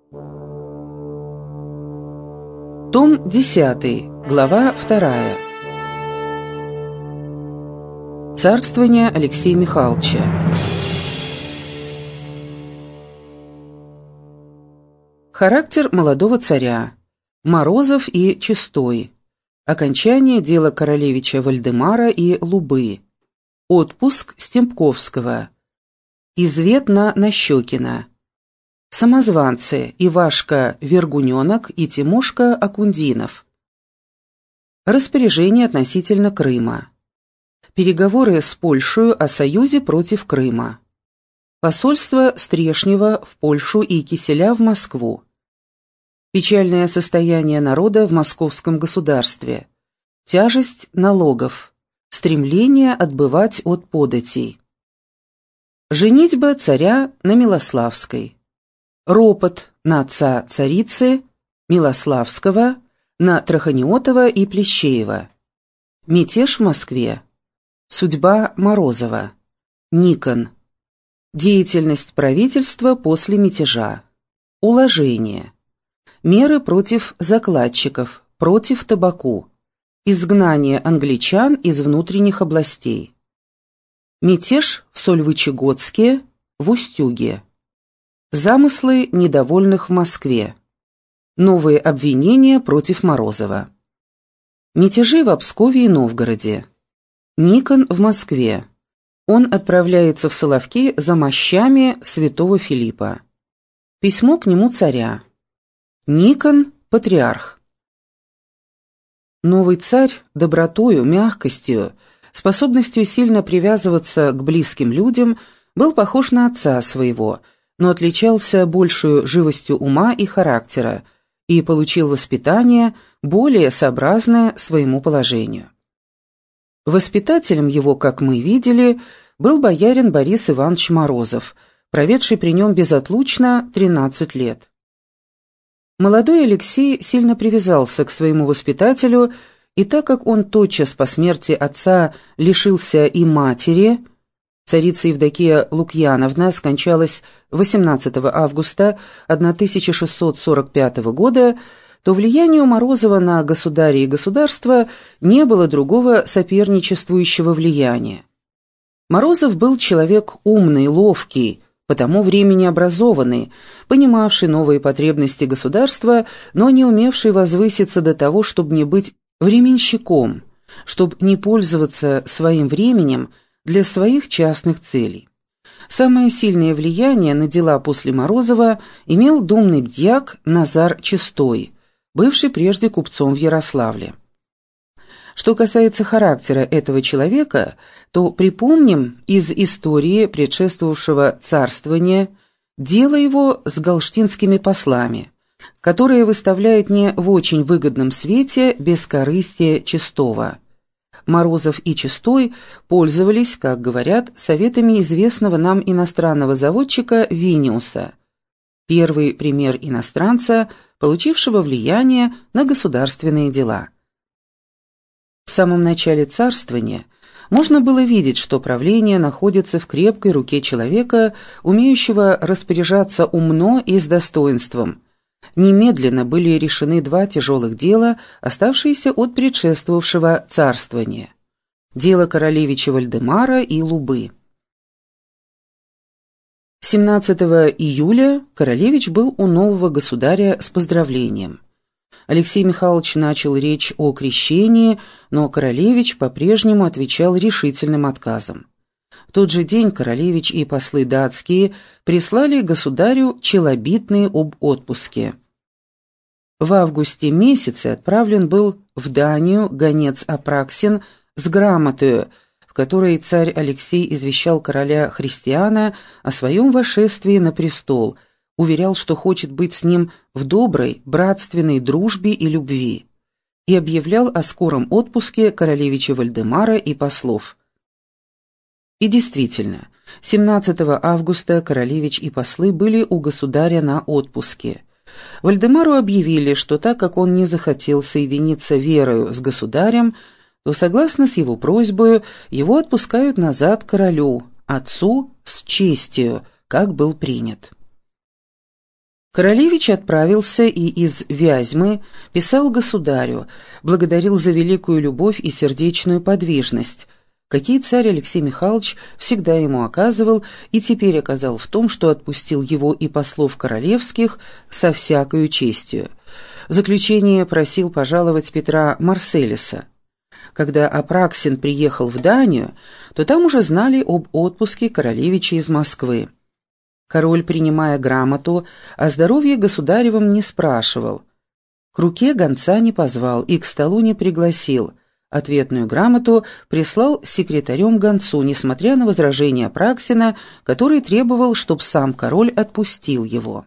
Том 10, глава 2. Царствование Алексея Михайловича. Характер молодого царя. Морозов и Чистой. Окончание дела королевича Вальдемара и Лубы. Отпуск Стемпковского. Извет на Нащекина. Самозванцы Ивашка Вергуненок и Тимошка Акундинов. Распоряжение относительно Крыма. Переговоры с Польшей о союзе против Крыма. Посольство Стрешнева в Польшу и Киселя в Москву. Печальное состояние народа в московском государстве. Тяжесть налогов. Стремление отбывать от податей. Женитьба царя на Милославской. Ропот на отца царицы, Милославского, на Траханиотова и Плещеева. Мятеж в Москве. Судьба Морозова. Никон. Деятельность правительства после мятежа. Уложение. Меры против закладчиков, против табаку. Изгнание англичан из внутренних областей. Мятеж в Сольвычегодске, в Устюге. Замыслы недовольных в Москве. Новые обвинения против Морозова. Мятежи в Пскове и Новгороде. Никон в Москве. Он отправляется в Соловки за мощами святого Филиппа. Письмо к нему царя. Никон – патриарх. Новый царь добротою, мягкостью, способностью сильно привязываться к близким людям был похож на отца своего, но отличался большую живостью ума и характера и получил воспитание, более сообразное своему положению. Воспитателем его, как мы видели, был боярин Борис Иванович Морозов, проведший при нем безотлучно 13 лет. Молодой Алексей сильно привязался к своему воспитателю, и так как он тотчас по смерти отца лишился и матери, царица Евдокия Лукьяновна скончалась 18 августа 1645 года, то влиянию Морозова на государя и государство не было другого соперничествующего влияния. Морозов был человек умный, ловкий, по тому времени образованный, понимавший новые потребности государства, но не умевший возвыситься до того, чтобы не быть временщиком, чтобы не пользоваться своим временем для своих частных целей. Самое сильное влияние на дела после Морозова имел думный дьяк Назар Чистой, бывший прежде купцом в Ярославле. Что касается характера этого человека, то припомним из истории предшествовавшего царствования дело его с галштинскими послами, которое выставляет не в очень выгодном свете бескорыстие Чистого. Морозов и Чистой пользовались, как говорят, советами известного нам иностранного заводчика Виниуса, первый пример иностранца, получившего влияние на государственные дела. В самом начале царствования можно было видеть, что правление находится в крепкой руке человека, умеющего распоряжаться умно и с достоинством. Немедленно были решены два тяжелых дела, оставшиеся от предшествовавшего царствования. Дело королевича Вальдемара и Лубы. 17 июля королевич был у нового государя с поздравлением. Алексей Михайлович начал речь о крещении, но королевич по-прежнему отвечал решительным отказом. В тот же день королевич и послы датские прислали государю челобитные об отпуске. В августе месяце отправлен был в Данию гонец Апраксин с грамотою, в которой царь Алексей извещал короля Христиана о своем восшествии на престол, уверял, что хочет быть с ним в доброй, братственной дружбе и любви, и объявлял о скором отпуске королевича Вальдемара и послов. И действительно, 17 августа королевич и послы были у государя на отпуске. Вальдемару объявили, что так как он не захотел соединиться верою с государем, то, согласно с его просьбою, его отпускают назад королю, отцу, с честью, как был принят. Королевич отправился и из Вязьмы писал государю, благодарил за великую любовь и сердечную подвижность, какие царь Алексей Михайлович всегда ему оказывал и теперь оказал в том, что отпустил его и послов королевских со всякою честью. В заключение просил пожаловать Петра Марселиса. Когда Апраксин приехал в Данию, то там уже знали об отпуске королевича из Москвы. Король, принимая грамоту, о здоровье государевом не спрашивал. К руке гонца не позвал и к столу не пригласил. Ответную грамоту прислал секретарем гонцу, несмотря на возражения Апраксина, который требовал, чтоб сам король отпустил его.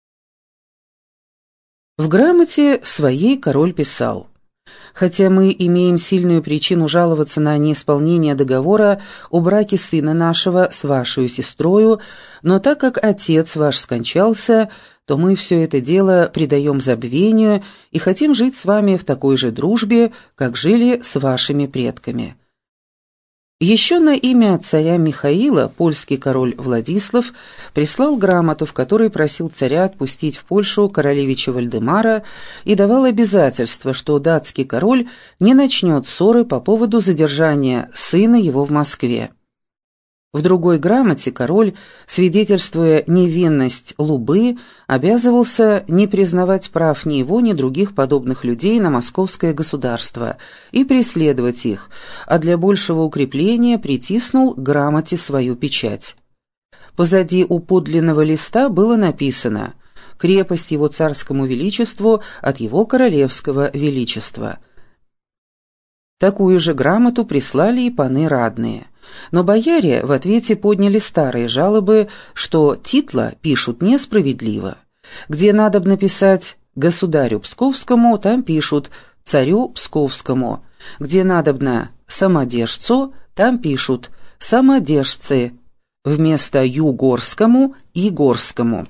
В грамоте своей король писал: «Хотя мы имеем сильную причину жаловаться на неисполнение договора о браке сына нашего с вашей сестрою, но так как отец ваш скончался, то мы все это дело предаем забвению и хотим жить с вами в такой же дружбе, как жили с вашими предками». Еще на имя царя Михаила польский король Владислав прислал грамоту, в которой просил царя отпустить в Польшу королевича Вальдемара и давал обязательство, что датский король не начнет ссоры по поводу задержания сына его в Москве. В другой грамоте король, свидетельствуя невинность Лубы, обязывался не признавать прав ни его, ни других подобных людей на московское государство и преследовать их, а для большего укрепления притиснул к грамоте свою печать. Позади у подлинного листа было написано «Крепость его царскому величеству от его королевского величества». Такую же грамоту прислали и паны Радные. Но бояре в ответе подняли старые жалобы, что титла пишут несправедливо. Где надобно писать «государю Псковскому», там пишут «царю Псковскому». Где надобно «самодержцу», там пишут «самодержцы», вместо «югорскому» и «горскому».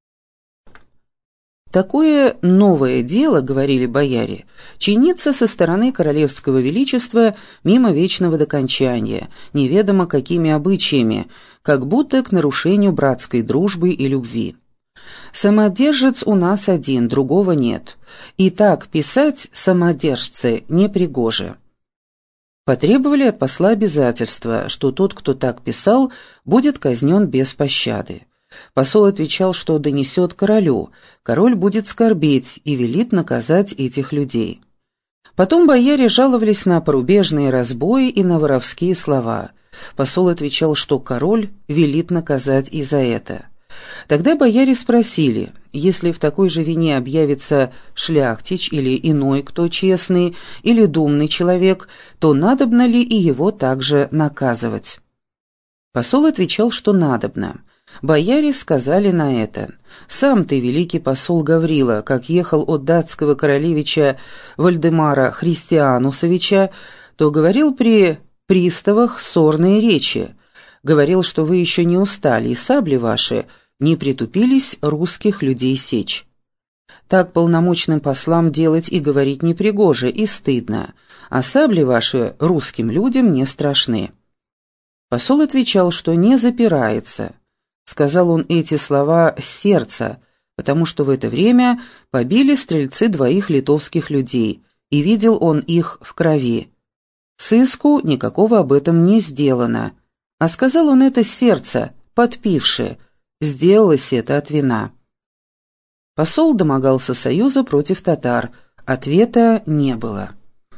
Такое новое дело, говорили бояре, чинится со стороны королевского величества мимо вечного докончания, неведомо какими обычаями, как будто к нарушению братской дружбы и любви. Самодержец у нас один, другого нет, и так писать самодержцы непригоже. Потребовали от посла обязательства, что тот, кто так писал, будет казнен без пощады. Посол отвечал, что донесет королю, король будет скорбеть и велит наказать этих людей. Потом бояре жаловались на порубежные разбои и на воровские слова. Посол отвечал, что король велит наказать и за это. Тогда бояре спросили, если в такой же вине объявится шляхтич или иной кто честный или думный человек, то надобно ли и его также наказывать? Посол отвечал, что надобно. Бояре сказали на это: «Сам ты, великий посол Гаврила, как ехал от датского королевича Вальдемара Христианусовича, то говорил при приставах ссорные речи, говорил, что вы еще не устали, и сабли ваши не притупились русских людей сечь. Так полномочным послам делать и говорить непригоже, и стыдно, а сабли ваши русским людям не страшны». Посол отвечал, что не запирается. Сказал он эти слова с сердца, потому что в это время побили стрельцы двоих литовских людей, и видел он их в крови. Сыску никакого об этом не сделано, а сказал он это с сердца, подпивши, сделалось это от вина. Посол домогался союза против татар, ответа не было.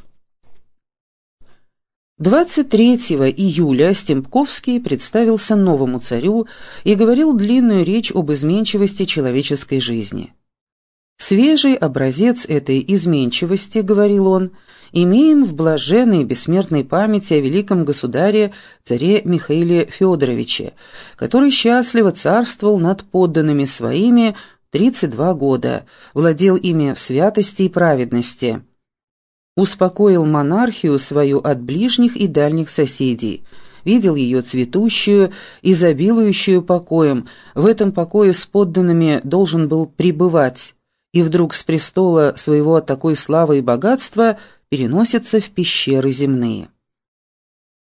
23 июля Стемпковский представился новому царю и говорил длинную речь об изменчивости человеческой жизни. «Свежий образец этой изменчивости, — говорил он, — имеем в блаженной и бессмертной памяти о великом государе царе Михаиле Федоровиче, который счастливо царствовал над подданными своими 32 года, владел ими в святости и праведности». Успокоил монархию свою от ближних и дальних соседей, видел ее цветущую, изобилующую покоем, в этом покое с подданными должен был пребывать, и вдруг с престола своего от такой славы и богатства переносится в пещеры земные.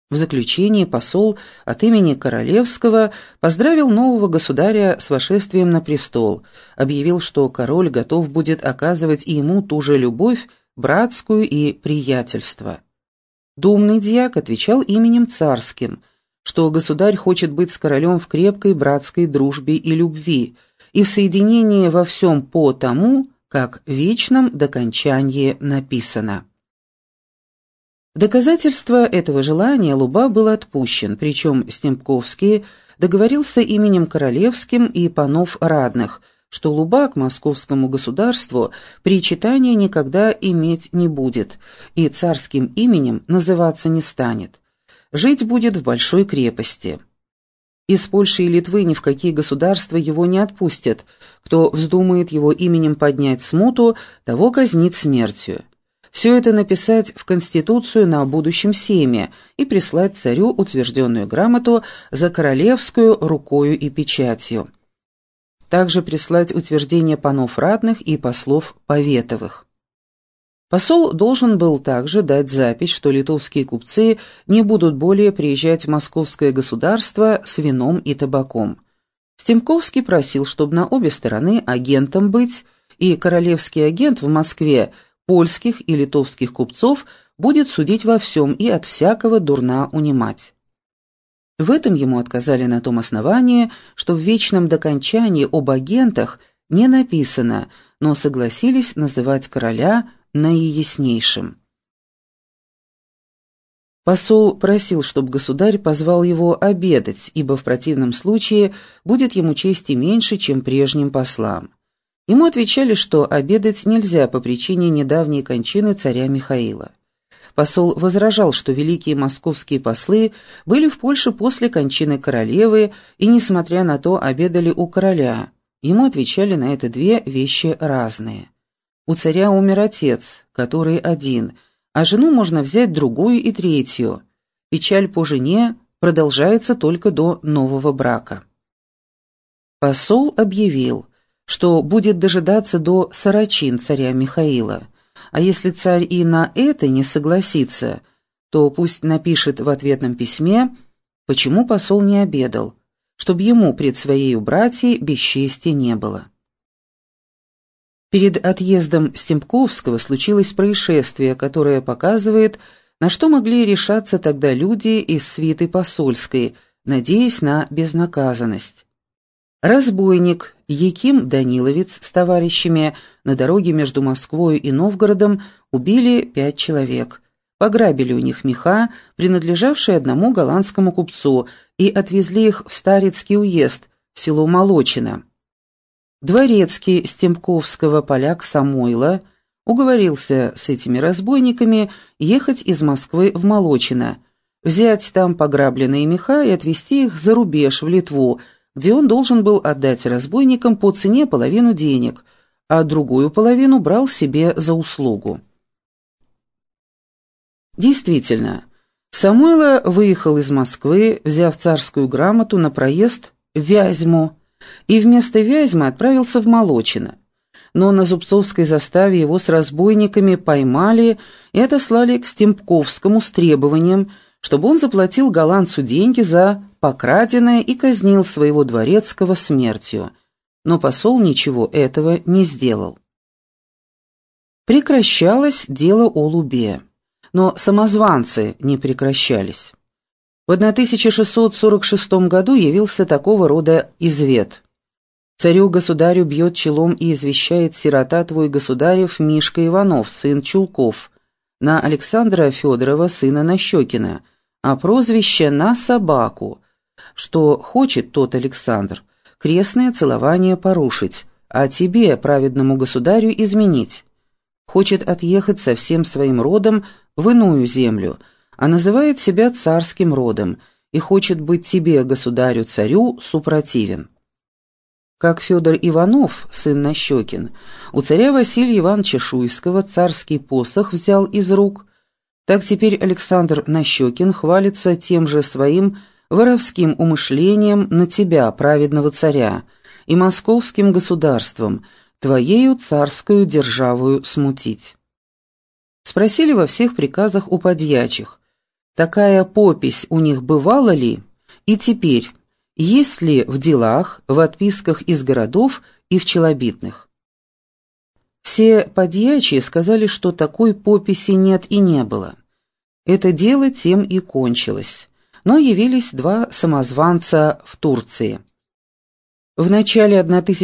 В заключении посол от имени Королевского поздравил нового государя с вошествием на престол, объявил, что король готов будет оказывать и ему ту же любовь, братскую и приятельство. Думный дьяк отвечал именем царским, что государь хочет быть с королем в крепкой братской дружбе и любви, и в соединении во всем по тому, как в вечном докончании написано. В доказательство этого желания Луба был отпущен, причем Стемпковский договорился именем Королевским и панов Радных, что Луба к московскому государству причитания никогда иметь не будет и царским именем называться не станет. Жить будет в большой крепости. Из Польши и Литвы ни в какие государства его не отпустят. Кто вздумает его именем поднять смуту, того казнить смертью. Все это написать в Конституцию на будущем сейме и прислать царю утвержденную грамоту за королевскую рукою и печатью. Также прислать утверждение панов Ратных и послов Поветовых. Посол должен был также дать запись, что литовские купцы не будут более приезжать в московское государство с вином и табаком. Стемковский просил, чтобы на обе стороны агентом быть, и королевский агент в Москве польских и литовских купцов будет судить во всем и от всякого дурна унимать. В этом ему отказали на том основании, что в вечном докончании об агентах не написано, но согласились называть короля наияснейшим. Посол просил, чтобы государь позвал его обедать, ибо в противном случае будет ему чести меньше, чем прежним послам. Ему отвечали, что обедать нельзя по причине недавней кончины царя Михаила. Посол возражал, что великие московские послы были в Польше после кончины королевы и, несмотря на то, обедали у короля. Ему отвечали на это две вещи разные. У царя умер отец, который один, а жену можно взять другую и третью. Печаль по жене продолжается только до нового брака. Посол объявил, что будет дожидаться до сорочин царя Михаила, а если царь и на это не согласится, то пусть напишет в ответном письме, почему посол не обедал, чтобы ему пред своею братьей бесчестия не было. Перед отъездом Стемпковского случилось происшествие, которое показывает, на что могли решаться тогда люди из свиты посольской, надеясь на безнаказанность. Разбойник Яким Даниловец с товарищами на дороге между Москвой и Новгородом убили 5 человек, пограбили у них меха, принадлежавшие одному голландскому купцу, и отвезли их в Старицкий уезд, в село Молочино. Дворецкий Стемпковского поляк Самойла уговорился с этими разбойниками ехать из Москвы в Молочино, взять там пограбленные меха и отвезти их за рубеж в Литву, где он должен был отдать разбойникам по цене половину денег, а другую половину брал себе за услугу. Действительно, Самойло выехал из Москвы, взяв царскую грамоту на проезд в Вязьму, и вместо Вязьмы отправился в Молочино. Но на Зубцовской заставе его с разбойниками поймали и отослали к Стемпковскому с требованием, чтобы он заплатил голландцу деньги за покраденное и казнил своего дворецкого смертью. Но посол ничего этого не сделал. Прекращалось дело о Лубе, но самозванцы не прекращались. В 1646 году явился такого рода извет. «Царю-государю бьет челом и извещает сирота твой государев Мишка Иванов, сын Чулков, на Александра Федорова, сына Нащекина, а прозвище на собаку, что хочет тот Александр крестное целование порушить, а тебе, праведному государю, изменить. Хочет отъехать со всем своим родом в иную землю, а называет себя царским родом и хочет быть тебе, государю-царю, супротивен. Как Федор Иванов, сын Нащекин, у царя Василия Ивановича Шуйского царский посох взял из рук, так теперь Александр Нащекин хвалится тем же своим воровским умышлением на тебя, праведного царя, и московским государством, твоею царскую державою смутить. Спросили во всех приказах у подьячих, такая попись у них бывала ли, и теперь, есть ли в делах, в отписках из городов и в челобитных. Все подьячие сказали, что такой пописи нет и не было. Это дело тем и кончилось, но явились два самозванца в Турции. В начале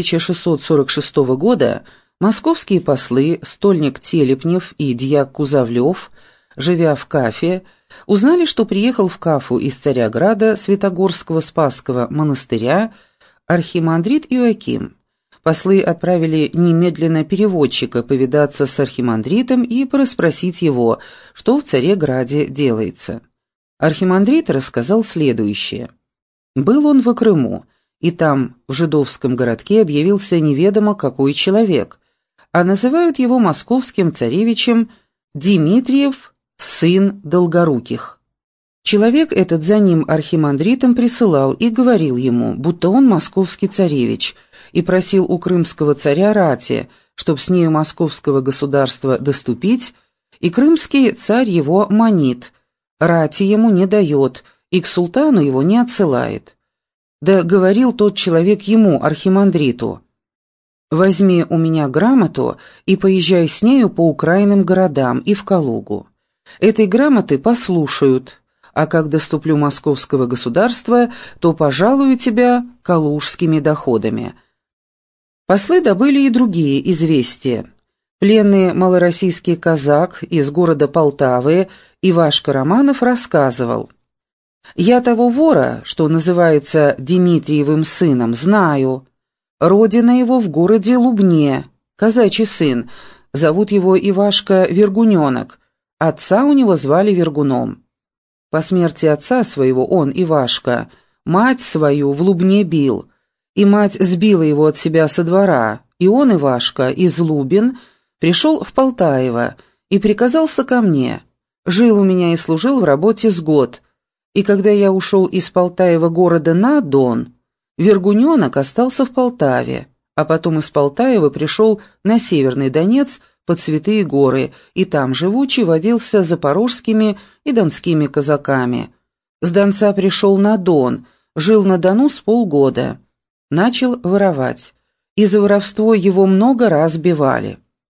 1646 года московские послы стольник Телепнев и дьяк Кузовлев, живя в Кафе, узнали, что приехал в Кафу из Царяграда Святогорского Спасского монастыря архимандрит Иоаким. Послы отправили немедленно переводчика повидаться с архимандритом и порасспросить его, что в Цареграде делается. Архимандрит рассказал следующее. Был он в Крыму, и там, в жидовском городке, объявился неведомо какой человек, а называют его московским царевичем Дмитриев, сын Долгоруких. Человек этот за ним архимандритом присылал и говорил ему, будто он московский царевич, и просил у крымского царя рати, чтоб с нею московского государства доступить, и крымский царь его манит, рати ему не дает, и к султану его не отсылает. Да говорил тот человек ему, архимандриту: «Возьми у меня грамоту и поезжай с нею по украинным городам и в Калугу. Этой грамоты послушают, а как доступлю московского государства, то пожалую тебя калужскими доходами». Послы добыли и другие известия. Пленный малороссийский казак из города Полтавы Ивашка Романов рассказывал: «Я того вора, что называется Дмитриевым сыном, знаю. Родина его в городе Лубне, казачий сын, зовут его Ивашка Вергуненок, отца у него звали Вергуном. По смерти отца своего он, Ивашка, мать свою в Лубне бил, и мать сбила его от себя со двора, и он, Ивашка, из Лубен, пришел в Полтаево и приказался ко мне. Жил у меня и служил в работе с год, и когда я ушел из Полтаева города на Дон, Вергуненок остался в Полтаве, а потом из Полтаева пришел на Северный Донец под Святые горы, и там живучи водился запорожскими и донскими казаками. С Донца пришел на Дон, жил на Дону с полгода. Начал воровать, и за воровство его много раз бивали.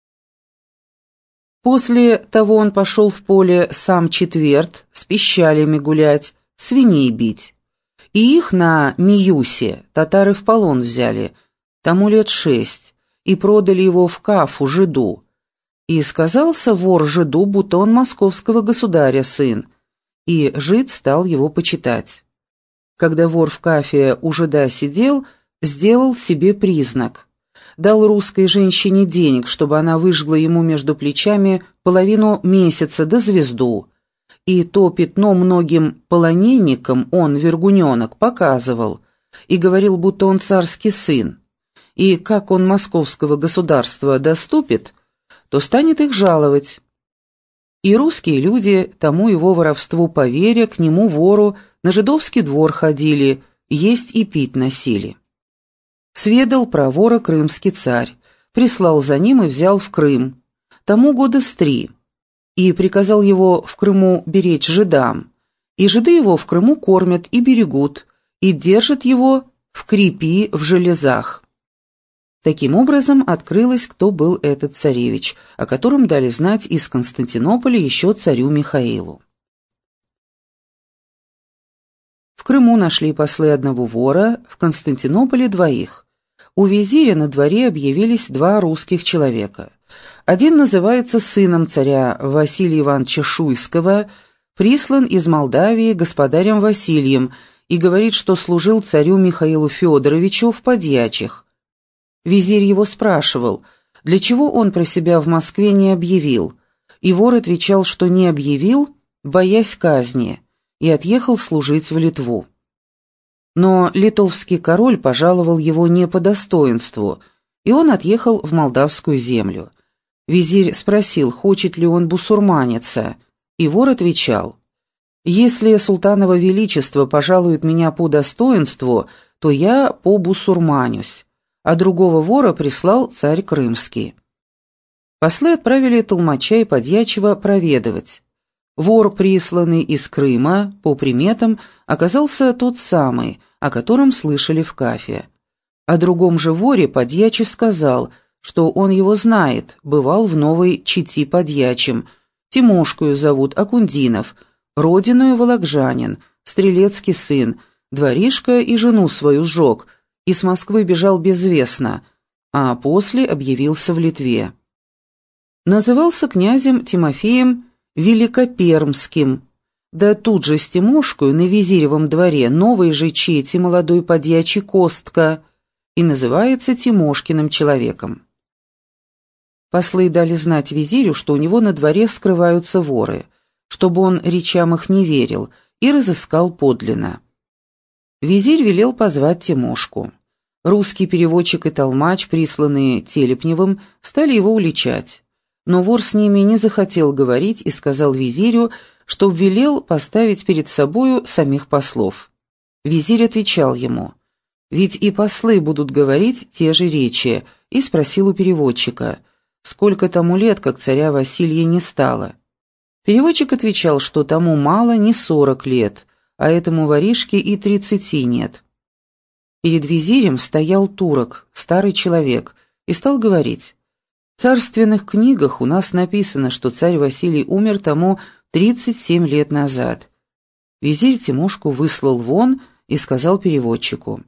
После того он пошел в поле сам четверт с пищалями гулять, свиней бить. И их на Миюсе татары в полон взяли, тому лет 6, и продали его в Кафу жиду. И сказался вор жиду, будто он московского государя сын, и жид стал его почитать. Когда вор в Кафе у жида сидел, сделал себе признак. Дал русской женщине денег, чтобы она выжгла ему между плечами половину месяца да звезду. И то пятно многим полоненникам он, Вергуненок, показывал и говорил, будто он царский сын. И как он московского государства доступит, то станет их жаловать. И русские люди тому его воровству поверя, к нему вору на жидовский двор ходили, есть и пить носили. Сведал про вора крымский царь, прислал за ним и взял в Крым, тому года с 3, и приказал его в Крыму беречь жидам, и жиды его в Крыму кормят и берегут, и держат его в крепи в железах. Таким образом открылось, кто был этот царевич, о котором дали знать из Константинополя еще царю Михаилу. В Крыму нашли послы одного вора, в Константинополе 2. У визиря на дворе объявились 2 русских человека. Один называется сыном царя Василия Ивановича Шуйского, прислан из Молдавии господарем Василием и говорит, что служил царю Михаилу Федоровичу в подьячих. Визирь его спрашивал, для чего он про себя в Москве не объявил, и вор отвечал, что не объявил, боясь казни, и отъехал служить в Литву. Но литовский король пожаловал его не по достоинству, и он отъехал в молдавскую землю. Визирь спросил, хочет ли он бусурманиться, и вор отвечал: «Если султаново величество пожалует меня по достоинству, то я побусурманюсь», а другого вора прислал царь крымский. Послы отправили толмача и подьячего проведывать. Вор, присланный из Крыма, по приметам, оказался тот самый, о котором слышали в Кафе. О другом же воре подьячий сказал, что он его знает, бывал в Новой Чити подьячим, Тимошкою зовут Акундинов, родиною волокжанин, стрелецкий сын, дворишко и жену свою сжег, и с Москвы бежал безвестно, а после объявился в Литве. Назывался князем Тимофеем Великопермским, да тут же с Тимошкою на Визиревом дворе новой же чети молодой подьячий Костка и называется Тимошкиным человеком. Послы дали знать визирю, что у него на дворе скрываются воры, чтобы он речам их не верил, и разыскал подлинно. Визирь велел позвать Тимошку. Русский переводчик и толмач, присланные Телепневым, стали его уличать. Но вор с ними не захотел говорить и сказал визирю, что велел поставить перед собою самих послов. Визирь отвечал ему: «Ведь и послы будут говорить те же речи», и спросил у переводчика, сколько тому лет, как царя Василия не стало. Переводчик отвечал, что тому мало не 40 лет, а этому воришке и 30 нет. Перед визирем стоял турок, старый человек, и стал говорить: «В царственных книгах у нас написано, что царь Василий умер тому 37 лет назад». Визирь Тимошку выслал вон и сказал переводчику: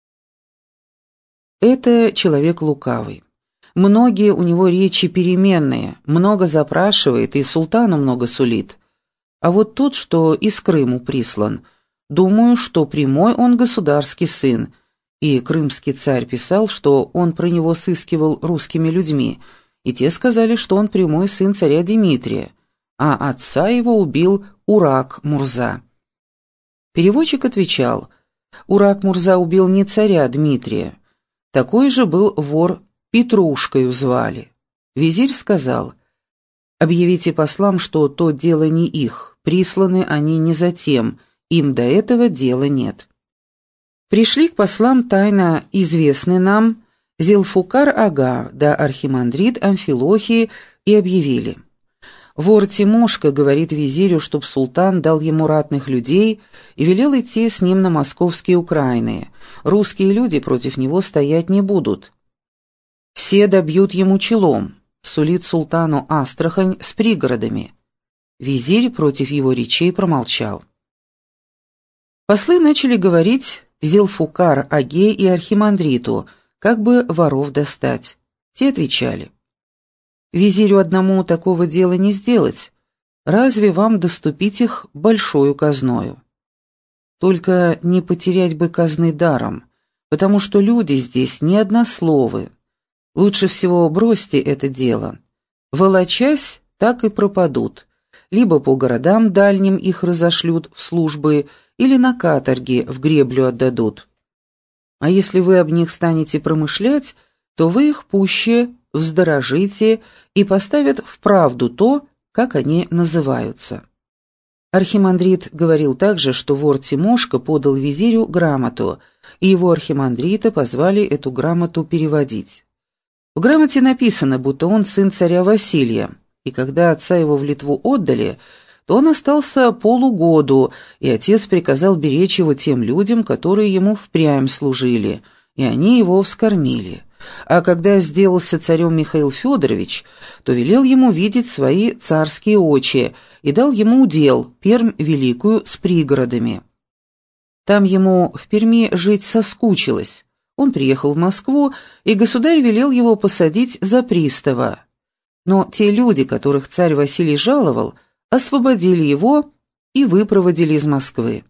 «Это человек лукавый. Многие у него речи переменные, много запрашивает и султану много сулит. А вот тот, что из Крыму прислан, думаю, что прямой он государский сын, и крымский царь писал, что он про него сыскивал русскими людьми, и те сказали, что он прямой сын царя Дмитрия, а отца его убил Урак Мурза». Переводчик отвечал: «Урак Мурза убил не царя Дмитрия, такой же был вор, Петрушкою звали». Визирь сказал: «Объявите послам, что то дело не их, присланы они не за тем, им до этого дела нет». Пришли к послам тайно известный нам Зилфукар-ага да архимандрит Амфилохий и объявили: «Вор Тимошка говорит визирю, чтоб султан дал ему ратных людей и велел идти с ним на московские Украины. Русские люди против него стоять не будут. Все добьют ему челом, сулит султану Астрахань с пригородами». Визирь против его речей промолчал. Послы начали говорить Зилфукар-аге и архимандриту, как бы воров достать. Те отвечали: «Визирю одному такого дела не сделать. Разве вам доступить их большою казною? Только не потерять бы казны даром, потому что люди здесь не однословы. Лучше всего бросьте это дело. Волочась, так и пропадут. Либо по городам дальним их разошлют в службы, или на каторге в греблю отдадут. А если вы об них станете промышлять, то вы их пуще вздорожите и поставят в правду то, как они называются». Архимандрит говорил также, что вор Тимошка подал визирю грамоту, и его архимандрита позвали эту грамоту переводить. В грамоте написано, будто он сын царя Василия, и когда отца его в Литву отдали, то он остался полугоду, и отец приказал беречь его тем людям, которые ему впрямь служили, и они его вскормили. А когда сделался царем Михаил Федорович, то велел ему видеть свои царские очи и дал ему удел, Пермь великую с пригородами. Там ему в Перми жить соскучилось. Он приехал в Москву, и государь велел его посадить за пристава. Но те люди, которых царь Василий жаловал, освободили его и выпроводили из Москвы.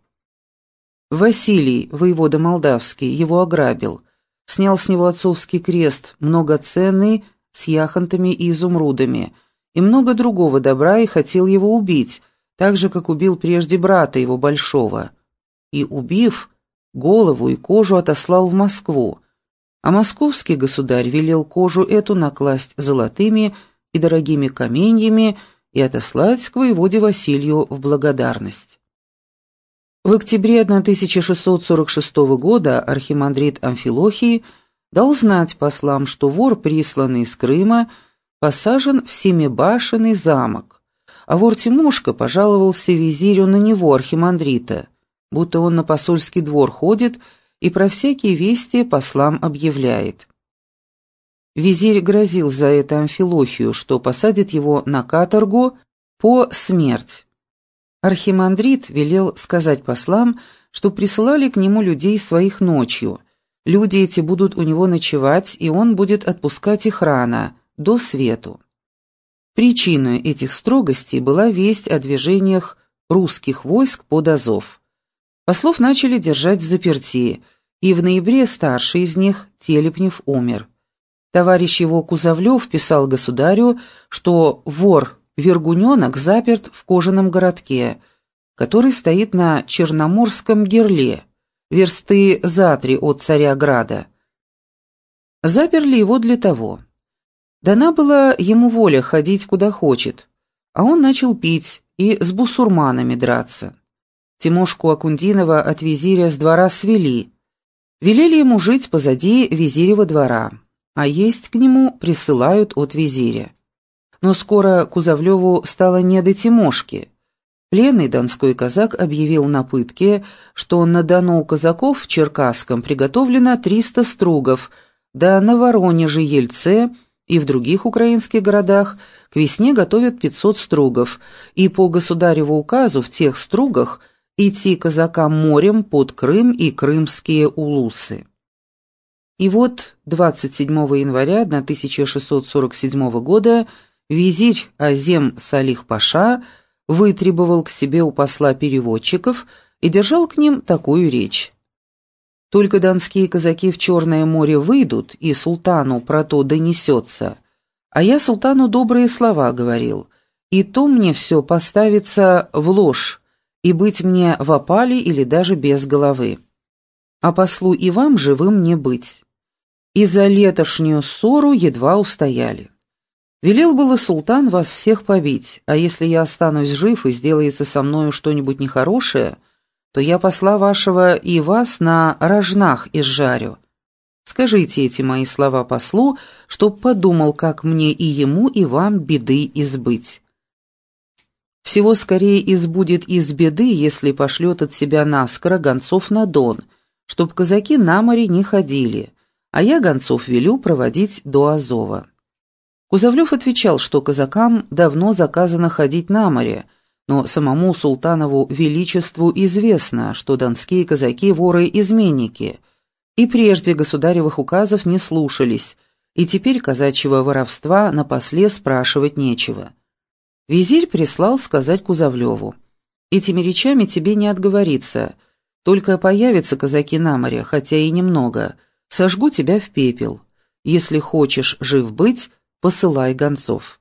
Василий, воевода молдавский, его ограбил, снял с него отцовский крест, многоценный, с яхонтами и изумрудами, и много другого добра, и хотел его убить, так же, как убил прежде брата его большого. И, убив, голову и кожу отослал в Москву, а московский государь велел кожу эту накласть золотыми и дорогими каменьями и отослать к воеводе Василию в благодарность. В октябре 1646 года архимандрит Амфилохий дал знать послам, что вор, присланный из Крыма, посажен в семибашенный замок, а вор Тимошка пожаловался визирю на него, архимандрита, будто он на посольский двор ходит и про всякие вести послам объявляет. Визирь грозил за это Амфилохию, что посадит его на каторгу по смерть. Архимандрит велел сказать послам, что присылали к нему людей своих ночью. Люди эти будут у него ночевать, и он будет отпускать их рано, до свету. Причиной этих строгостей была весть о движениях русских войск под Азов. Послов начали держать взаперти, и в ноябре старший из них, Телепнев, умер. Товарищ его Кузовлев писал государю, что вор-вергуненок заперт в кожаном городке, который стоит на Черноморском герле, версты за 3 от Царя-Града. Заперли его для того. Дана была ему воля ходить куда хочет, а он начал пить и с бусурманами драться. Тимошку Акундинова от визиря с двора свели. Велели ему жить позади визирева двора, а есть к нему присылают от визиря. Но скоро Кузовлеву стало не до Тимошки. Пленный донской казак объявил на пытке, что на Дону у казаков в Черкасском приготовлено 300 стругов, да на Воронеже, Ельце и в других украинских городах к весне готовят 500 стругов, и по государеву указу в тех стругах идти казакам морем под Крым и крымские улусы. И вот 27 января 1647 года визирь Азем Салих-паша вытребовал к себе у посла переводчиков и держал к ним такую речь. «Только донские казаки в Черное море выйдут, и султану про то донесется. А я султану добрые слова говорил, и то мне все поставится в ложь, и быть мне в опале или даже без головы. А послу и вам живым не быть. И за летошнюю ссору едва устояли. Велел было султан вас всех побить, а если я останусь жив и сделается со мною что-нибудь нехорошее, то я посла вашего и вас на рожнах изжарю. Скажите эти мои слова послу, чтоб подумал, как мне и ему, и вам беды избыть. Всего скорее избудет из беды, если пошлет от себя наскоро гонцов на Дон, чтоб казаки на море не ходили, а я гонцов велю проводить до Азова». Кузовлев отвечал, что казакам давно заказано ходить на море, но самому султанову величеству известно, что донские казаки воры-изменники, и прежде государевых указов не слушались, и теперь казачьего воровства на после спрашивать нечего. Визирь прислал сказать Кузовлеву: «Этими речами тебе не отговориться, только появятся казаки на море, хотя и немного, сожгу тебя в пепел. Если хочешь жив быть, посылай гонцов».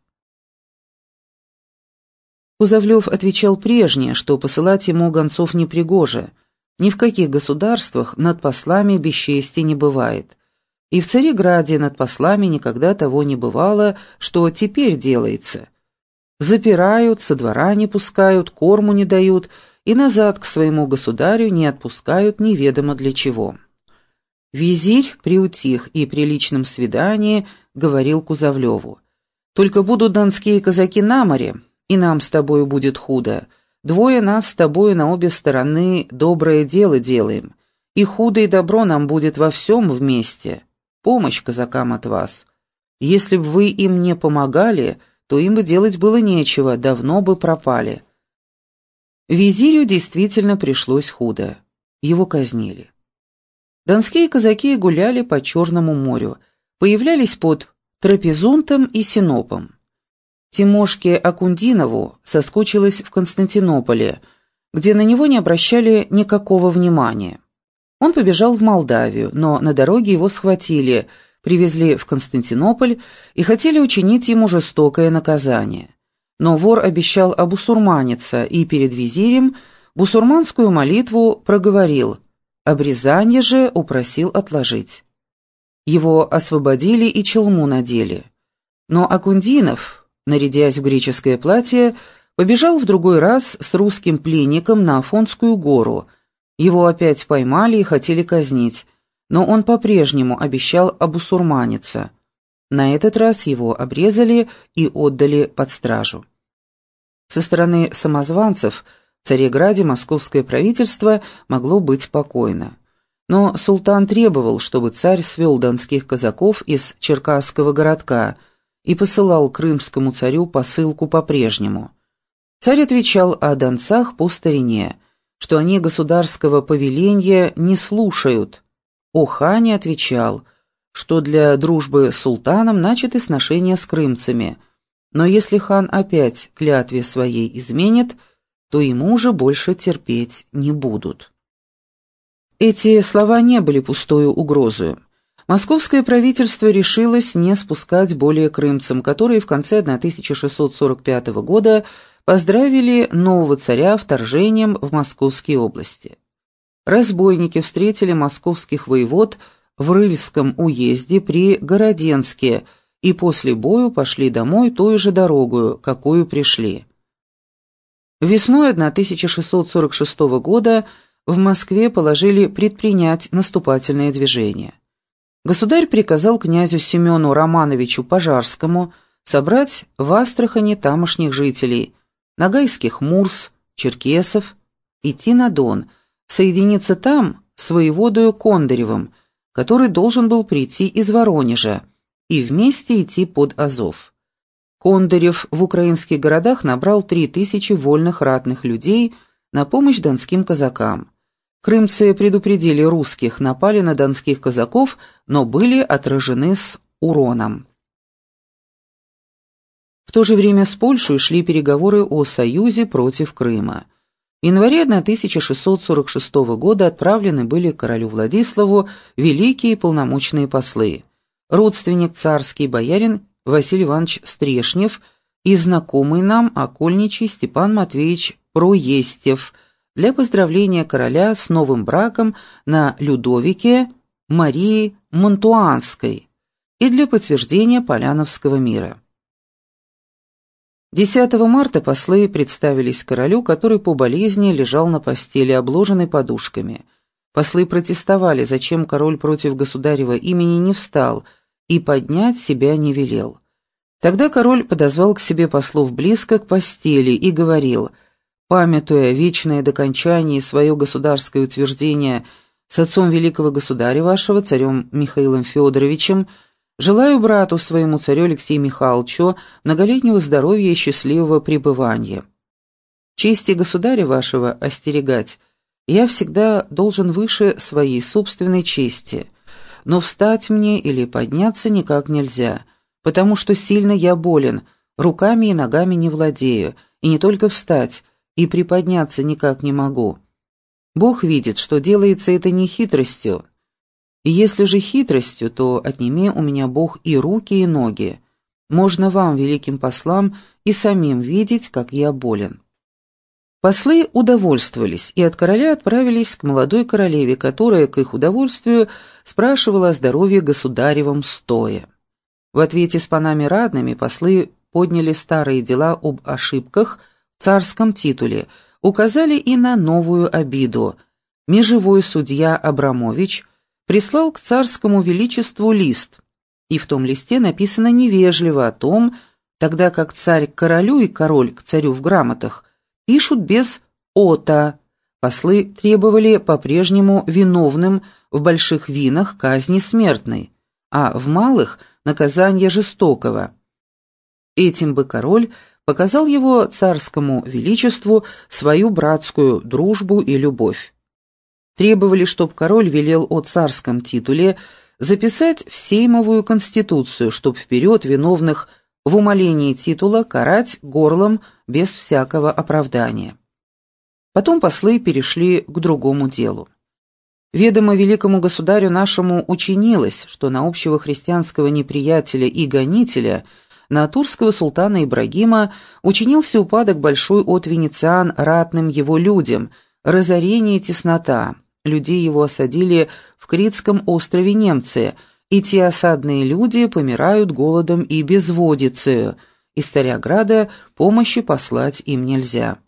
Кузовлев отвечал прежнее, что посылать ему гонцов непригоже. Ни в каких государствах над послами бесчестия не бывает. И в Цареграде над послами никогда того не бывало, что теперь делается. Запирают, со двора не пускают, корму не дают и назад к своему государю не отпускают неведомо для чего. Визирь приутих и при личном свидании говорил Кузовлеву: «Только будут донские казаки на море, и нам с тобою будет худо. Двое нас с тобою на обе стороны доброе дело делаем, и худо и добро нам будет во всем вместе. Помощь казакам от вас. Если б вы им не помогали, то им бы делать было нечего, давно бы пропали». Визирю действительно пришлось худо. Его казнили. Донские казаки гуляли по Черному морю, появлялись под Трапезунтом и Синопом. Тимошке Акундинову соскучилось в Константинополе, где на него не обращали никакого внимания. Он побежал в Молдавию, но на дороге его схватили, привезли в Константинополь и хотели учинить ему жестокое наказание. Но вор обещал обусурманиться и перед визирем бусурманскую молитву проговорил, обрезание же упросил отложить. Его освободили и челму надели. Но Акундинов, нарядясь в греческое платье, побежал в другой раз с русским пленником на Афонскую гору. Его опять поймали и хотели казнить, но он по-прежнему обещал обусурманиться. На этот раз его обрезали и отдали под стражу. Со стороны самозванцев в Цареграде московское правительство могло быть покойно. Но султан требовал, чтобы царь свел донских казаков из Черкасского городка и посылал крымскому царю посылку по-прежнему. Царь отвечал о донцах по старине, что они государского повеления не слушают. О хане отвечал, что для дружбы с султаном начаты сношения с крымцами, но если хан опять клятве своей изменит, то ему уже больше терпеть не будут. Эти слова не были пустою угрозою. Московское правительство решилось не спускать более крымцам, которые в конце 1645 года поздравили нового царя вторжением в московские области. Разбойники встретили московских воевод в Рыльском уезде при Городенске и после бою пошли домой той же дорогою, какую пришли. Весной 1646 года в Москве положили предпринять наступательное движение. Государь приказал князю Семену Романовичу Пожарскому собрать в Астрахани тамошних жителей, ногайских мурс, черкесов, идти на Дон, соединиться там с воеводою Кондаревым, который должен был прийти из Воронежа, и вместе идти под Азов. Кондарев в украинских городах набрал 3000 вольных ратных людей на помощь донским казакам. Крымцы предупредили русских, напали на донских казаков, но были отражены с уроном. В то же время с Польшей шли переговоры о союзе против Крыма. В январе 1646 года отправлены были к королю Владиславу великие полномочные послы, родственник царский боярин Василий Иванович Стрешнев и знакомый нам окольничий Степан Матвеевич Проестев для поздравления короля с новым браком на Людовике Марии Монтуанской и для подтверждения Поляновского мира. 10 марта послы представились королю, который по болезни лежал на постели, обложенной подушками. Послы протестовали, зачем король против государева имени не встал и поднять себя не велел. Тогда король подозвал к себе послов близко к постели и говорил: «Памятуя вечное докончание и свое государское утверждение с отцом великого государя вашего, царем Михаилом Федоровичем, желаю брату своему, царю Алексею Михайловичу, многолетнего здоровья и счастливого пребывания. Чести государя вашего остерегать я всегда должен выше своей собственной чести, но встать мне или подняться никак нельзя, потому что сильно я болен, руками и ногами не владею, и не только встать, и приподняться никак не могу. Бог видит, что делается это не хитростью. И если же хитростью, то отними у меня Бог и руки, и ноги. Можно вам, великим послам, и самим видеть, как я болен». Послы удовольствовались и от короля отправились к молодой королеве, которая, к их удовольствию, спрашивала о здоровье государевом стоя. В ответе с панами ратными послы подняли старые дела об ошибках в царском титуле, указали и на новую обиду. Межевой судья Абрамович прислал к царскому величеству лист, и в том листе написано невежливо о том, тогда как царь к королю и король к царю в грамотах пишут без «ота». Послы требовали по-прежнему виновным в больших винах казни смертной, а в малых – наказания жестокого. Этим бы король показал его царскому величеству свою братскую дружбу и любовь. Требовали, чтоб король велел о царском титуле записать в Сеймовую конституцию, чтоб вперед виновных в умалении титула карать горлом без всякого оправдания. Потом послы перешли к другому делу. Ведомо великому государю нашему учинилось, что на общего христианского неприятеля и гонителя, на турского султана Ибрагима, учинился упадок большой от венециан ратным его людям, разорение и теснота. Людей его осадили в Критском острове немцы, и те осадные люди помирают голодом и безводицею. Из Царяграда помощи послать им нельзя.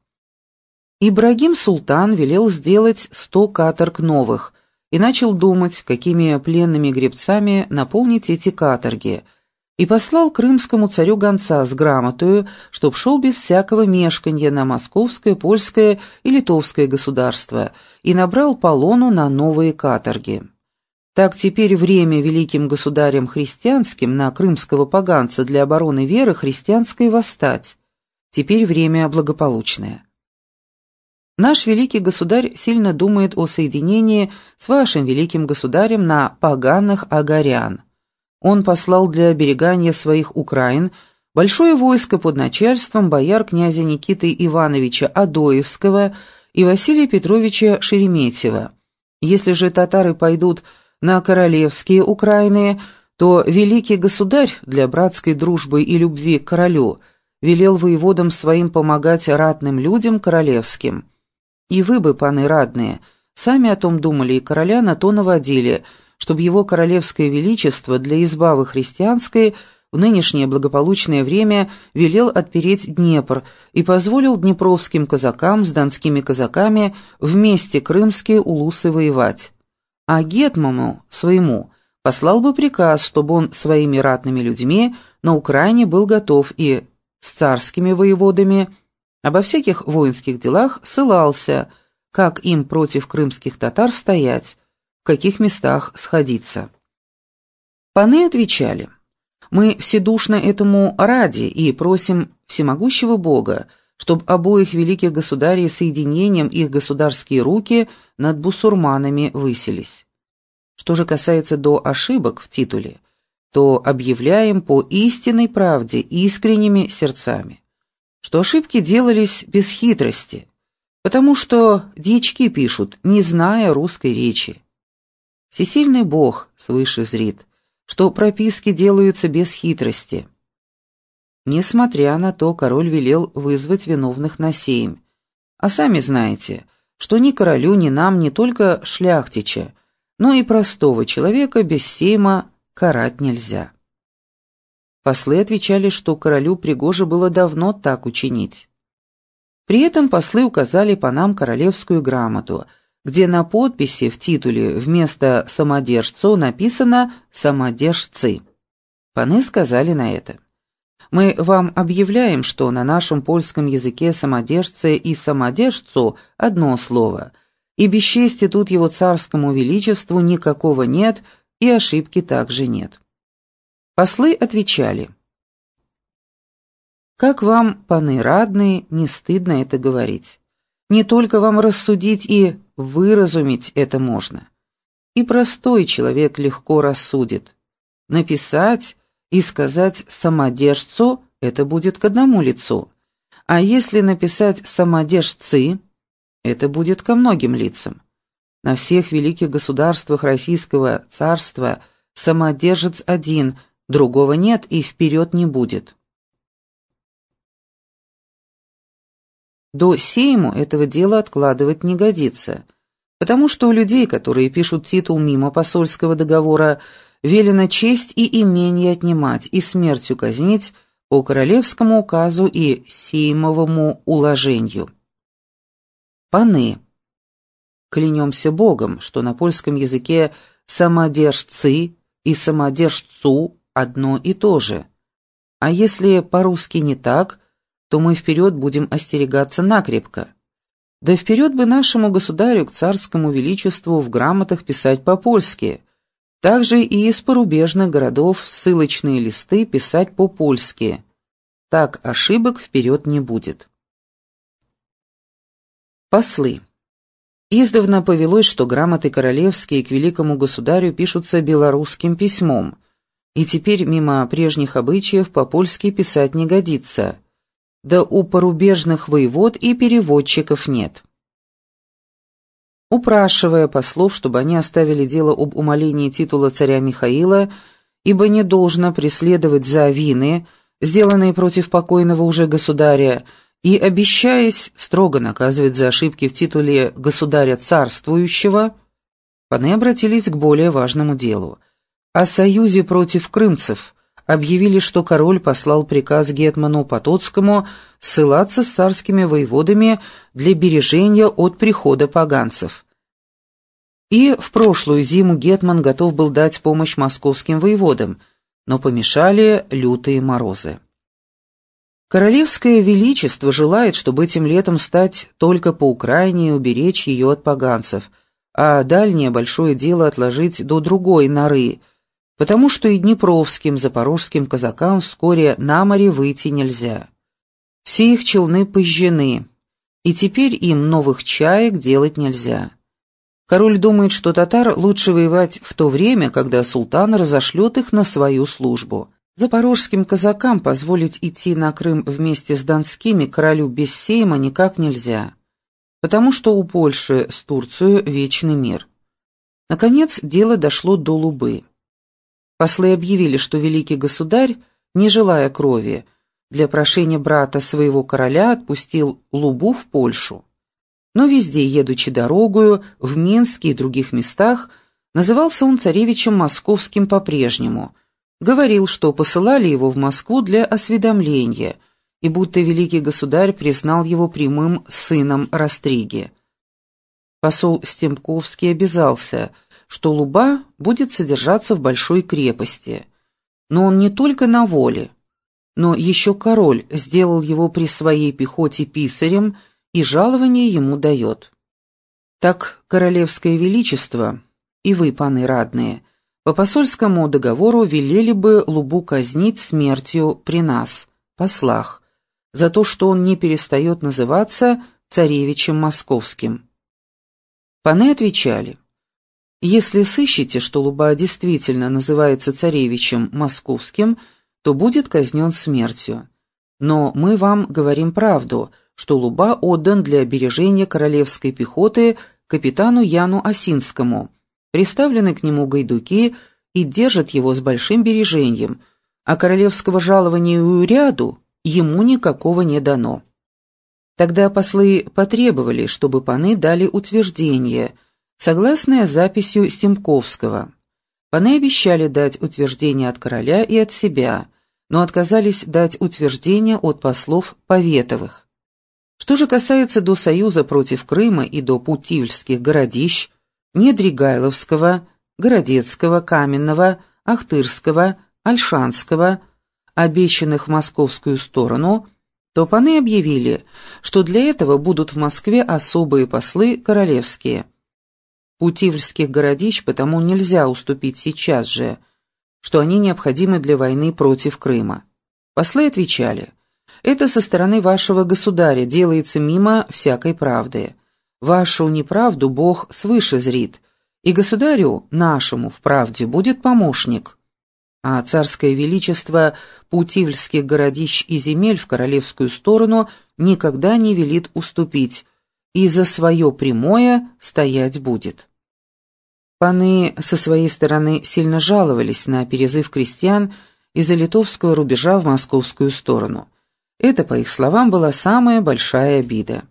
Ибрагим султан велел сделать 100 каторг новых и начал думать, какими пленными гребцами наполнить эти каторги. и послал крымскому царю гонца с грамотою, чтоб шел без всякого мешканья на московское, польское и литовское государство, и набрал полону на новые каторги. Так теперь время великим государем христианским на крымского поганца для обороны веры христианской восстать. Теперь время благополучное. Наш великий государь сильно думает о соединении с вашим великим государем на поганых агарян. Он послал для оберегания своих Украин большое войско под начальством бояр князя Никиты Ивановича Адоевского и Василия Петровича Шереметьева. Если же татары пойдут на королевские Украины, то великий государь для братской дружбы и любви к королю велел воеводам своим помогать ратным людям королевским. И вы бы, паны радные, сами о том думали и короля на то наводили, чтобы его королевское величество для избавы христианской в нынешнее благополучное время велел отпереть Днепр и позволил днепровским казакам с донскими казаками вместе крымские улусы воевать. А гетману своему послал бы приказ, чтобы он своими ратными людьми на Украине был готов и с царскими воеводами обо всяких воинских делах ссылался, как им против крымских татар стоять, в каких местах сходиться. Паны отвечали: «Мы вседушно этому ради и просим всемогущего Бога, чтоб обоих великих государей соединением их государские руки над бусурманами высились. Что же касается до ошибок в титуле, то объявляем по истинной правде искренними сердцами, что ошибки делались без хитрости, потому что дьячки пишут, не зная русской речи. Всесильный Бог свыше зрит, что прописки делаются без хитрости. Несмотря на то, король велел вызвать виновных на сейм. А сами знаете, что ни королю, ни нам не только шляхтича, но и простого человека без сейма карать нельзя». Послы отвечали, что королю пригоже было давно так учинить. При этом послы указали панам королевскую грамоту, где на подписи в титуле вместо «самодержцу» написано «самодержцы». Паны сказали на это: «Мы вам объявляем, что на нашем польском языке самодержцы и самодержцу одно слово, и бесчестия тут его царскому величеству никакого нет, и ошибки также нет». Послы отвечали: «Как вам, паны радные, не стыдно это говорить? Не только вам рассудить и выразумить это можно. И простой человек легко рассудит. Написать и сказать самодержцу – это будет к одному лицу, а если написать самодержцы – это будет ко многим лицам. На всех великих государствах Российского царства самодержец один, другого нет и вперед не будет». До сейму этого дела откладывать не годится, потому что у людей, которые пишут титул мимо посольского договора, велено честь и имение отнимать и смертью казнить по королевскому указу и сеймовому уложению. Паны. Клянемся Богом, что на польском языке самодержцы и самодержцу одно и то же. А если по-русски не так, то мы вперед будем остерегаться накрепко. Да вперед бы нашему государю к царскому величеству в грамотах писать по-польски, также и из порубежных городов ссылочные листы писать по-польски. Так ошибок вперед не будет. Послы. Издавна повелось, что грамоты королевские к великому государю пишутся белорусским письмом, и теперь мимо прежних обычаев по-польски писать не годится. Да у порубежных воевод и переводчиков нет. Упрашивая послов, чтобы они оставили дело об умалении титула царя Михаила, ибо не должно преследовать за вины, сделанные против покойного уже государя, и обещаясь строго наказывать за ошибки в титуле государя царствующего, паны обратились к более важному делу – о союзе против крымцев. Объявили, что король послал приказ гетману Потоцкому ссылаться с царскими воеводами для бережения от прихода поганцев. И в прошлую зиму гетман готов был дать помощь московским воеводам, но помешали лютые морозы. Королевское величество желает, чтобы этим летом стать только по Украине и уберечь ее от поганцев, а дальнее большое дело отложить до другой норы, потому что и днепровским, запорожским казакам вскоре на море выйти нельзя. Все их челны пожжены, и теперь им новых чаек делать нельзя. Король думает, что татар лучше воевать в то время, когда султан разошлет их на свою службу. Запорожским казакам позволить идти на Крым вместе с донскими королю без сейма никак нельзя, потому что у Польши с Турцией вечный мир. Наконец, дело дошло до Лубы. Послы объявили, что великий государь, не желая крови, для прошения брата своего короля отпустил Лубу в Польшу. Но везде, едучи дорогою, в Минске и других местах, назывался он царевичем московским по-прежнему, говорил, что посылали его в Москву для осведомления, и будто великий государь признал его прямым сыном Растриги. Посол Стемковский обязался, что Луба будет содержаться в большой крепости, но он не только на воле, но еще король сделал его при своей пехоте писарем и жалование ему дает. Так королевское величество, и вы, паны радные, по посольскому договору велели бы Лубу казнить смертью при нас, послах, за то, что он не перестает называться царевичем московским. Паны отвечали: если сыщете, что Луба действительно называется царевичем московским, то будет казнен смертью. Но мы вам говорим правду, что Луба отдан для бережения королевской пехоты капитану Яну Осинскому, приставлены к нему гайдуки и держат его с большим бережением, а королевского жалования и уряду ему никакого не дано. Тогда послы потребовали, чтобы паны дали утверждение, согласное с записью Стемковского. Паны обещали дать утверждение от короля и от себя, но отказались дать утверждение от послов поветовых. Что же касается до союза против Крыма и до путивльских городищ, Недригайловского, Городецкого, Каменного, Ахтырского, Ольшанского, обещанных в московскую сторону, то паны объявили, что для этого будут в Москве особые послы королевские. Путивльских городищ потому нельзя уступить сейчас же, что они необходимы для войны против Крыма. Послы отвечали: это со стороны вашего государя делается мимо всякой правды. Вашу неправду Бог свыше зрит, и государю нашему в правде будет помощник. А царское величество путивльских городищ и земель в королевскую сторону никогда не велит уступить, и за свое прямое стоять будет. Паны со своей стороны сильно жаловались на перезыв крестьян из-за литовского рубежа в московскую сторону. Это, по их словам, была самая большая обида.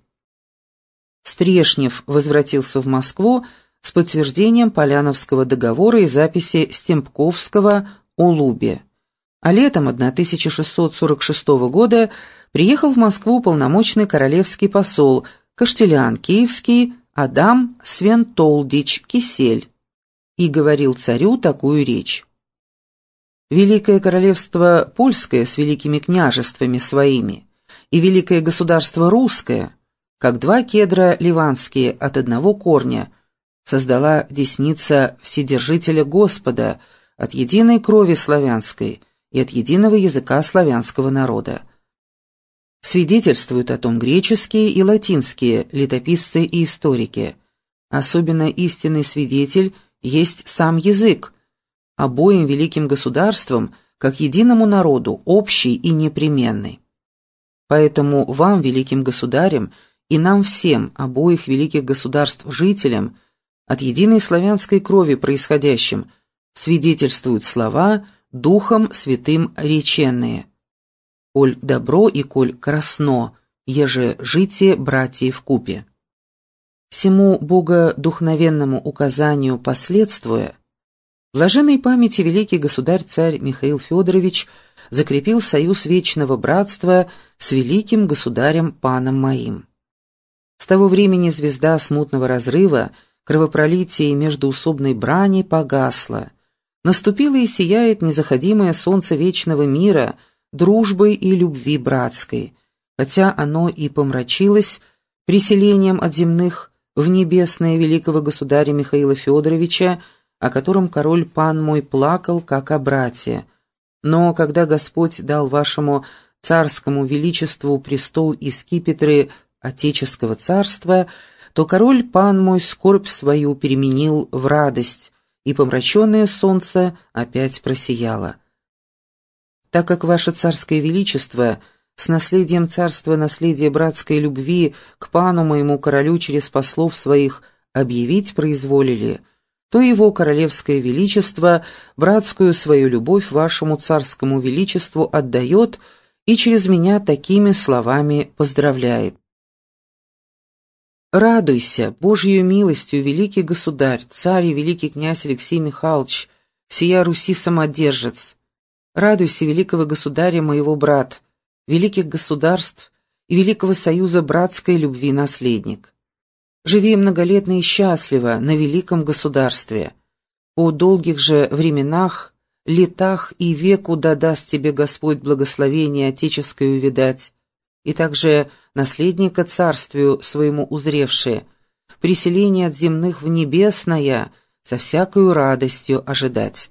Стрешнев возвратился в Москву с подтверждением Поляновского договора и записи Стемковского о Лубе. А летом 1646 года приехал в Москву полномочный королевский посол, каштелян киевский Адам Свентолдич Кисель, и говорил царю такую речь: «Великое королевство польское с великими княжествами своими и великое государство русское, как два кедра ливанские от одного корня, создала десница Вседержителя Господа от единой крови славянской и от единого языка славянского народа. Свидетельствуют о том греческие и латинские летописцы и историки. Особенно истинный свидетель есть сам язык, обоим великим государствам, как единому народу, общий и непременный. Поэтому вам, великим государям, и нам всем, обоих великих государств жителям, от единой славянской крови происходящим, свидетельствуют слова Духом Святым реченные: «Коль добро и коль красно, еже житие братьев вкупе». Сему богодухновенному указанию последствуя, в блаженной памяти великий государь-царь Михаил Федорович закрепил союз вечного братства с великим государем-паном моим. С того времени звезда смутного разрыва, кровопролития и междоусобной брани погасла, Наступило и сияет незаходимое солнце вечного мира, дружбы и любви братской, хотя оно и помрачилось переселением от земных в небесное великого государя Михаила Федоровича, о котором король пан мой плакал, как о брате. Но когда Господь дал вашему царскому величеству престол и скипетры Отеческого царства, то король пан мой скорбь свою переменил в радость, и помраченное солнце опять просияло. Так как ваше царское величество с наследием царства наследие братской любви к пану моему королю через послов своих объявить произволили, то его королевское величество братскую свою любовь вашему царскому величеству отдает и через меня такими словами поздравляет. Радуйся, Божьей милостью, великий государь, царь и великий князь Алексей Михайлович, сия Руси самодержец. Радуйся, великого государя моего брат, великих государств и великого союза братской любви наследник. Живи многолетно и счастливо на великом государстве. По долгих же временах, летах и веку да даст тебе Господь благословение отеческое увидать, и также наследника царствию своему узревшие, преселение от земных в небесное со всякою радостью ожидать.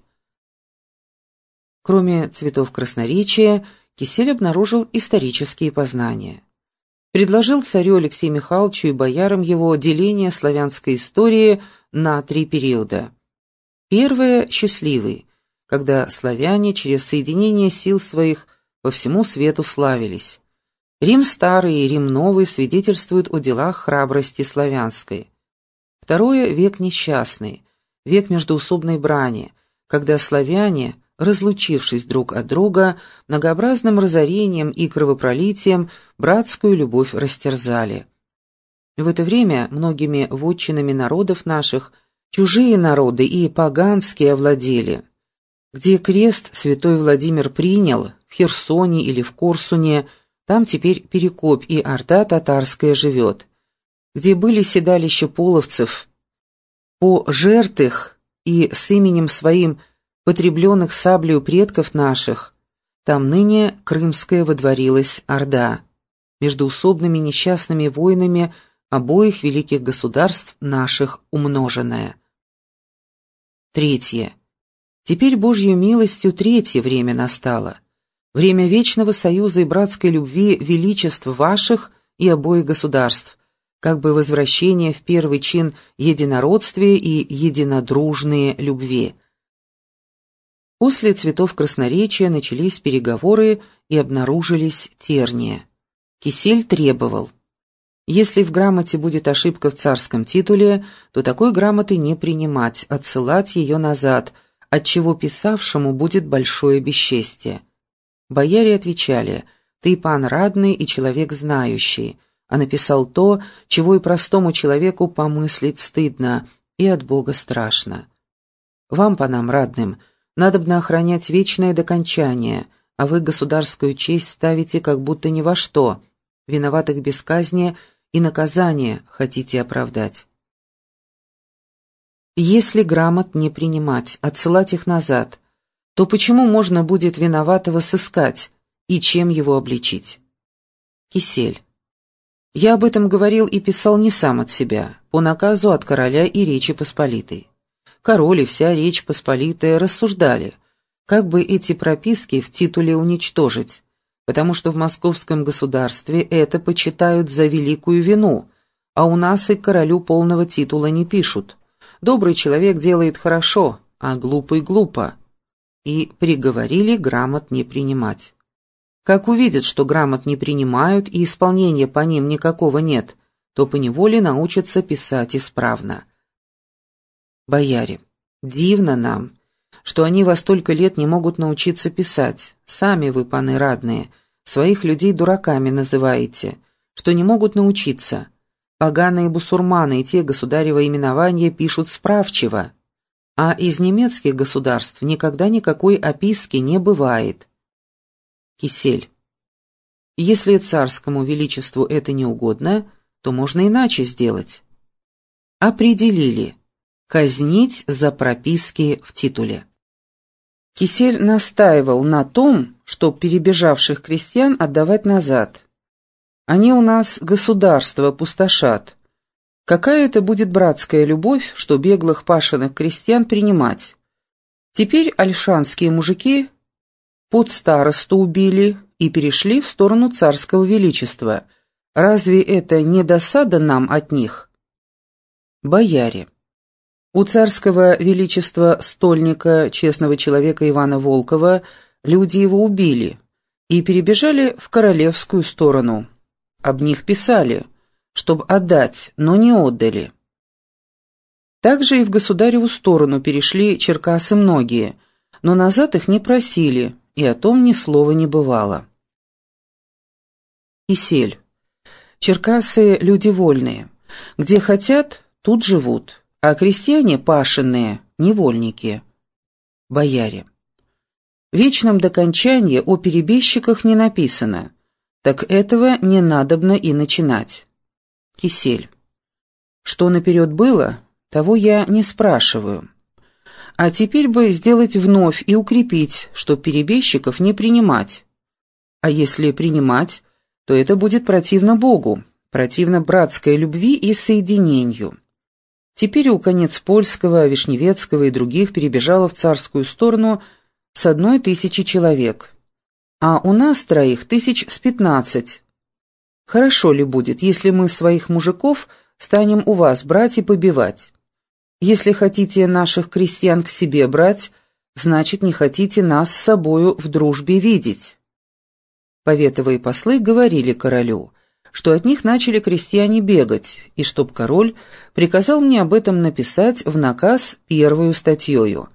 Кроме цветов красноречия, Кисель обнаружил исторические познания. Предложил царю Алексею Михайловичу и боярам его деление славянской истории на 3 периода. Первый – счастливый, когда славяне через соединение сил своих по всему свету славились. Рим Старый и Рим Новый свидетельствуют о делах храбрости славянской. Второе – век несчастный, век междоусобной брани, когда славяне, разлучившись друг от друга, многообразным разорением и кровопролитием братскую любовь растерзали. В это время многими вотчинами народов наших чужие народы и поганские овладели. Где крест святой Владимир принял, в Херсоне или в Корсуне, там теперь Перекопь и орда татарская живет. Где были седалища половцев, по жертых и с именем своим потребленных саблею предков наших, там ныне крымская водворилась орда, междоусобными несчастными войнами обоих великих государств наших умноженная. Третье. Теперь Божьей милостью третье время настало. Время вечного союза и братской любви величеств ваших и обоих государств, как бы возвращение в первый чин единородствия и единодружные любви. После цветов красноречия начались переговоры и обнаружились терния. Кисель требовал: если в грамоте будет ошибка в царском титуле, то такой грамоты не принимать, отсылать ее назад, отчего писавшему будет большое бесчестие. Бояре отвечали: ты пан радный и человек знающий, а написал то, чего и простому человеку помыслить стыдно и от Бога страшно. Вам, панам радным, надобно охранять вечное докончание, а вы государскую честь ставите как будто ни во что, виноватых без казни и наказания хотите оправдать. Если грамот не принимать, отсылать их назад, то почему можно будет виноватого сыскать и чем его обличить? Кисель. Я об этом говорил и писал не сам от себя, по наказу от короля и Речи Посполитой. Король и вся Речь Посполитая рассуждали, как бы эти прописки в титуле уничтожить, потому что в московском государстве это почитают за великую вину, а у нас и королю полного титула не пишут. Добрый человек делает хорошо, а глупый глупо. И приговорили грамот не принимать. Как увидят, что грамот не принимают и исполнения по ним никакого нет, то поневоле научатся писать исправно. Бояре, дивно нам, что они во столько лет не могут научиться писать. Сами вы, паны радные, своих людей дураками называете, что не могут научиться. Поганые бусурманы и те государево именования пишут справчиво, а из немецких государств никогда никакой описки не бывает. Кисель. Если царскому величеству это не угодно, то можно иначе сделать. Определили. Казнить за прописки в титуле. Кисель настаивал на том, чтоб перебежавших крестьян отдавать назад. Они у нас государство пустошат. Какая это будет братская любовь, что беглых пашенных крестьян принимать? Теперь ольшанские мужики под старосту убили и перешли в сторону царского величества. Разве это не досада нам от них? Бояре. У царского величества стольника, честного человека Ивана Волкова, люди его убили и перебежали в королевскую сторону. Об них писали, чтоб отдать, но не отдали. Также и в государеву сторону перешли черкасы многие, но назад их не просили, и о том ни слова не бывало. Кисель. Черкасы – люди вольные. Где хотят, тут живут, а крестьяне пашенные – невольники. Бояре. В вечном докончании о перебежчиках не написано, так этого не надобно и начинать. Кисель. Что наперед было, того я не спрашиваю. А теперь бы сделать вновь и укрепить, чтоб перебежчиков не принимать. А если принимать, то это будет противно Богу, противно братской любви и соединению. Теперь у конец Польского, Вишневецкого и других перебежало в царскую сторону с 1000 человек, а у нас троих 1500. Хорошо ли будет, если мы своих мужиков станем у вас брать и побивать? Если хотите наших крестьян к себе брать, значит, не хотите нас с собою в дружбе видеть. Поветовые послы говорили королю, что от них начали крестьяне бегать, и чтоб король приказал мне об этом написать в наказ первую статьёю.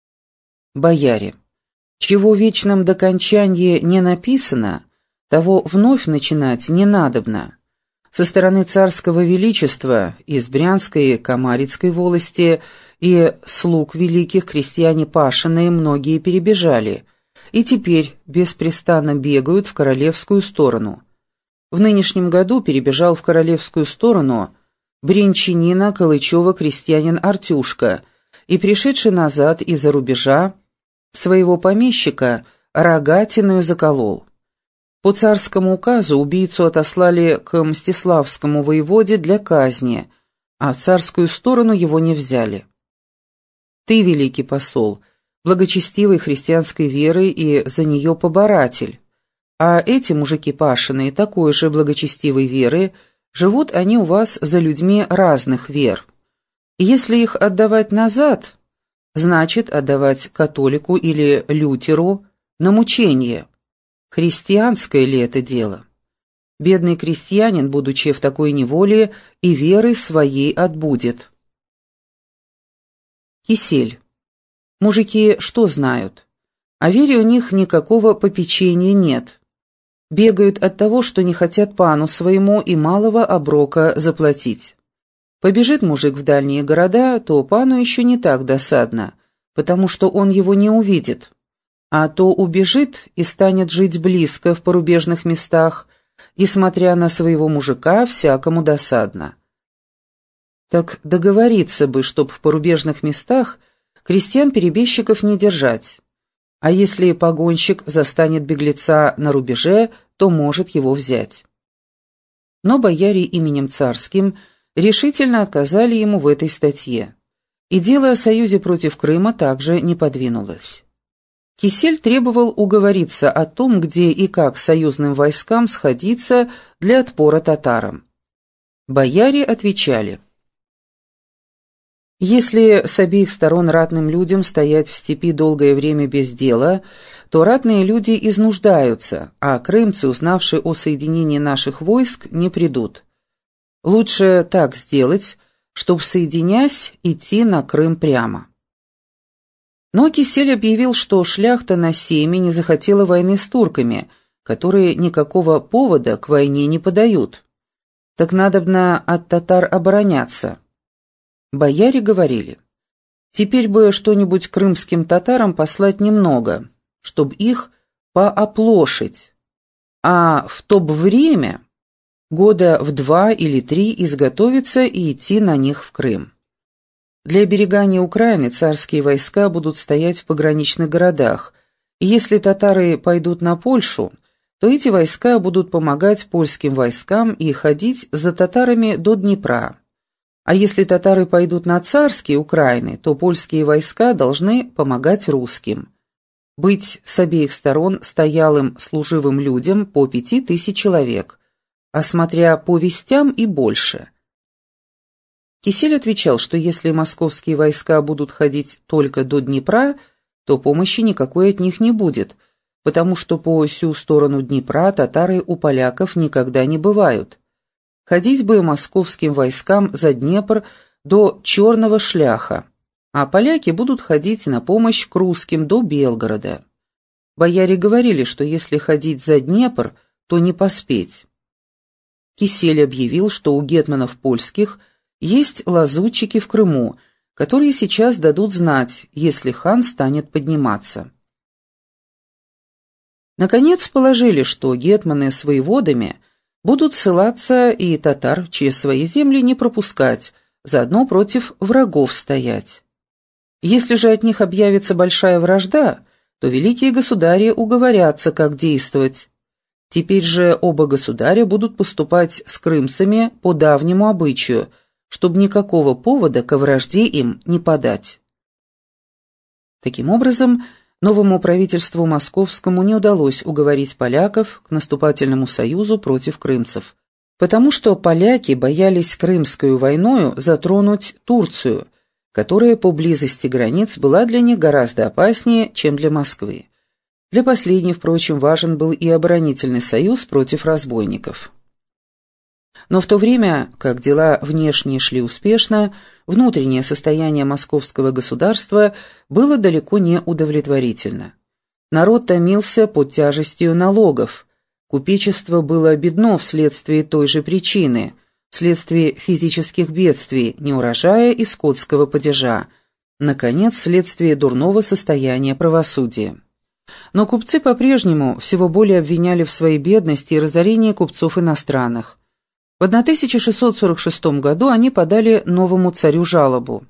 Бояре. Чего в вечном докончании не написано, того вновь начинать не надобно. Со стороны царского величества из Брянской и Камарицкой волости и слуг великих крестьяне пашенные многие перебежали, и теперь беспрестанно бегают в королевскую сторону. В нынешнем году перебежал в королевскую сторону брянчанина Калычева крестьянин Артюшка и пришедший назад из-за рубежа своего помещика рогатиною заколол. По царскому указу убийцу отослали к Мстиславскому воеводе для казни, а в царскую сторону его не взяли. Ты, великий посол, благочестивой христианской веры и за нее поборатель, а эти мужики пашеные такой же благочестивой веры, живут они у вас за людьми разных вер. И если их отдавать назад, значит отдавать католику или лютеру на мучение. Христианское ли это дело? Бедный крестьянин, будучи в такой неволе, и веры своей отбудет. Кисель. Мужики что знают? О вере у них никакого попечения нет. Бегают от того, что не хотят пану своему и малого оброка заплатить. Побежит мужик в дальние города, то пану еще не так досадно, потому что он его не увидит. А то убежит и станет жить близко в порубежных местах, и, смотря на своего мужика, всякому досадно. Так договориться бы, чтоб в порубежных местах крестьян-перебежчиков не держать. А если погонщик застанет беглеца на рубеже, то может его взять. Но бояре именем царским решительно отказали ему в этой статье, и дело о союзе против Крыма также не подвинулось. Кисель требовал уговориться о том, где и как союзным войскам сходиться для отпора татарам. Бояре отвечали: если с обеих сторон ратным людям стоять в степи долгое время без дела, то ратные люди изнуждаются, а крымцы, узнавшие о соединении наших войск, не придут. Лучше так сделать, чтоб, соединясь, идти на Крым прямо. Но Кисель объявил, что шляхта на сейме не захотела войны с турками, которые никакого повода к войне не подают. Так надобно от татар обороняться. Бояре говорили: теперь бы что-нибудь крымским татарам послать немного, чтоб их пооплошить, а в то время года в 2 или 3 изготовиться и идти на них в Крым. Для оберегания Украины царские войска будут стоять в пограничных городах, и если татары пойдут на Польшу, то эти войска будут помогать польским войскам и ходить за татарами до Днепра. А если татары пойдут на царские Украины, то польские войска должны помогать русским. Быть с обеих сторон стоялым служивым людям по 5000 человек, а смотря по вестям и больше. Кисель отвечал, что если московские войска будут ходить только до Днепра, то помощи никакой от них не будет, потому что по сю сторону Днепра татары у поляков никогда не бывают. Ходить бы московским войскам за Днепр до Черного Шляха, а поляки будут ходить на помощь к русским до Белгорода. Бояре говорили, что если ходить за Днепр, то не поспеть. Кисель объявил, что у гетманов польских есть лазутчики в Крыму, которые сейчас дадут знать, если хан станет подниматься. Наконец положили, что гетманы с воеводами будут ссылаться и татар через свои земли не пропускать, заодно против врагов стоять. Если же от них объявится большая вражда, то великие государи уговорятся, как действовать. Теперь же оба государя будут поступать с крымцами по давнему обычаю, чтобы никакого повода ко вражде им не подать. Таким образом, новому правительству московскому не удалось уговорить поляков к наступательному союзу против крымцев, потому что поляки боялись Крымскую войною затронуть Турцию, которая по близости границ была для них гораздо опаснее, чем для Москвы. Для последней, впрочем, важен был и оборонительный союз против разбойников. Но в то время, как дела внешние шли успешно, внутреннее состояние московского государства было далеко не удовлетворительно. Народ томился под тяжестью налогов, купечество было бедно вследствие той же причины, вследствие физических бедствий, неурожая и скотского падежа, наконец, вследствие дурного состояния правосудия. Но купцы по-прежнему всего более обвиняли в своей бедности и разорении купцов иностранных. В 1646 году они подали новому царю жалобу.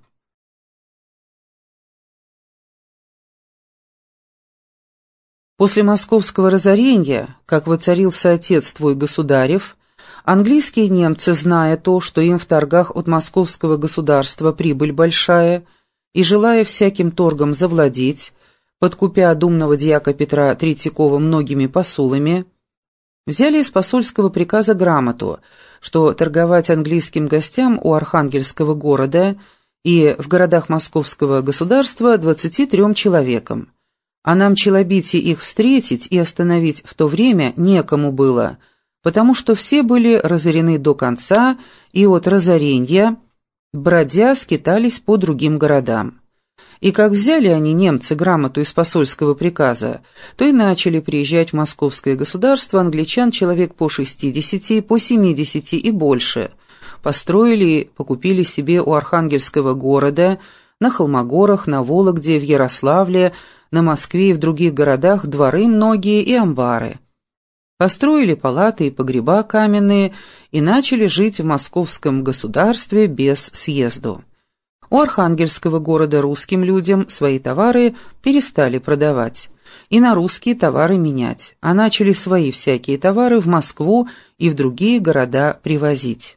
После московского разорения, как воцарился отец твой государев, английские немцы, зная то, что им в торгах от московского государства прибыль большая, и желая всяким торгом завладеть, подкупя думного дьяка Петра Третьякова многими посулами, взяли из посольского приказа грамоту, что торговать английским гостям у Архангельского города и в городах московского государства 23 человекам, а нам челобитие их встретить и остановить в то время некому было, потому что все были разорены до конца и от разорения, бродя, скитались по другим городам. И как взяли они, немцы, грамоту из посольского приказа, то и начали приезжать в московское государство англичан человек по 60, по 70 и больше. Построили, покупили себе у Архангельского города, на Холмогорах, на Вологде, в Ярославле, на Москве и в других городах дворы многие и амбары. Построили палаты и погреба каменные и начали жить в московском государстве без съезду. У Архангельского города русским людям свои товары перестали продавать и на русские товары менять, а начали свои всякие товары в Москву и в другие города привозить.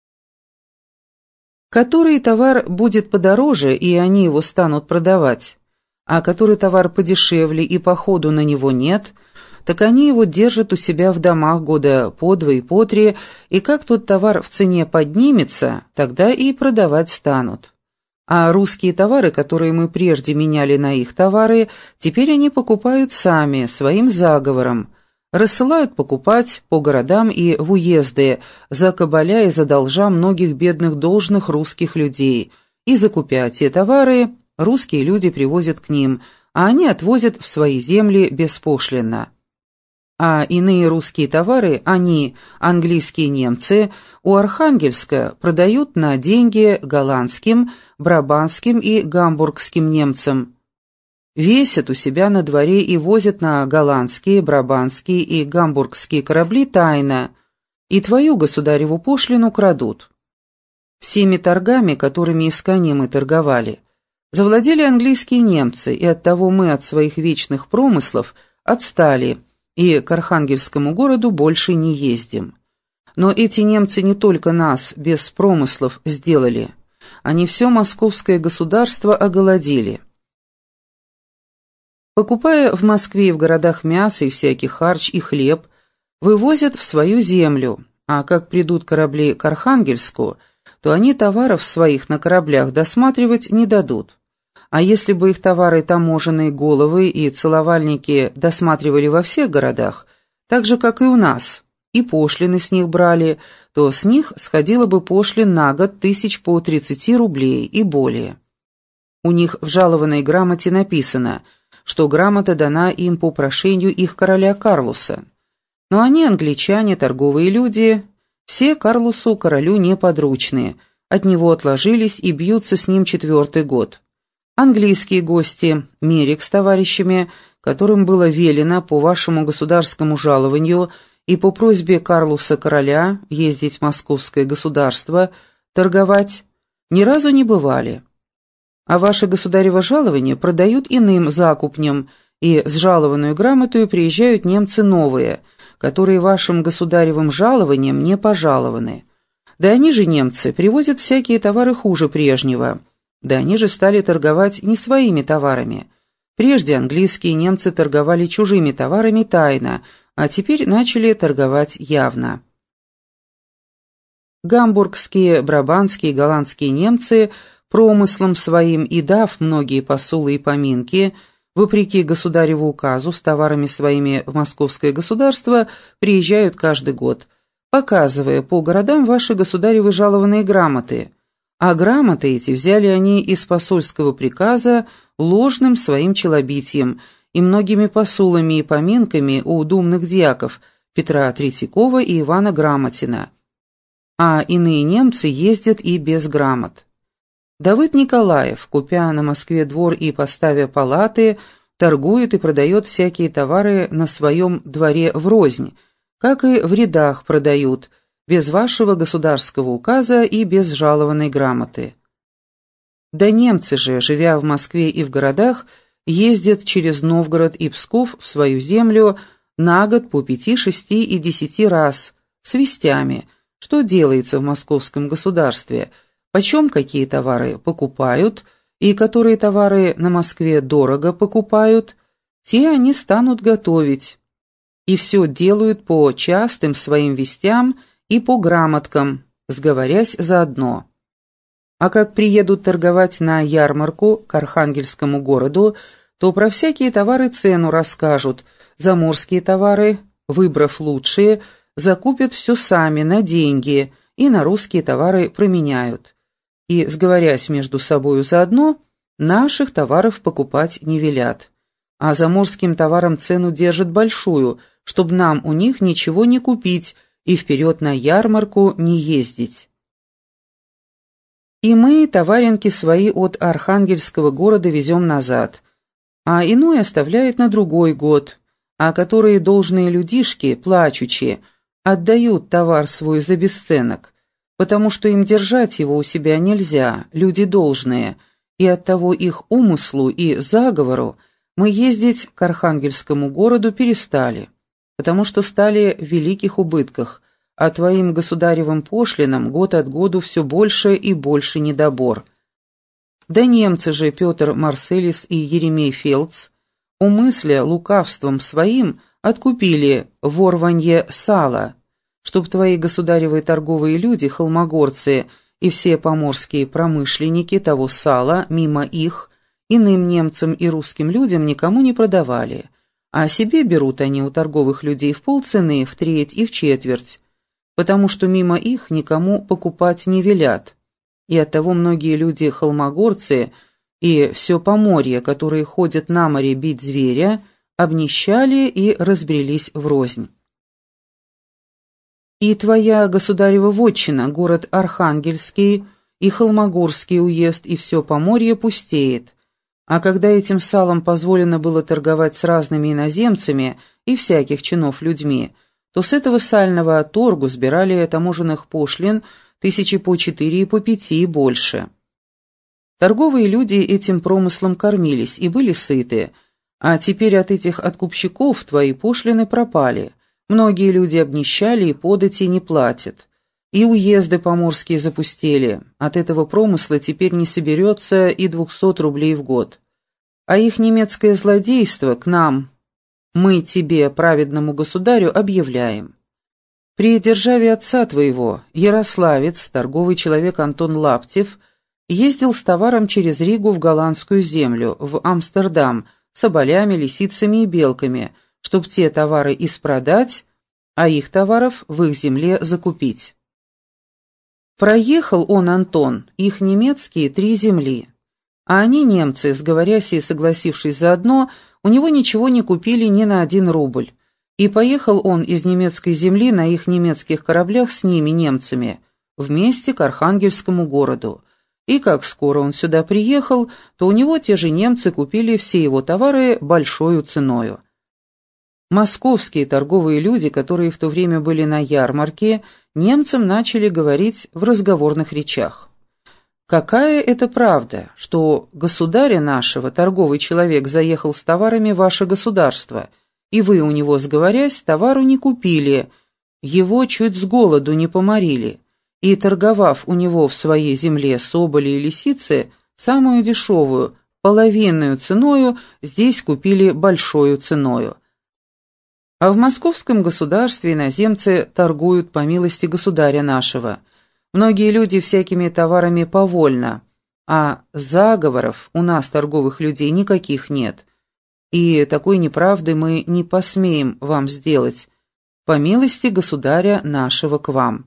Который товар будет подороже, и они его станут продавать, а который товар подешевле и походу на него нет, так они его держат у себя в домах года по 2 и по 3, и как тот товар в цене поднимется, тогда и продавать станут. А русские товары, которые мы прежде меняли на их товары, теперь они покупают сами, своим заговором, рассылают покупать по городам и в уезды, закабаля и задолжа многих бедных должных русских людей, и закупя те товары, русские люди привозят к ним, а они отвозят в свои земли беспошлинно. А иные русские товары они, английские немцы, у Архангельска продают на деньги голландским, брабанским и гамбургским немцам. Весят у себя на дворе и возят на голландские, брабанские и гамбургские корабли тайно, и твою государеву пошлину крадут. Всеми торгами, которыми из кони мы торговали, завладели английские немцы, и оттого мы от своих вечных промыслов отстали и к Архангельскому городу больше не ездим. Но эти немцы не только нас без промыслов сделали, они все московское государство оголодили. Покупая в Москве и в городах мясо и всякий харч и хлеб, вывозят в свою землю, а как придут корабли к Архангельску, то они товаров своих на кораблях досматривать не дадут. А если бы их товары таможенные головы и целовальники досматривали во всех городах, так же, как и у нас, и пошлины с них брали, то с них сходило бы пошлин на год 1000 по 30 рублей и более. У них в жалованной грамоте написано, что грамота дана им по прошению их короля Карлуса. Но они, англичане, торговые люди, все Карлусу, королю, неподручные, от него отложились и бьются с ним 4-й год. Английские гости, Мерик с товарищами, которым было велено по вашему государскому жалованию и по просьбе Карлуса короля ездить в московское государство, торговать, ни разу не бывали. А ваше государево жалование продают иным закупням, и с жалованную грамотою приезжают немцы новые, которые вашим государевым жалованием не пожалованы. Да они же, немцы, привозят всякие товары хуже прежнего. Да они же стали торговать не своими товарами. Прежде английские немцы торговали чужими товарами тайно, а теперь начали торговать явно. Гамбургские, брабанские, голландские немцы промыслом своим и дав многие посулы и поминки, вопреки государеву указу, с товарами своими в московское государство приезжают каждый год, показывая по городам ваши государевы жалованные грамоты, а грамоты эти взяли они из посольского приказа ложным своим челобитием и многими посулами и поминками у думных дьяков Петра Третьякова и Ивана Грамотина. А иные немцы ездят и без грамот. Давыд Николаев, купя на Москве двор и поставя палаты, торгует и продает всякие товары на своем дворе врознь, как и в рядах продают, без вашего государского указа и без жалованной грамоты. Да немцы же, живя в Москве и в городах, ездят через Новгород и Псков в свою землю на год по 5, 6 и 10 раз, с вестями, что делается в московском государстве, почем какие товары покупают, и которые товары на Москве дорого покупают, те они станут готовить. И все делают по частым своим вестям и по грамоткам, сговорясь заодно. А как приедут торговать на ярмарку к Архангельскому городу, то про всякие товары цену расскажут, заморские товары, выбрав лучшие, закупят все сами на деньги и на русские товары променяют. И, сговорясь между собою заодно, наших товаров покупать не велят. А заморским товарам цену держат большую, чтобы нам у них ничего не купить и вперед на ярмарку не ездить. И мы товаренки свои от Архангельского города везем назад, а иной оставляет на другой год, а которые должные людишки, плачучи, отдают товар свой за бесценок, потому что им держать его у себя нельзя, люди должные, и оттого их умыслу и заговору мы ездить к Архангельскому городу перестали, потому что стали в великих убытках, а твоим государевым пошлинам год от году все больше и больше недобор. Да немцы же Петр Марселис и Еремей Фелц, умысля лукавством своим, откупили ворванье сала, чтоб твои государевые торговые люди, холмогорцы и все поморские промышленники того сала мимо их иным немцам и русским людям никому не продавали, а себе берут они у торговых людей в полцены, в треть и в четверть, потому что мимо их никому покупать не велят, и оттого многие люди-холмогорцы и все поморье, которые ходят на море бить зверя, обнищали и разбрелись врознь. И твоя государева вотчина, город Архангельский, и Холмогорский уезд, и все поморье пустеет. А когда этим салом позволено было торговать с разными иноземцами и всяких чинов людьми, то с этого сального торгу сбирали таможенных пошлин тысячи по 4 и по 5 и больше. Торговые люди этим промыслом кормились и были сыты, а теперь от этих откупщиков твои пошлины пропали. Многие люди обнищали и подати не платят. И уезды поморские запустели. От этого промысла теперь не соберется и 200 рублей в год. А их немецкое злодейство к нам, мы тебе, праведному государю, объявляем. При державе отца твоего, ярославец, торговый человек Антон Лаптев, ездил с товаром через Ригу в голландскую землю, в Амстердам, соболями, лисицами и белками, чтоб те товары испродать, а их товаров в их земле закупить. Проехал он, Антон, их немецкие 3 земли, а они, немцы, сговорясь и согласившись заодно, у него ничего не купили ни на 1 рубль, и поехал он из немецкой земли на их немецких кораблях с ними, немцами, вместе к Архангельскому городу. И как скоро он сюда приехал, то у него те же немцы купили все его товары большою ценою. Московские торговые люди, которые в то время были на ярмарке, немцам начали говорить в разговорных речах. Какая это правда, что государя нашего торговый человек заехал с товарами в ваше государство, и вы у него, сговорясь, товару не купили, его чуть с голоду не поморили, и, торговав у него в своей земле соболи и лисицы, самую дешевую, половинную ценою, здесь купили большою ценою. А в московском государстве иноземцы торгуют по милости государя нашего. Многие люди всякими товарами повольно, а заговоров у нас, торговых людей, никаких нет. И такой неправды мы не посмеем вам сделать, по милости государя нашего к вам.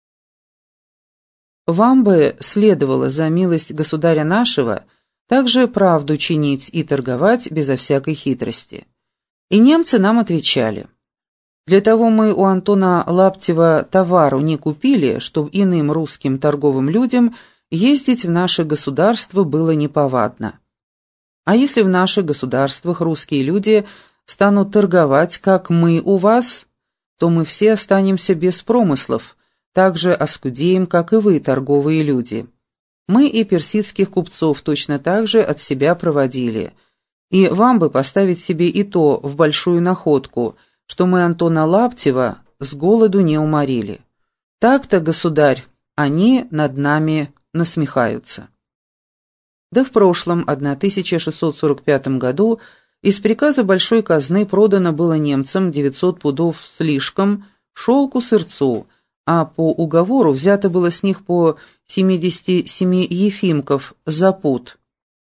Вам бы следовало за милость государя нашего также правду чинить и торговать безо всякой хитрости. И немцы нам отвечали: для того мы у Антона Лаптева товару не купили, чтоб иным русским торговым людям ездить в наше государство было неповадно. А если в наших государствах русские люди станут торговать, как мы у вас, то мы все останемся без промыслов, так же оскудеем, как и вы, торговые люди. Мы и персидских купцов точно так же от себя проводили. И вам бы поставить себе и то в большую находку, что мы Антона Лаптева с голоду не уморили. Так-то, государь, они над нами насмехаются. Да в прошлом, 1645 году, из приказа большой казны продано было немцам 900 пудов слишком шелку-сырцу, а по уговору взято было с них по 77 ефимков за пуд.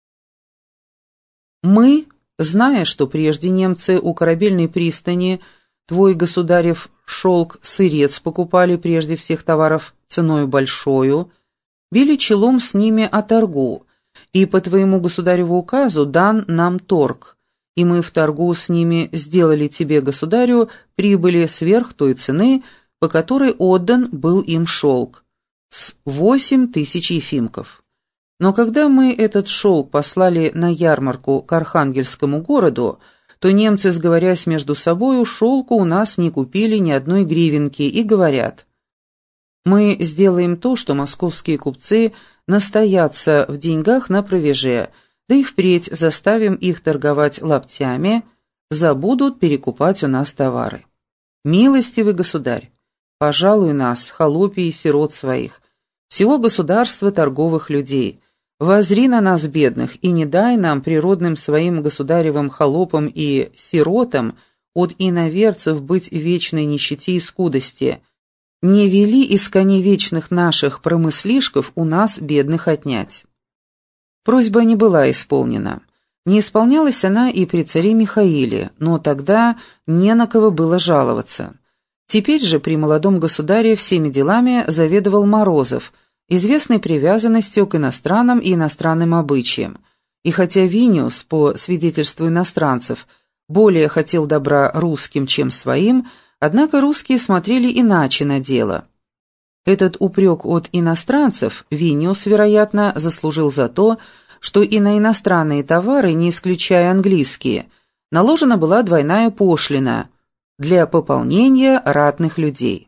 Мы, зная, что прежде немцы у корабельной пристани твой государев шелк-сырец покупали прежде всех товаров ценою большою, били челом с ними о торгу, и по твоему государеву указу дан нам торг, и мы в торгу с ними сделали тебе, государю, прибыли сверх той цены, по которой отдан был им шелк, с 8000 ефимков. Но когда мы этот шелк послали на ярмарку к Архангельскому городу, то немцы, сговорясь между собою, шелку у нас не купили ни одной гривенки и говорят: мы сделаем то, что московские купцы настоятся в деньгах на провеже, да и впредь заставим их торговать лаптями, забудут перекупать у нас товары. Милостивый государь, пожалуй нас, холопий и сирот своих, всего государства торговых людей, воззри на нас, бедных, и не дай нам, природным своим государевым холопам и сиротам, от иноверцев быть в вечной нищете и скудости, не вели из коней вечных наших промыслишков у нас, бедных, отнять. Просьба не была исполнена. Не исполнялась она и при царе Михаиле, но тогда не на кого было жаловаться. Теперь же при молодом государе всеми делами заведовал Морозов, известный привязанностью к иностранным и иностранным обычаям. И хотя Виниус, по свидетельству иностранцев, более хотел добра русским, чем своим, однако русские смотрели иначе на дело. Этот упрек от иностранцев Виниус, вероятно, заслужил за то, что и на иностранные товары, не исключая английские, наложена была двойная пошлина для пополнения ратных людей.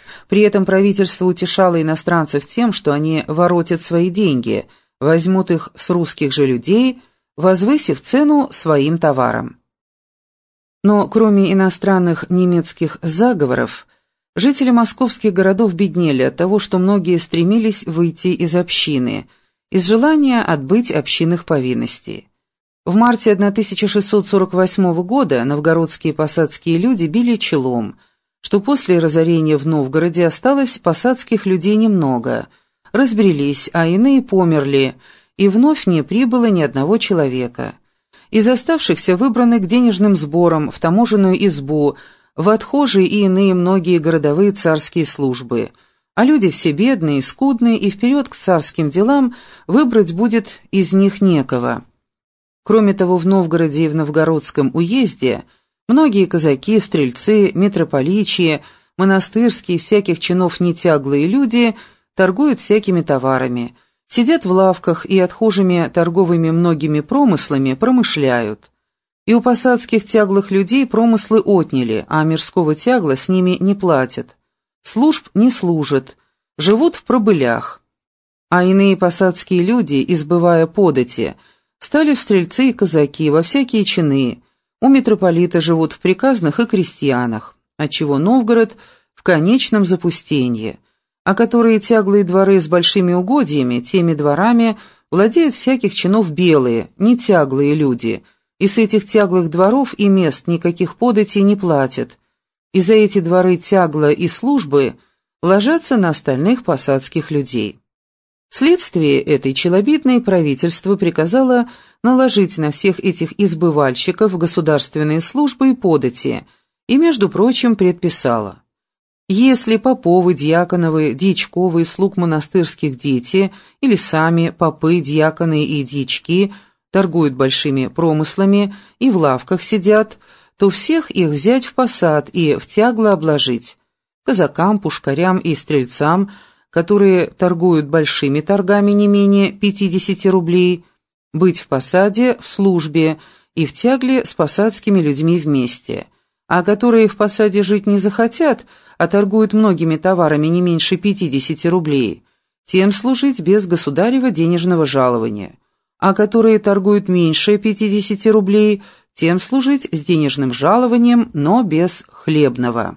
При этом правительство утешало иностранцев тем, что они воротят свои деньги, возьмут их с русских же людей, возвысив цену своим товарам. Но кроме иностранных немецких заговоров, жители московских городов беднели от того, что многие стремились выйти из общины, из желания отбыть общинных повинностей. В марте 1648 года новгородские посадские люди били челом, что после разорения в Новгороде осталось посадских людей немного, разбрелись, а иные померли, и вновь не прибыло ни одного человека. Из оставшихся выбраны к денежным сборам в таможенную избу, в отхожие и иные многие городовые царские службы, а люди все бедные, скудные, и вперед к царским делам выбрать будет из них некого. Кроме того, в Новгороде и в Новгородском уезде многие казаки, стрельцы, митрополичьи, монастырские, всяких чинов нетяглые люди торгуют всякими товарами, сидят в лавках и отхожими торговыми многими промыслами промышляют. И у посадских тяглых людей промыслы отняли, а мирского тягла с ними не платят. Служб не служат, живут в пробылях. А иные посадские люди, избывая подати, стали в стрельцы и казаки, во всякие чины. У митрополита живут в приказных и крестьянах, отчего Новгород в конечном запустении, а которые тяглые дворы с большими угодьями, теми дворами владеют всяких чинов белые, не тяглые люди, и с этих тяглых дворов и мест никаких податей не платят, и за эти дворы тягла и службы ложатся на остальных посадских людей. Вследствие этой челобитной правительство приказало наложить на всех этих избывальщиков государственные службы и подати, и, между прочим, предписало: если поповы, дьяконовы, дьячковы, слуг монастырских дети или сами попы, дьяконы и дьячки торгуют большими промыслами и в лавках сидят, то всех их взять в посад и в тягло обложить, казакам, пушкарям и стрельцам, которые торгуют большими торгами не менее 50 рублей, быть в посаде, в службе и в тягле с посадскими людьми вместе, а которые в посаде жить не захотят, а торгуют многими товарами не меньше 50 рублей, тем служить без государева денежного жалования, а которые торгуют меньше 50 рублей, тем служить с денежным жалованием, но без хлебного.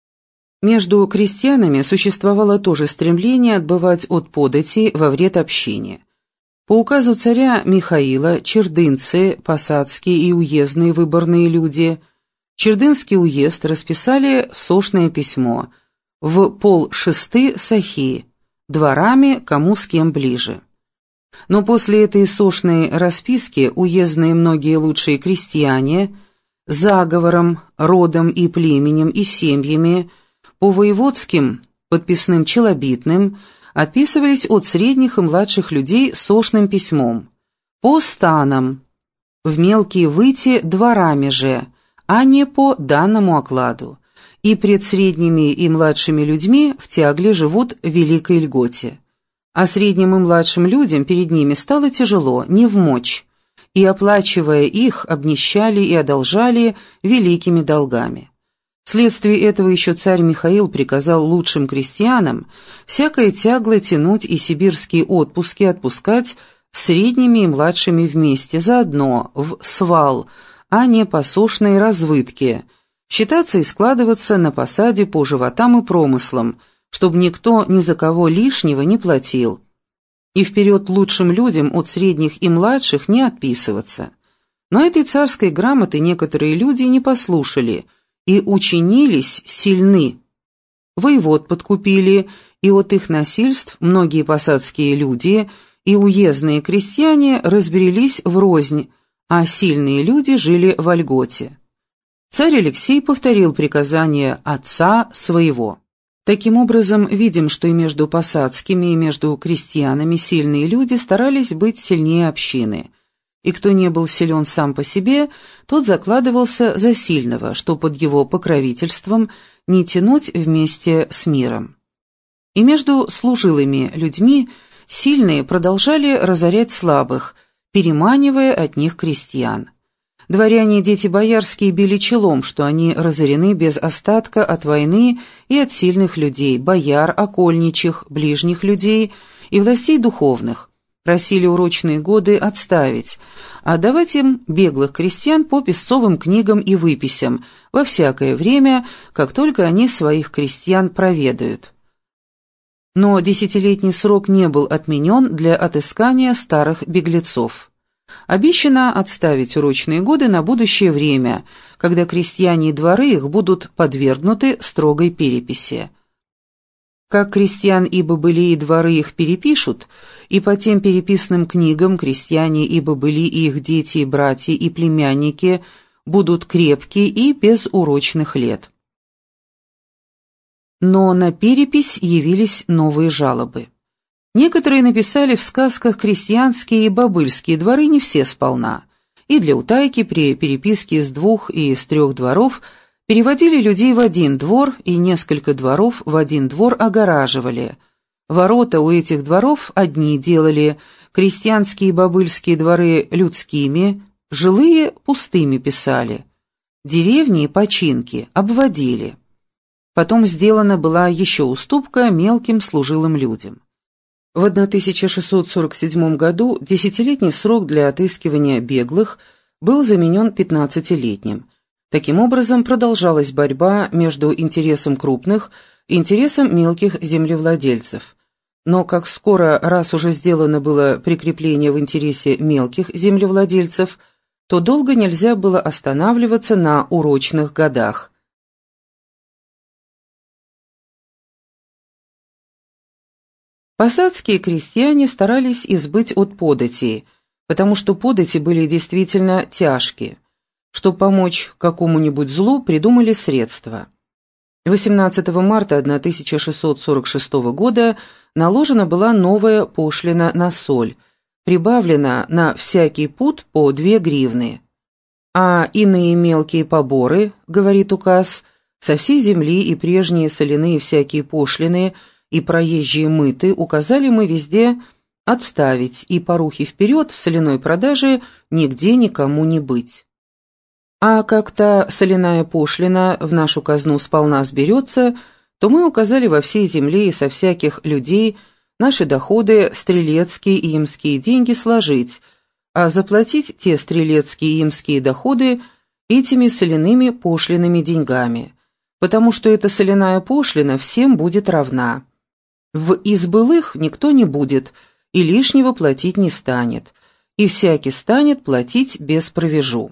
Между крестьянами существовало тоже стремление отбывать от податей во вред общине. По указу царя Михаила чердынцы, посадские и уездные выборные люди, Чердынский уезд расписали в сошное письмо, в полшесты сахи, дворами кому с кем ближе. Но после этой сошной расписки уездные многие лучшие крестьяне заговором, родом и племенем и семьями по воеводским подписным челобитным отписывались от средних и младших людей сошным письмом, по станам, в мелкие выйти дворами же, а не по данному окладу, и пред средними и младшими людьми в тягле живут в великой льготе. А средним и младшим людям перед ними стало тяжело, не вмочь, и, оплачивая их, обнищали и одолжали великими долгами. Вследствие этого еще царь Михаил приказал лучшим крестьянам всякое тягло тянуть и сибирские отпуски отпускать средними и младшими вместе, заодно, в свал, а не по сошной развыдке, считаться и складываться на посаде по животам и промыслам, чтобы никто ни за кого лишнего не платил, и вперед лучшим людям от средних и младших не отписываться. Но этой царской грамоты некоторые люди не послушали и учинились сильны. Воевод подкупили, и от их насильств многие посадские люди и уездные крестьяне разбрелись врознь, а сильные люди жили во льготе. Царь Алексей повторил приказание отца своего. Таким образом, видим, что и между посадскими, и между крестьянами сильные люди старались быть сильнее общины, и кто не был силен сам по себе, тот закладывался за сильного, что под его покровительством не тянуть вместе с миром. И между служилыми людьми сильные продолжали разорять слабых, переманивая от них крестьян. Дворяне и дети боярские били челом, что они разорены без остатка от войны и от сильных людей, бояр, окольничих, ближних людей и властей духовных. Просили урочные годы отставить, а давать им беглых крестьян по песцовым книгам и выписям во всякое время, как только они своих крестьян проведают. Но десятилетний срок не был отменен для отыскания старых беглецов. Обещано отставить урочные годы на будущее время, когда крестьяне и дворы их будут подвергнуты строгой переписи. Как крестьян и бобыли и дворы их перепишут, и по тем переписным книгам крестьяне и бобыли и их дети и братья и племянники будут крепки и без урочных лет. Но на перепись явились новые жалобы. Некоторые написали в сказках крестьянские и бобыльские дворы не все сполна, и для утайки при переписке с 2 и с 3 дворов переводили людей в один двор и несколько дворов в один двор огораживали. Ворота у этих дворов одни делали, крестьянские и бобыльские дворы людскими, жилые пустыми писали, деревни и починки обводили. Потом сделана была еще уступка мелким служилым людям. В 1647 году десятилетний срок для отыскивания беглых был заменен 15-летним. Таким образом, продолжалась борьба между интересом крупных и интересом мелких землевладельцев. Но как скоро, раз уже сделано было прикрепление в интересе мелких землевладельцев, то долго нельзя было останавливаться на урочных годах. Посадские крестьяне старались избыть от податей, потому что подати были действительно тяжкие. Чтобы помочь какому-нибудь злу, придумали средства. 18 марта 1646 года наложена была новая пошлина на соль, прибавлена на всякий пуд по 2 гривны. А иные мелкие поборы, говорит указ, со всей земли и прежние соляные всякие пошлины и проезжие мыты указали мы везде отставить и порухи вперед в соляной продаже нигде никому не быть. А как та соляная пошлина в нашу казну сполна сберется, то мы указали во всей земле и со всяких людей наши доходы, стрелецкие и имские деньги сложить, а заплатить те стрелецкие и имские доходы этими соляными пошлинными деньгами, потому что эта соляная пошлина всем будет равна. В избылых никто не будет и лишнего платить не станет, и всякий станет платить без провежу.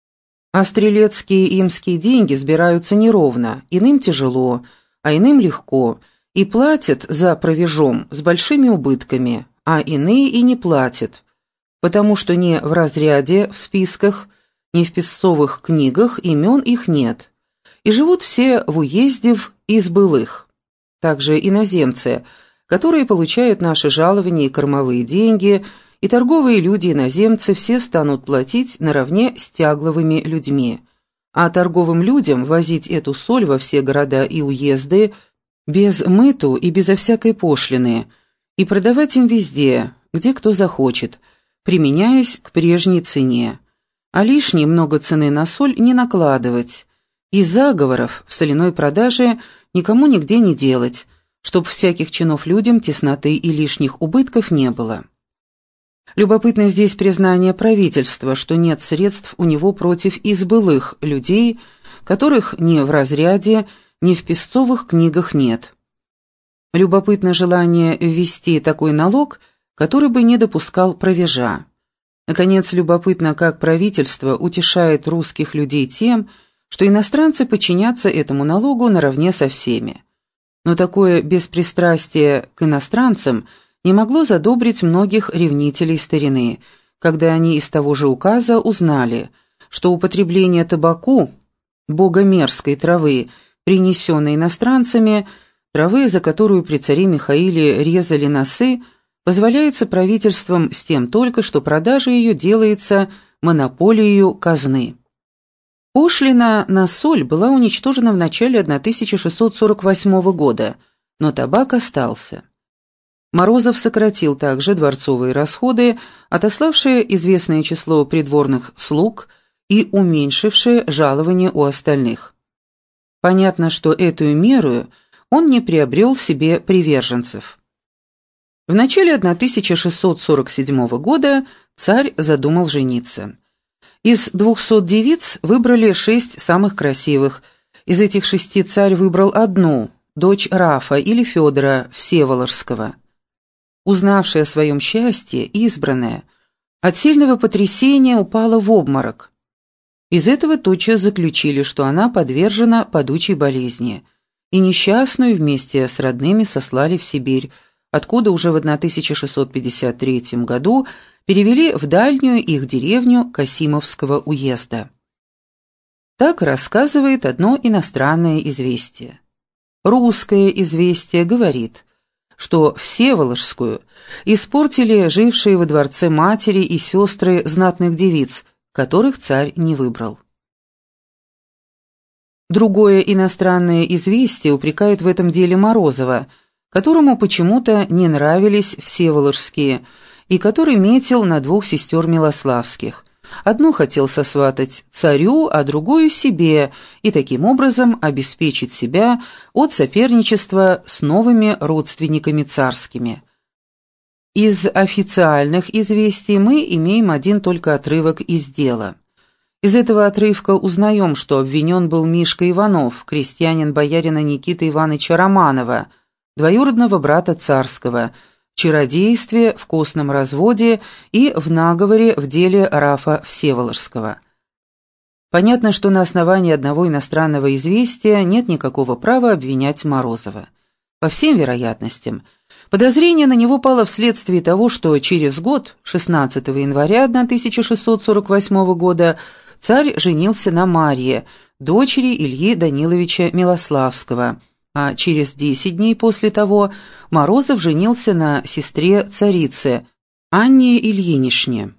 А стрелецкие и имские деньги сбираются неровно, иным тяжело, а иным легко, и платят за провежом с большими убытками, а иные и не платят, потому что ни в разряде, в списках, ни в песцовых книгах имен их нет, и живут все в уезде в избылых. Также иноземцы, которые получают наши жалования и кормовые деньги, и торговые люди-иноземцы все станут платить наравне с тягловыми людьми, а торговым людям возить эту соль во все города и уезды без мыту и безо всякой пошлины, и продавать им везде, где кто захочет, применяясь к прежней цене, а лишней много цены на соль не накладывать, и заговоров в соляной продаже никому нигде не делать, чтоб всяких чинов людям тесноты и лишних убытков не было. Любопытно здесь признание правительства, что нет средств у него против избылых людей, которых ни в разряде, ни в песцовых книгах нет. Любопытно желание ввести такой налог, который бы не допускал провежа. Наконец, любопытно, как правительство утешает русских людей тем, что иностранцы подчинятся этому налогу наравне со всеми. Но такое беспристрастие к иностранцам не могло задобрить многих ревнителей старины, когда они из того же указа узнали, что употребление табаку, богомерзкой травы, принесенной иностранцами, травы, за которую при царе Михаиле резали носы, позволяется правительством с тем только, что продажа ее делается монополией казны. Пошлина на соль была уничтожена в начале 1648 года, но табак остался. Морозов сократил также дворцовые расходы, отославшие известное число придворных слуг и уменьшившее жалование у остальных. Понятно, что эту меру он не приобрел себе приверженцев. В начале 1647 года царь задумал жениться. Из 200 девиц выбрали 6 самых красивых. Из этих 6 царь выбрал одну, дочь Рафа или Федора Всеволожского. Узнавшая о своем счастье, избранная, от сильного потрясения упала в обморок. Из этого тотчас заключили, что она подвержена падучей болезни, и несчастную вместе с родными сослали в Сибирь, откуда уже в 1653 году перевели в дальнюю их деревню Касимовского уезда. Так рассказывает одно иностранное известие. Русское известие говорит, что Всеволожскую испортили жившие во дворце матери и сестры знатных девиц, которых царь не выбрал. Другое иностранное известие упрекает в этом деле Морозова, которому почему-то не нравились всеволожские, и который метил на 2 сестер Милославских. Одну хотел сосватать царю, а другую себе, и таким образом обеспечить себя от соперничества с новыми родственниками царскими. Из официальных известий мы имеем один только отрывок из дела. Из этого отрывка узнаем, что обвинен был Мишка Иванов, крестьянин боярина Никиты Ивановича Романова, двоюродного брата царского, в чародействе, в костном разводе и в наговоре в деле Рафа Всеволожского. Понятно, что на основании одного иностранного известия нет никакого права обвинять Морозова. По всем вероятностям, подозрение на него пало вследствие того, что через год, 16 января 1648 года, царь женился на Марье, дочери Ильи Даниловича Милославского, а через 10 дней после того Морозов женился на сестре царицы, Анне Ильинишне.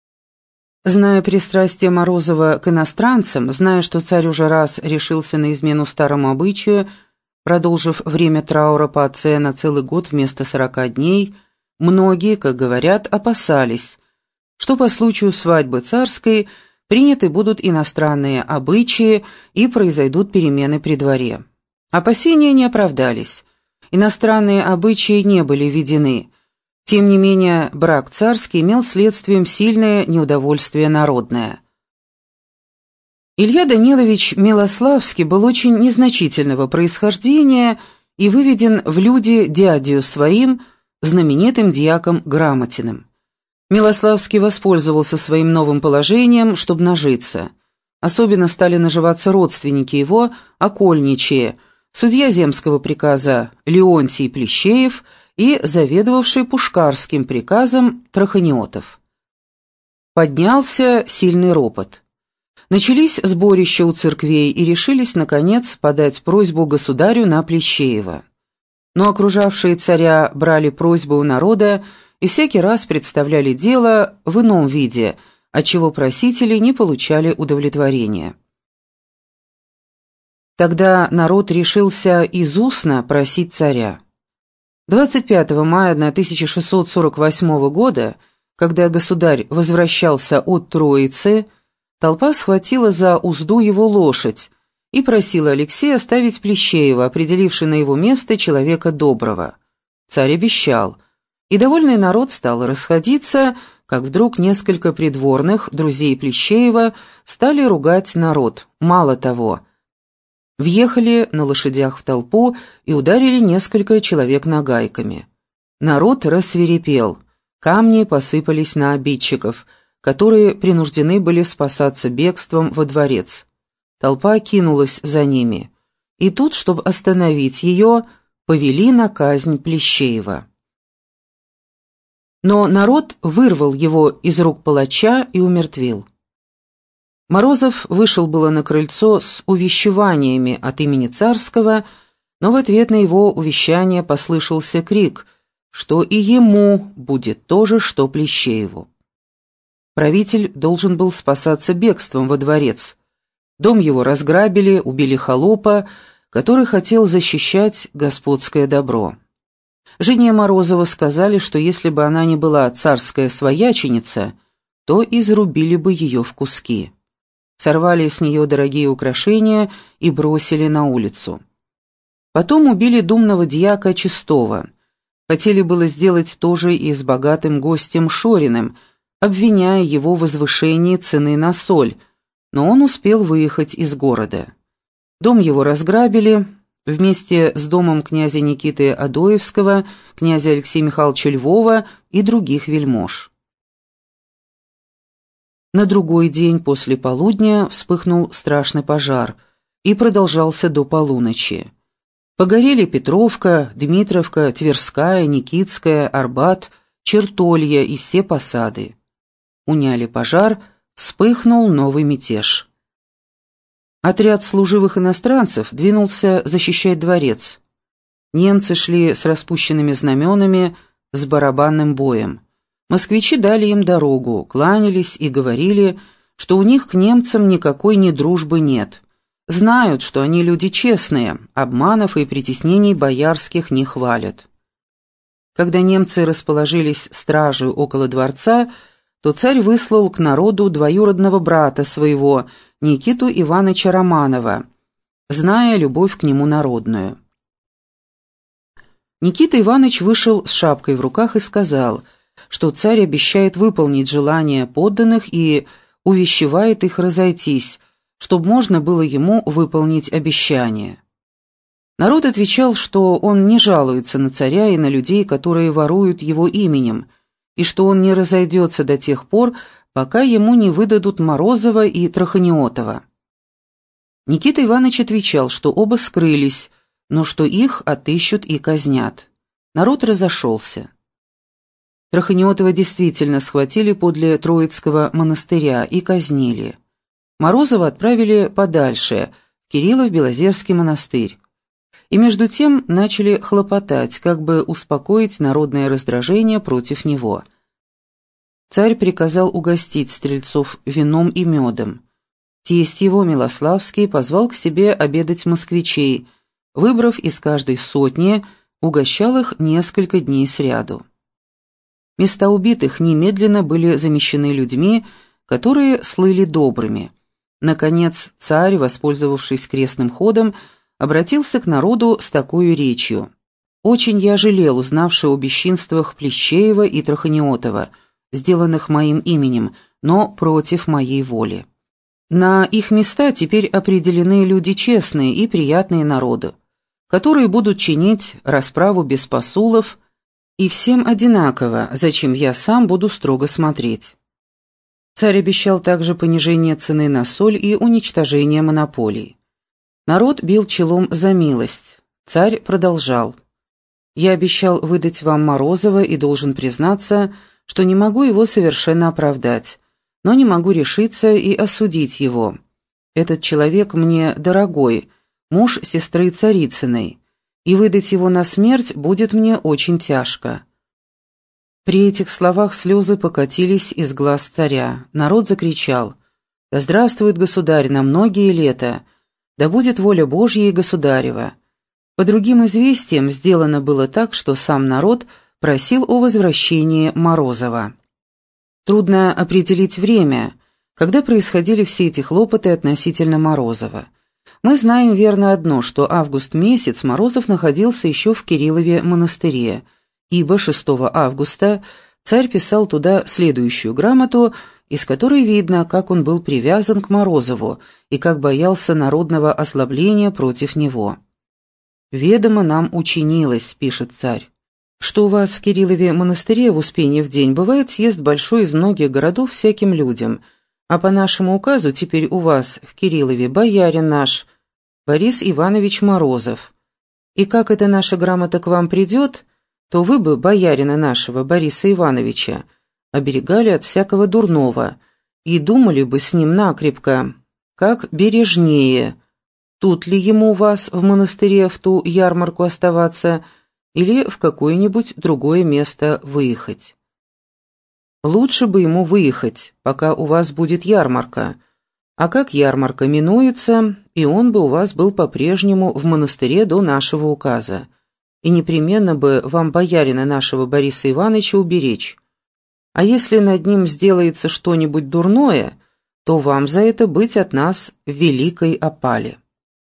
Зная пристрастие Морозова к иностранцам, зная, что царь уже раз решился на измену старому обычаю, продолжив время траура по отце на целый год вместо 40 дней, многие, как говорят, опасались, что по случаю свадьбы царской приняты будут иностранные обычаи и произойдут перемены при дворе. Опасения не оправдались. Иностранные обычаи не были введены. Тем не менее, брак царский имел следствием сильное неудовольствие народное. Илья Данилович Милославский был очень незначительного происхождения и выведен в люди дядею своим, знаменитым дьяком Грамотиным. Милославский воспользовался своим новым положением, чтобы нажиться. Особенно стали наживаться родственники его, окольничие, судья земского приказа Леонтий Плещеев и заведовавший Пушкарским приказом Траханиотов. Поднялся сильный ропот. Начались сборища у церквей и решились, наконец, подать просьбу государю на Плещеева. Но окружавшие царя брали просьбу у народа и всякий раз представляли дело в ином виде, отчего просители не получали удовлетворения. Тогда народ решился из устно просить царя. 25 мая 1648 года, когда государь возвращался от Троицы, толпа схватила за узду его лошадь и просила Алексея оставить Плещеева, определивший на его место человека доброго. Царь обещал, и довольный народ стал расходиться, как вдруг несколько придворных, друзей Плещеева, стали ругать народ. Мало того, въехали на лошадях в толпу и ударили несколько человек нагайками. Народ рассвирепел, камни посыпались на обидчиков, которые принуждены были спасаться бегством во дворец. Толпа кинулась за ними, и тут, чтобы остановить ее, повели на казнь Плещеева. Но народ вырвал его из рук палача и умертвил. Морозов вышел было на крыльцо с увещеваниями от имени царского, но в ответ на его увещание послышался крик, что и ему будет то же, что Плещееву. Правитель должен был спасаться бегством во дворец. Дом его разграбили, убили холопа, который хотел защищать господское добро. Жене Морозова сказали, что если бы она не была царская свояченица, то изрубили бы ее в куски. сорвали с нее дорогие украшения и бросили на улицу. Потом убили думного дьяка Чистова. Хотели было сделать то же и с богатым гостем Шориным, обвиняя его в возвышении цены на соль, но он успел выехать из города. Дом его разграбили, вместе с домом князя Никиты Адоевского, князя Алексея Михайловича Львова и других вельмож. На другой день после полудня вспыхнул страшный пожар и продолжался до полуночи. Погорели Петровка, Дмитровка, Тверская, Никитская, Арбат, Чертолья и все посады. Уняли пожар, вспыхнул новый мятеж. Отряд служивых иностранцев двинулся защищать дворец. Немцы шли с распущенными знаменами, с барабанным боем. Москвичи дали им дорогу, кланялись и говорили, что у них к немцам никакой ни дружбы нет. Знают, что они люди честные, обманов и притеснений боярских не хвалят. Когда немцы расположились стражей около дворца, то царь выслал к народу двоюродного брата своего, Никиту Ивановича Романова, зная любовь к нему народную. Никита Иванович вышел с шапкой в руках и сказал, что царь обещает выполнить желания подданных и увещевает их разойтись, чтобы можно было ему выполнить обещание. Народ отвечал, что он не жалуется на царя и на людей, которые воруют его именем, и что он не разойдется до тех пор, пока ему не выдадут Морозова и Траханиотова. Никита Иванович отвечал, что оба скрылись, но что их отыщут и казнят. Народ разошелся. Траханиотова действительно схватили подле Троицкого монастыря и казнили. Морозова отправили подальше, в Кириллов-Белозерский монастырь. И между тем начали хлопотать, как бы успокоить народное раздражение против него. Царь приказал угостить стрельцов вином и медом. Тесть его, Милославский, позвал к себе обедать москвичей, выбрав из каждой сотни, угощал их несколько дней сряду. Места убитых немедленно были замещены людьми, которые слыли добрыми. Наконец, царь, воспользовавшись крестным ходом, обратился к народу с такой речью. «Очень я жалел, узнавши о бесчинствах Плещеева и Траханиотова, сделанных моим именем, но против моей воли. На их места теперь определены люди честные и приятные народу, которые будут чинить расправу без посулов, и всем одинаково, зачем я сам буду строго смотреть». Царь обещал также понижение цены на соль и уничтожение монополий. Народ бил челом за милость. Царь продолжал. «Я обещал выдать вам Морозова и должен признаться, что не могу его совершенно оправдать, но не могу решиться и осудить его. Этот человек мне дорогой, муж сестры Царицыной, и выдать его на смерть будет мне очень тяжко». При этих словах слезы покатились из глаз царя. Народ закричал: «Да здравствует государь на многие лета! Да будет воля Божья и государева!» По другим известиям сделано было так, что сам народ просил о возвращении Морозова. Трудно определить время, когда происходили все эти хлопоты относительно Морозова. Мы знаем верно одно, что август месяц Морозов находился еще в Кириллове монастыре, ибо 6 августа царь писал туда следующую грамоту, из которой видно, как он был привязан к Морозову и как боялся народного ослабления против него. «Ведомо нам учинилось», — пишет царь, «что у вас в Кириллове монастыре в Успенье в день бывает съезд большой из многих городов всяким людям, а по нашему указу теперь у вас в Кириллове боярин наш, Борис Иванович Морозов. И как эта наша грамота к вам придет, то вы бы боярина нашего, Бориса Ивановича, оберегали от всякого дурного и думали бы с ним накрепко, как бережнее, тут ли ему у вас в монастыре в ту ярмарку оставаться или в какое-нибудь другое место выехать. Лучше бы ему выехать, пока у вас будет ярмарка, а как ярмарка минуется, и он бы у вас был по-прежнему в монастыре до нашего указа, и непременно бы вам боярина нашего Бориса Ивановича уберечь. А если над ним сделается что-нибудь дурное, то вам за это быть от нас в великой опале».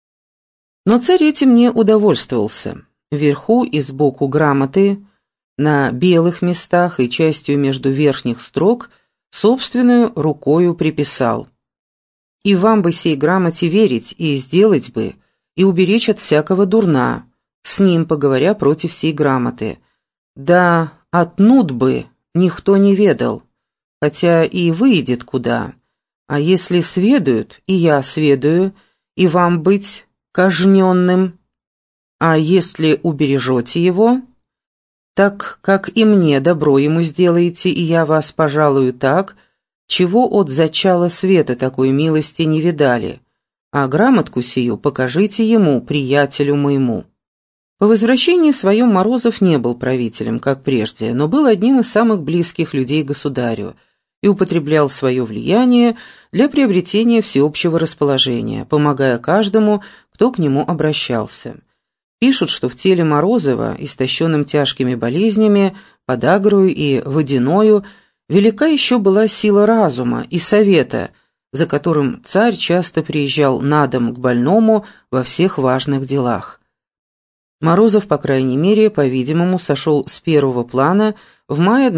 Но царь этим не удовольствовался. Вверху и сбоку грамоты, на белых местах и частью между верхних строк, собственную рукою приписал: «И вам бы сей грамоте верить, и сделать бы, и уберечь от всякого дурна, с ним поговоря против сей грамоты. Да отнут бы, никто не ведал, хотя и выйдет куда. А если сведают, и я сведаю, и вам быть кажненным, а если убережете его, так как и мне добро ему сделаете, и я вас пожалую так, чего от зачала света такой милости не видали, а грамотку сию покажите ему, приятелю моему». По возвращении своем Морозов не был правителем, как прежде, но был одним из самых близких людей государю и употреблял свое влияние для приобретения всеобщего расположения, помогая каждому, кто к нему обращался. Пишут, что в теле Морозова, истощенным тяжкими болезнями, подагрою и водяною, велика еще была сила разума и совета, за которым царь часто приезжал на дом к больному во всех важных делах. Морозов, по крайней мере, по-видимому, сошел с первого плана в мае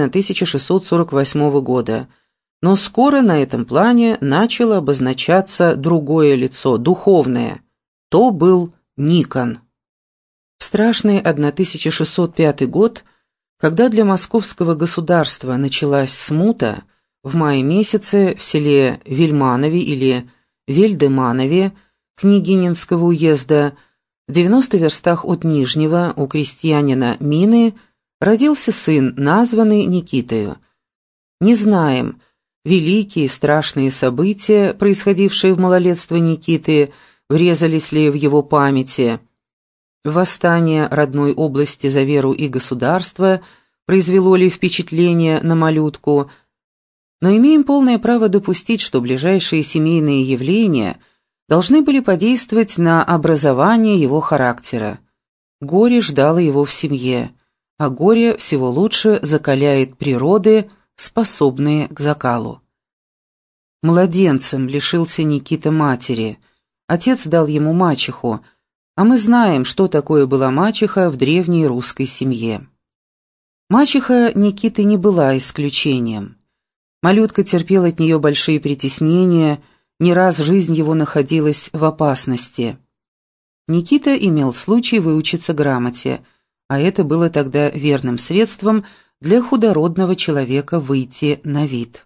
1648 года, но скоро на этом плане начало обозначаться другое лицо, духовное. То был Никон. В страшный 1605 год, когда для московского государства началась смута, в мае месяце в селе Вельманове или Вельдеманове Княгининского уезда, в 90 верстах от Нижнего, у крестьянина Мины, родился сын, названный Никитою. Не знаем, великие страшные события, происходившие в малолетстве Никиты, врезались ли в его памяти. Восстание родной области за веру и государство произвело ли впечатление на малютку, но имеем полное право допустить, что ближайшие семейные явления должны были подействовать на образование его характера. Горе ждало его в семье, а горе всего лучше закаляет природы, способные к закалу. Младенцем лишился Никита матери, отец дал ему мачеху, а мы знаем, что такое была мачеха в древней русской семье. Мачеха Никиты не была исключением. Малютка терпел от нее большие притеснения, не раз жизнь его находилась в опасности. Никита имел случай выучиться грамоте, а это было тогда верным средством для худородного человека выйти на вид.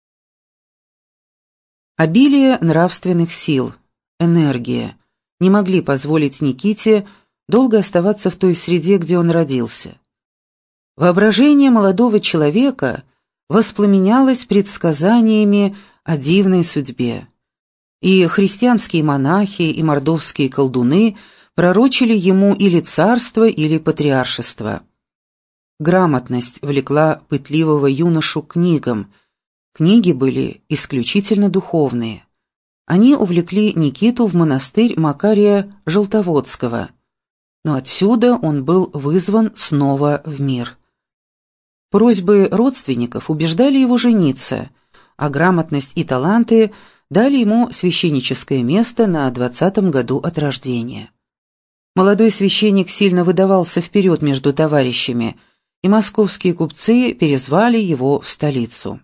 Обилие нравственных сил, энергия не могли позволить Никите долго оставаться в той среде, где он родился. Воображение молодого человека воспламенялось предсказаниями о дивной судьбе. И христианские монахи, и мордовские колдуны пророчили ему или царство, или патриаршество. Грамотность влекла пытливого юношу к книгам. Книги были исключительно духовные. Они увлекли Никиту в монастырь Макария Желтоводского, но отсюда он был вызван снова в мир. Просьбы родственников убеждали его жениться, а грамотность и таланты дали ему священническое место на 20-м году от рождения. Молодой священник сильно выдавался вперед между товарищами, и московские купцы перезвали его в столицу.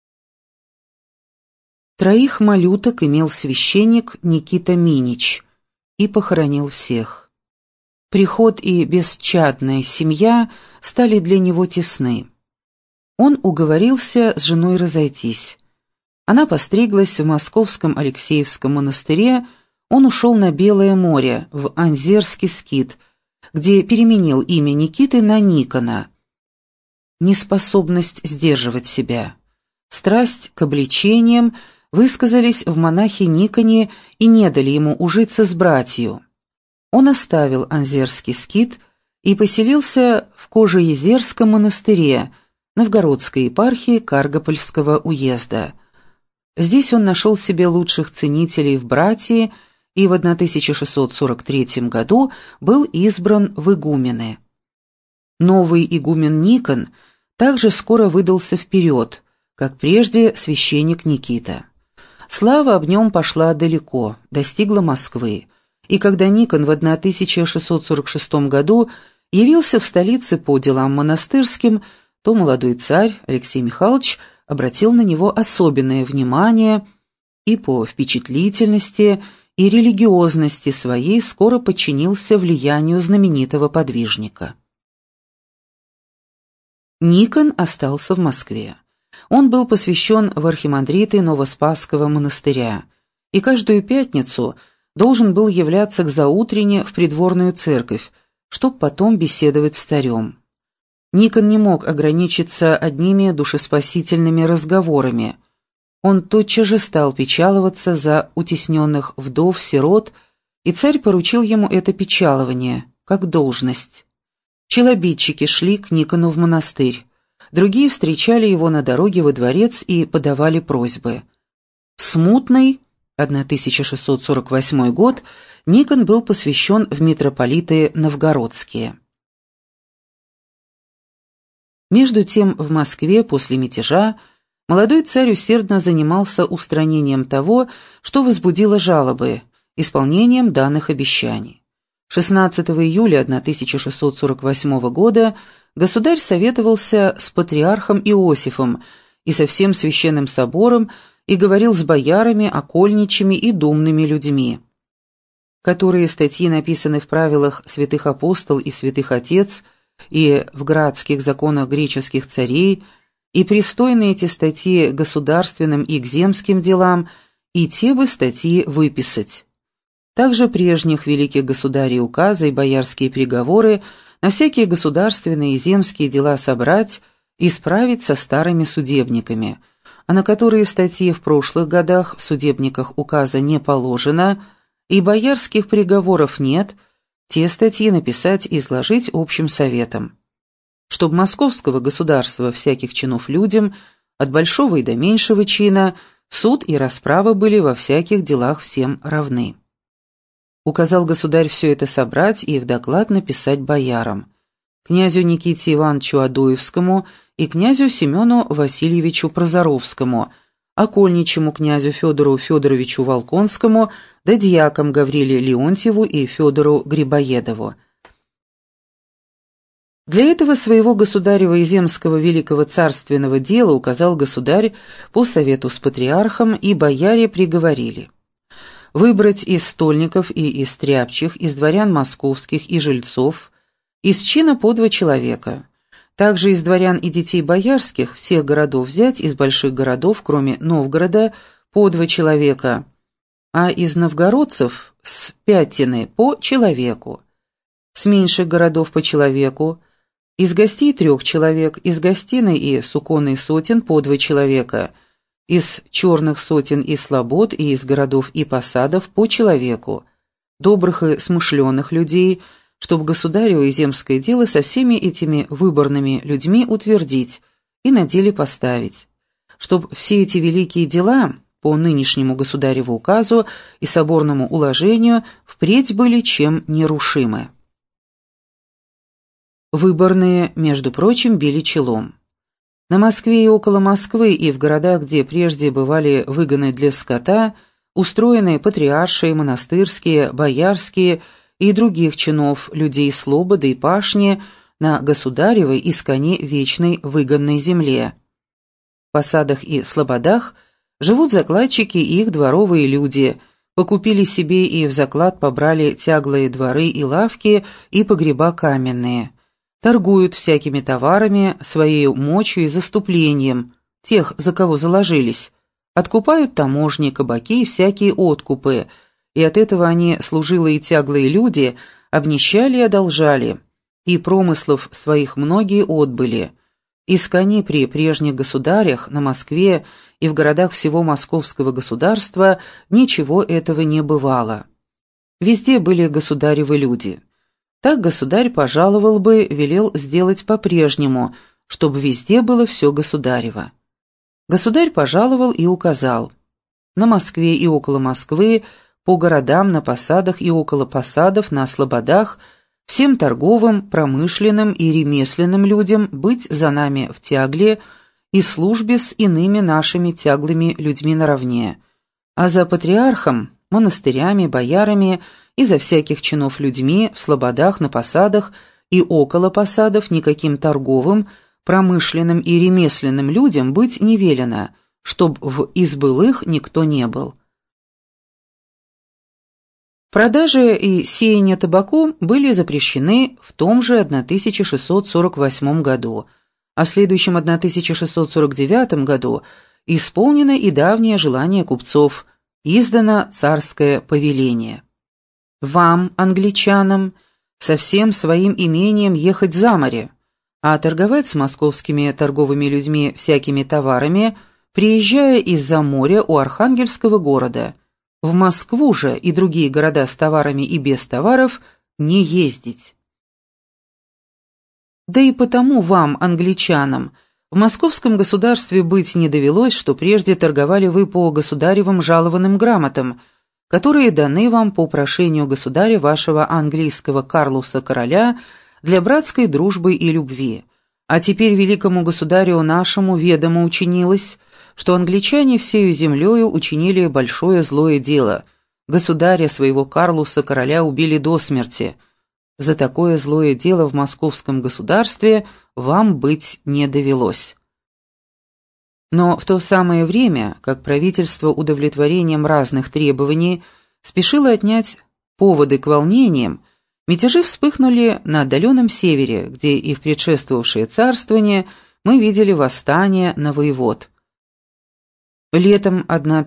3 малюток имел священник Никита Минич и похоронил всех. Приход и бесчадная семья стали для него тесны. Он уговорился с женой разойтись. Она постриглась в московском Алексеевском монастыре, он ушел на Белое море, в Анзерский скит, где переменил имя Никиты на Никона. Неспособность сдерживать себя, страсть к обличениям высказались в монахе Никоне и не дали ему ужиться с братью. Он оставил Анзерский скит и поселился в Кожеезерском монастыре, Новгородской епархии Каргопольского уезда. Здесь он нашел себе лучших ценителей в братии и в 1643 году был избран в игумены. Новый игумен Никон также скоро выдался вперед, как прежде священник Никита. Слава об нем пошла далеко, достигла Москвы, и когда Никон в 1646 году явился в столице по делам монастырским, то молодой царь Алексей Михайлович обратил на него особенное внимание и по впечатлительности и религиозности своей скоро подчинился влиянию знаменитого подвижника. Никон остался в Москве. Он был посвящен в архимандриты Новоспасского монастыря и каждую пятницу должен был являться к заутрене в придворную церковь, чтобы потом беседовать с царем. Никон не мог ограничиться одними душеспасительными разговорами. Он тотчас же стал печаловаться за утесненных вдов, сирот, и царь поручил ему это печалование, как должность. Челобитчики шли к Никону в монастырь, другие встречали его на дороге во дворец и подавали просьбы. В смутный 1648 год Никон был посвящен в митрополиты новгородские. Между тем в Москве после мятежа молодой царь усердно занимался устранением того, что возбудило жалобы, исполнением данных обещаний. 16 июля 1648 года государь советовался с патриархом Иосифом и со всем священным собором и говорил с боярами, окольничьими и думными людьми. Которые статьи написаны в правилах святых апостол и святых отец и в градских законах греческих царей, и пристойны эти статьи государственным и к земским делам, и те бы статьи выписать. Также прежних великих государей указы и боярские приговоры на всякие государственные и земские дела собрать и справить со старыми судебниками, а на которые статьи в прошлых годах в судебниках указа не положено и боярских приговоров нет, те статьи написать и изложить общим советом. Чтоб московского государства всяких чинов людям, от большого и до меньшего чина, суд и расправа были во всяких делах всем равны. Указал государь все это собрать и в доклад написать боярам, князю Никите Ивановичу Адоевскому и князю Семену Васильевичу Прозоровскому, окольничему князю Федору Федоровичу Волконскому, да дьякам Гавриле Леонтьеву и Федору Грибоедову. Для этого своего государева и земского великого царственного дела указал государь по совету с патриархом, и бояре приговорили выбрать из стольников и из стряпчих, из дворян московских и жильцов, из чина по 2 человека, также из дворян и детей боярских всех городов взять, из больших городов, кроме Новгорода, по 2 человека, а из новгородцев с пятины по человеку, с меньших городов по человеку, из гостей 3 человек, из гостиной и суконной сотен по 2 человека, из черных сотен и слобод и из городов и посадов по человеку, добрых и смышленых людей, чтоб государево и земское дело со всеми этими выборными людьми утвердить и на деле поставить, чтоб все эти великие дела по нынешнему государеву указу и соборному уложению впредь были чем нерушимы. Выборные, между прочим, били челом. На Москве и около Москвы и в городах, где прежде бывали выгоны для скота, устроены патриаршие, монастырские, боярские и других чинов людей слободы и пашни на государевой исконе вечной выгонной земле. В посадах и слободах живут закладчики и их дворовые люди, покупили себе и в заклад побрали тяглые дворы и лавки и погреба каменные. Торгуют всякими товарами, своей мочью и заступлением, тех, за кого заложились, откупают таможни, кабаки и всякие откупы, и от этого они, служилые и тяглые люди, обнищали и одолжали, и промыслов своих многие отбыли. Из коней при прежних государях на Москве и в городах всего московского государства ничего этого не бывало. Везде были государевы люди. Так государь пожаловал бы, велел сделать по-прежнему, чтобы везде было все государево. Государь пожаловал и указал: на Москве и около Москвы, по городам, на посадах и около посадов, на слободах, всем торговым, промышленным и ремесленным людям быть за нами в тягле и службе с иными нашими тяглыми людьми наравне, а за патриархом, монастырями, боярами и за всяких чинов людьми в слободах, на посадах и около посадов никаким торговым, промышленным и ремесленным людям быть не велено, чтоб в избылых никто не был. Продажа и сеяние табаку были запрещены в том же 1648 году, а в следующем 1649 году исполнено и давнее желание купцов, издано царское повеление. Вам, англичанам, со всем своим имением ехать за море, а торговать с московскими торговыми людьми всякими товарами, приезжая из-за моря у Архангельского города. В Москву же и другие города с товарами и без товаров не ездить. Да и потому вам, англичанам, в московском государстве быть не довелось, что прежде торговали вы по государевым жалованным грамотам, которые даны вам по прошению государя вашего английского Карлуса короля для братской дружбы и любви. А теперь великому государю нашему ведомо учинилось, что англичане всею землею учинили большое злое дело. Государя своего Карлуса короля убили до смерти. За такое злое дело в московском государстве вам быть не довелось. Но в то самое время, как правительство удовлетворением разных требований спешило отнять поводы к волнениям, мятежи вспыхнули на отдаленном севере, где и в предшествовавшее царствование мы видели восстание на воевод. Летом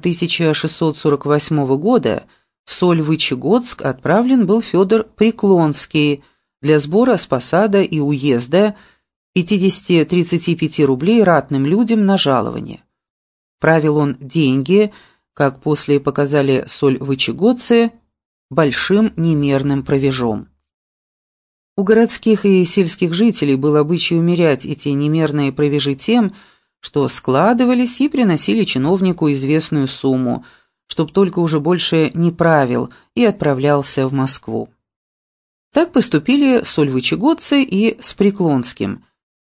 1648 года в Сольвычегодск отправлен был Федор Преклонский для сбора с посада и уезда 50-35 рублей ратным людям на жалование. Правил он деньги, как после показали сольвычегодцы, большим немерным провежом. У городских и сельских жителей был обычай умерять эти немерные провежи тем, что складывались и приносили чиновнику известную сумму, чтоб только уже больше не правил и отправлялся в Москву. Так поступили сольвычегодцы и с Преклонским.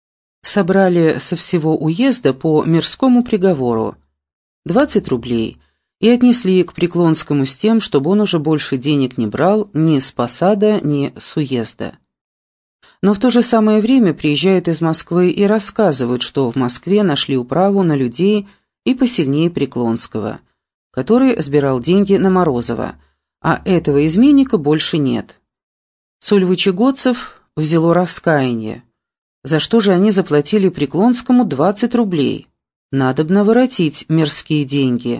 Собрали со всего уезда по мирскому приговору 20 рублей и отнесли к Преклонскому с тем, чтобы он уже больше денег не брал ни с посада, ни с уезда. Но в то же самое время приезжают из Москвы и рассказывают, что в Москве нашли управу на людей и посильнее Преклонского, который сбирал деньги на Морозова, а этого изменника больше нет. Сольвычегодцев взяло раскаяние. За что же они заплатили Преклонскому 20 рублей? Надобно воротить мирские деньги.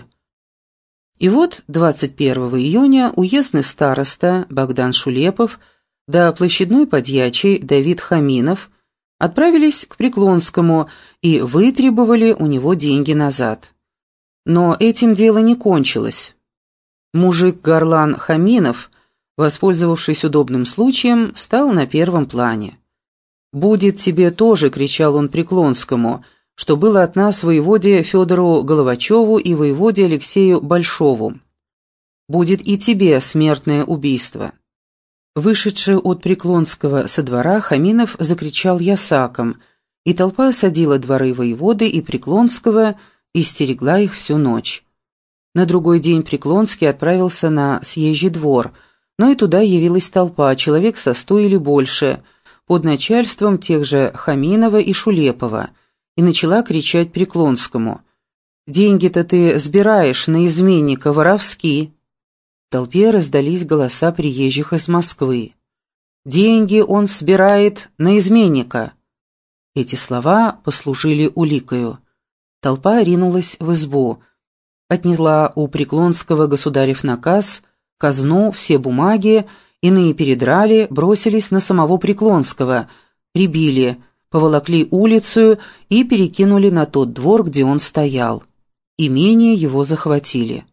И вот 21 июня уездный староста Богдан Шулепов да площадной подьячий Давид Хаминов отправились к Преклонскому и вытребовали у него деньги назад. Но этим дело не кончилось. Мужик-горлан Хаминов, воспользовавшись удобным случаем, стал на первом плане. «Будет тебе тоже», — кричал он Преклонскому, что было от нас воеводе Федору Головачеву и воеводе Алексею Большову. «Будет и тебе смертное убийство». Вышедший от Преклонского со двора, Хаминов закричал ясаком, и толпа осадила дворы воеводы и Преклонского и стерегла их всю ночь. На другой день Преклонский отправился на съезжий двор, но и туда явилась толпа, человек со 100 или больше, под начальством тех же Хаминова и Шулепова, и начала кричать Преклонскому: «Деньги-то ты сбираешь на изменника воровски!» В толпе раздались голоса приезжих из Москвы. «Деньги он собирает на изменника!» Эти слова послужили уликою. Толпа ринулась в избу. Отняла у Преклонского государев наказ, казну, все бумаги, иные передрали, бросились на самого Преклонского, прибили, поволокли улицу и перекинули на тот двор, где он стоял. Имение его захватили.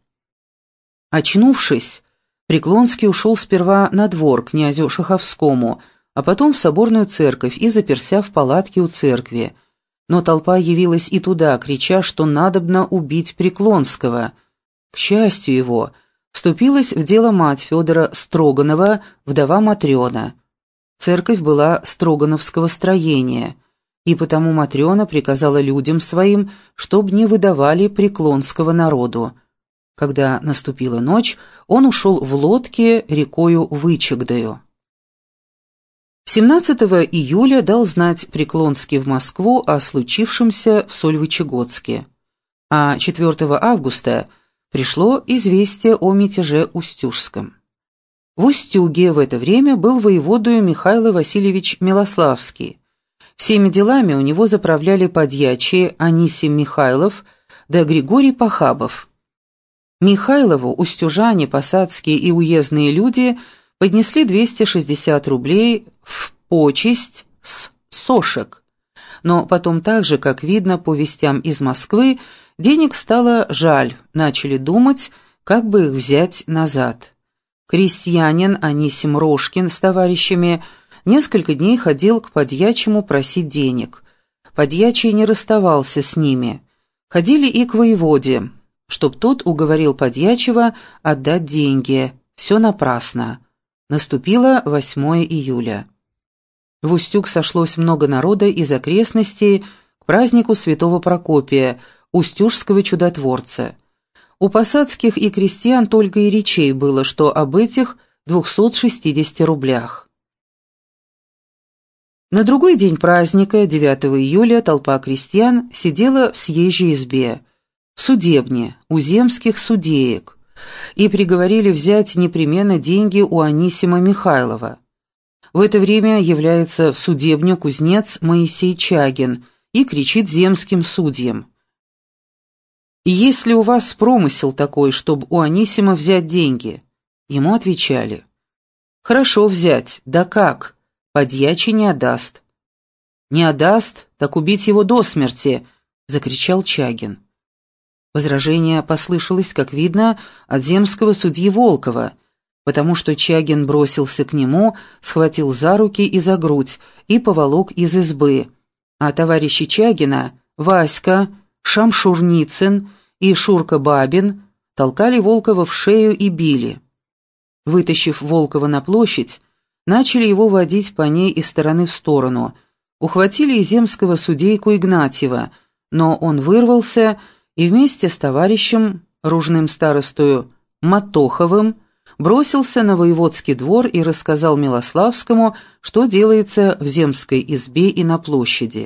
Очнувшись, Преклонский ушел сперва на двор к князю Шаховскому, а потом в соборную церковь и заперся в палатке у церкви. Но толпа явилась и туда, крича, что надобно убить Преклонского. К счастью его, вступилась в дело мать Федора Строганова, вдова Матрена. Церковь была строгановского строения, и потому Матрена приказала людям своим, чтоб не выдавали Преклонского народу. Когда наступила ночь, он ушел в лодке рекою Вычегдою. 17 июля дал знать Преклонский в Москву о случившемся в Сольвычегодске, а 4 августа пришло известие о мятеже Устюжском. В Устюге в это время был воеводою Михаил Васильевич Милославский. Всеми делами у него заправляли подьячие Анисим Михайлов да Григорий Похабов. Михайлову устюжане, посадские и уездные люди поднесли 260 рублей в почесть с сошек. Но потом так же, как видно по вестям из Москвы, денег стало жаль, начали думать, как бы их взять назад. Крестьянин Анисим Рожкин с товарищами несколько дней ходил к подьячему просить денег. Подьячий не расставался с ними. Ходили и к воеводе, чтоб тот уговорил подьячего отдать деньги. Все напрасно. Наступило 8 июля. В Устюг сошлось много народа из окрестностей к празднику святого Прокопия, устюжского чудотворца. У посадских и крестьян только и речей было, что об этих 260 рублях. На другой день праздника, 9 июля, толпа крестьян сидела в съезжей избе, в судебне, у земских судеек, и приговорили взять непременно деньги у Анисима Михайлова. В это время является в судебню кузнец Моисей Чагин и кричит земским судьям: «Есть ли у вас промысел такой, чтобы у Анисима взять деньги?» Ему отвечали: «Хорошо взять, да как? Подьячий не отдаст». «Не отдаст, так убить его до смерти!» — закричал Чагин. Возражение послышалось, как видно, от земского судьи Волкова, потому что Чагин бросился к нему, схватил за руки и за грудь и поволок из избы, а товарищи Чагина, Васька, Шамшурницын и Шурка Бабин толкали Волкова в шею и били. Вытащив Волкова на площадь, начали его водить по ней из стороны в сторону, ухватили и земского судейку Игнатьева, но он вырвался и вместе с товарищем, ружным старостою Матоховым, бросился на воеводский двор и рассказал Милославскому, что делается в земской избе и на площади.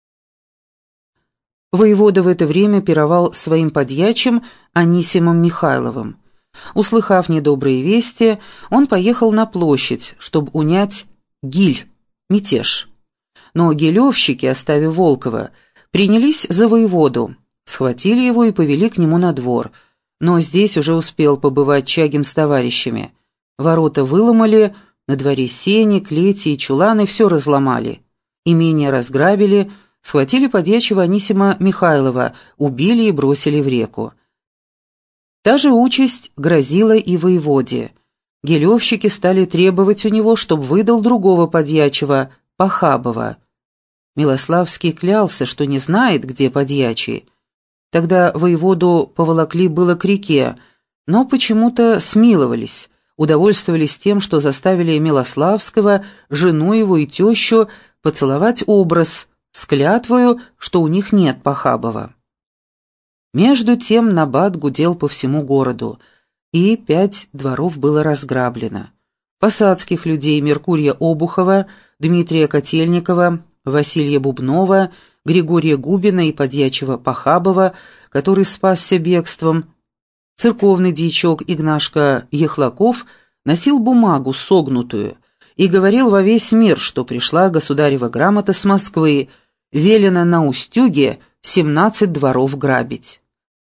Воевода в это время пировал своим подьячим Анисимом Михайловым. Услыхав недобрые вести, он поехал на площадь, чтобы унять гиль, мятеж. Но гилевщики, оставив Волкова, принялись за воеводу, схватили его и повели к нему на двор. Но здесь уже успел побывать Чагин с товарищами. Ворота выломали, на дворе сени, клети и чуланы все разломали. Имение разграбили, схватили подьячего Анисима Михайлова, убили и бросили в реку. Та же участь грозила и воеводе. Гилевщики стали требовать у него, чтобы выдал другого подьячего, Похабова. Милославский клялся, что не знает, где подьячий. Тогда воеводу поволокли было к реке, но почему-то смиловались, удовольствовались тем, что заставили Милославского, жену его и тещу поцеловать образ с клятвою, что у них нет Похабова. Между тем набат гудел по всему городу, и 5 дворов было разграблено. Посадских людей Меркурия Обухова, Дмитрия Котельникова, Василия Бубнова, Григория Губина и подьячего Похабова, который спасся бегством. Церковный дьячок Игнашка Ехлаков носил бумагу согнутую и говорил во весь мир, что пришла государева грамота с Москвы, велено на Устюге 17 дворов грабить.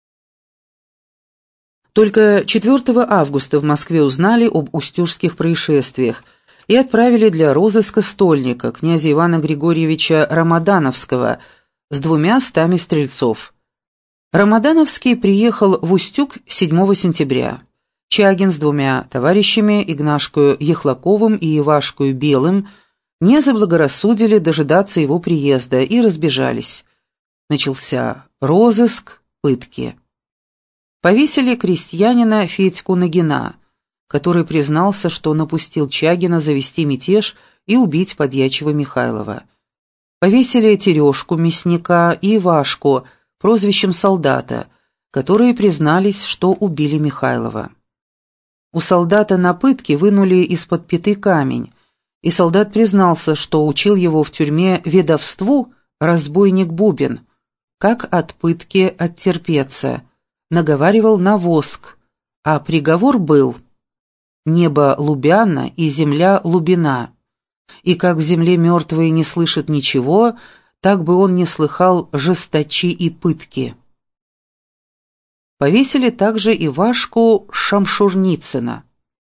Только 4 августа в Москве узнали об устюжских происшествиях и отправили для розыска стольника, князя Ивана Григорьевича Рамадановского, с 200 стрельцов. Рамадановский приехал в Устюг 7 сентября. Чагин с 2 товарищами, Игнашкою Ехлаковым и Ивашкою Белым, не заблагорассудили дожидаться его приезда и разбежались. Начался розыск, пытки. Повесили крестьянина Федьку Нагина, который признался, что напустил Чагина завести мятеж и убить подьячего Михайлова. Повесили Терешку мясника и Ивашку, прозвищем солдата, которые признались, что убили Михайлова. У солдата на пытке вынули из-под пяты камень, и солдат признался, что учил его в тюрьме ведовству разбойник Бубен, как от пытки оттерпеться, наговаривал на воск, а приговор был: «Небо Лубяна и земля Лубина, и как в земле мертвые не слышат ничего, так бы он не слыхал жесточи и пытки». Повесили также и Вашку Шамшурницына.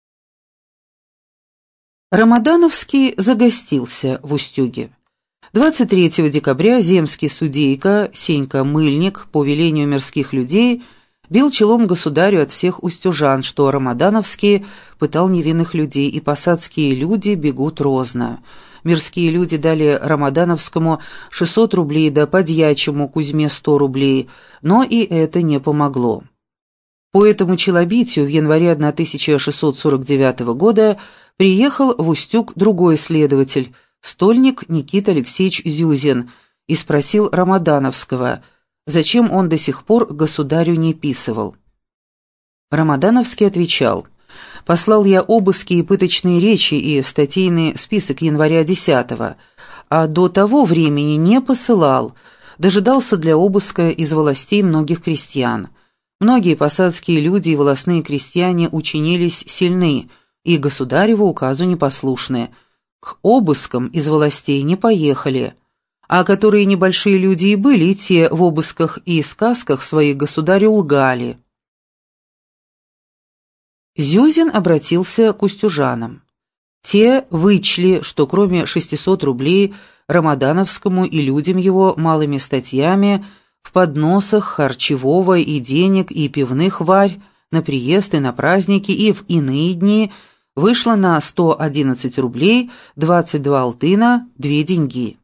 Рамадановский загостился в Устюге. 23 декабря земский судейка Сенька Мыльник по велению мирских людей бил челом государю от всех устюжан, что Рамадановский пытал невинных людей, и посадские люди бегут розно. Мирские люди дали Рамадановскому 600 рублей, да подьячему Кузьме 100 рублей, но и это не помогло. По этому челобитию в январе 1649 года приехал в Устюг другой следователь, стольник Никита Алексеевич Зюзин, и спросил Рамадановского, зачем он до сих пор государю не писывал. Рамадановский отвечал: «Послал я обыски и пыточные речи и статейный список января 10-го, а до того времени не посылал, дожидался для обыска из властей многих крестьян. Многие посадские люди и волостные крестьяне учинились сильны, и государеву указу непослушны. К обыскам из властей не поехали, а которые небольшие люди и были, те в обысках и сказках своих государю лгали». Зюзин обратился к устюжанам. Те вычли, что кроме 600 рублей Рамадановскому и людям его малыми статьями в подносах харчевого и денег и пивных варь на приезд и на праздники и в иные дни вышло на 111 рублей 22 алтына 2 деньги.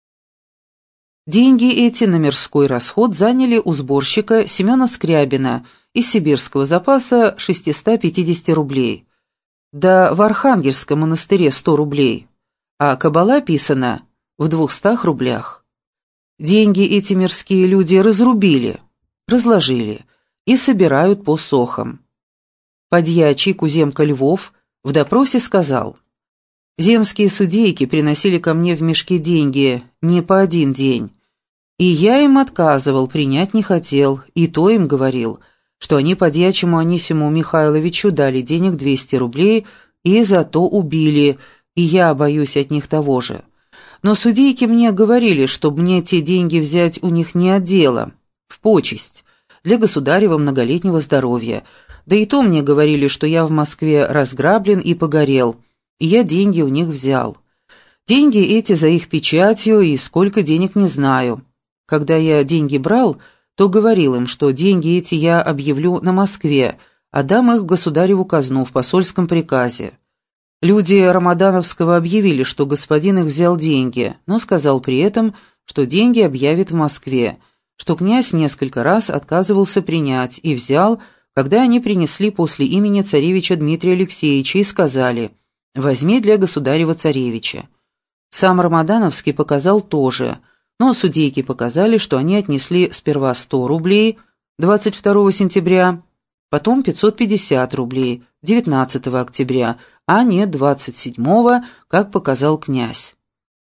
Деньги эти на мирской расход заняли у сборщика Семена Скрябина из сибирского запаса 650 рублей, да в Архангельском монастыре 100 рублей, а кабала писана в 200 рублях. Деньги эти мирские люди разрубили, разложили и собирают по сохам. Подьячий Куземка Львов в допросе сказал: «Земские судейки приносили ко мне в мешке деньги не по один день, и я им отказывал, принять не хотел, и то им говорил, что они подьячему Анисиму Михайловичу дали денег 200 рублей и зато убили, и я боюсь от них того же. Но судейки мне говорили, чтобы мне те деньги взять у них не от дела, в почесть, для государева многолетнего здоровья, да и то мне говорили, что я в Москве разграблен и погорел, и я деньги у них взял. Деньги эти за их печатью, и сколько денег не знаю. Когда я деньги брал, то говорил им, что деньги эти я объявлю на Москве, а дам их в государеву казну в посольском приказе. Люди Рамадановского объявили, что господин их взял деньги, но сказал при этом, что деньги объявит в Москве, что князь несколько раз отказывался принять и взял, когда они принесли после имени царевича Дмитрия Алексеевича и сказали: «Возьми для государева царевича». Сам Рамадановский показал тоже, но судейки показали, что они отнесли сперва 100 рублей 22 сентября, потом 550 рублей 19 октября, а не 27-го, как показал князь.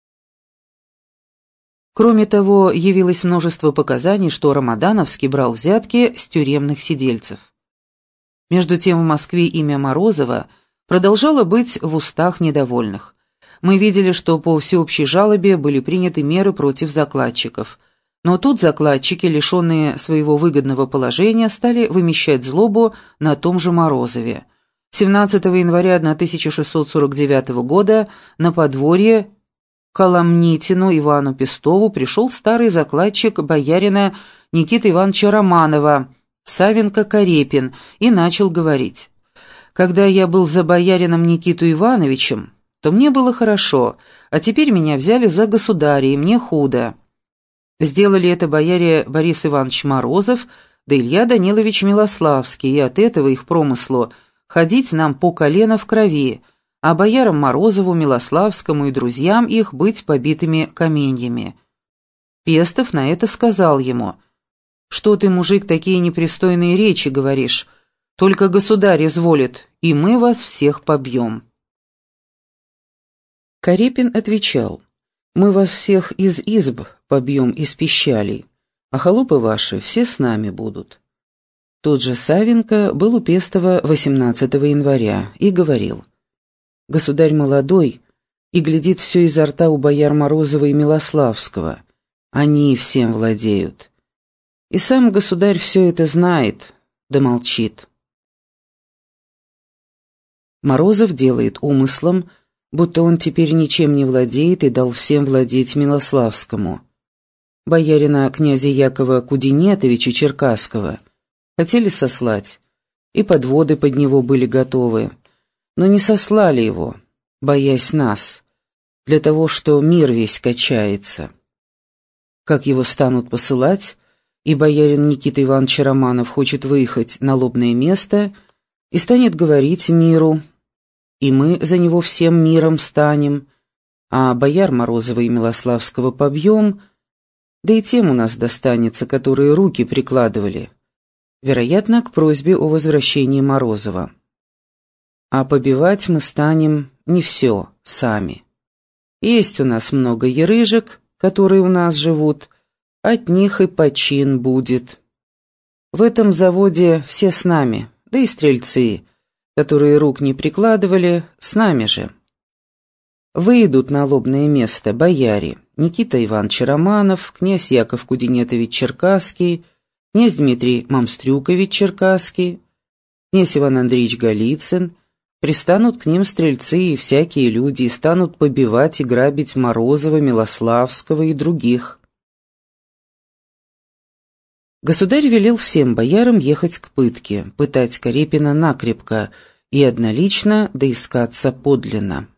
Кроме того, явилось множество показаний, что Рамадановский брал взятки с тюремных сидельцев. Между тем в Москве имя Морозова продолжало быть в устах недовольных. Мы видели, что по всеобщей жалобе были приняты меры против закладчиков. Но тут закладчики, лишенные своего выгодного положения, стали вымещать злобу на том же Морозове. 17 января 1649 года на подворье к Коломнитину Ивану Пестову пришел старый закладчик боярина Никиты Ивановича Романова, Савенко Карепин, и начал говорить: «Когда я был за боярином Никиту Ивановичем, то мне было хорошо, а теперь меня взяли за государя, и мне худо. Сделали это бояре Борис Иванович Морозов да Илья Данилович Милославский, и от этого их промыслу ходить нам по колено в крови, а боярам Морозову, Милославскому и друзьям их быть побитыми каменьями». Пестов на это сказал ему: Что ты, мужик, такие непристойные речи говоришь? Только государь изволит, и мы вас всех побьем». Карепин отвечал: «Мы вас всех из изб побьем из пищалей, а холопы ваши все с нами будут». Тот же Савенко был у Пестова 18 января и говорил: «Государь молодой и глядит все изо рта у бояр Морозова и Милославского. Они всем владеют. И сам государь все это знает, да молчит». Морозов делает умыслом, будто он теперь ничем не владеет и дал всем владеть Милославскому. Боярина князя Якова Кудинетовича Черкасского хотели сослать, и подводы под него были готовы, но не сослали его, боясь нас, для того, что мир весь качается. Как его станут посылать, и боярин Никита Иванович Романов хочет выехать на лобное место и станет говорить миру, и мы за него всем миром станем, а бояр Морозова и Милославского побьем, да и тем у нас достанется, которые руки прикладывали, вероятно, к просьбе о возвращении Морозова. А побивать мы станем не все сами. Есть у нас много ярыжек, которые у нас живут, от них и почин будет. В этом заводе все с нами, да и стрельцы, которые рук не прикладывали, с нами же. Выйдут на лобное место бояре Никита Иванович Романов, князь Яков Кудинетович Черкасский, князь Дмитрий Мамстрюкович Черкасский, князь Иван Андреевич Голицын. Пристанут к ним стрельцы и всякие люди и станут побивать и грабить Морозова, Милославского и других. Государь велел всем боярам ехать к пытке, пытать Карепина накрепко и однолично доискаться подлинно.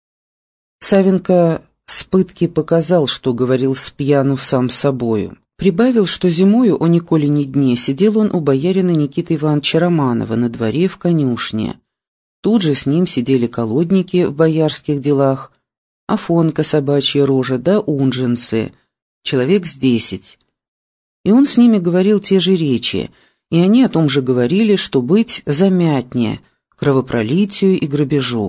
Савенко с пытки показал, что говорил с пьяну сам собою. Прибавил, что зимою о Николе ни дне сидел он у боярина Никиты Ивановича Романова на дворе в конюшне. Тут же с ним сидели колодники в боярских делах, Афонка собачья рожа да унженцы, человек с 10. И он с ними говорил те же речи, и они о том же говорили, что быть замятнее, кровопролитию и грабежу.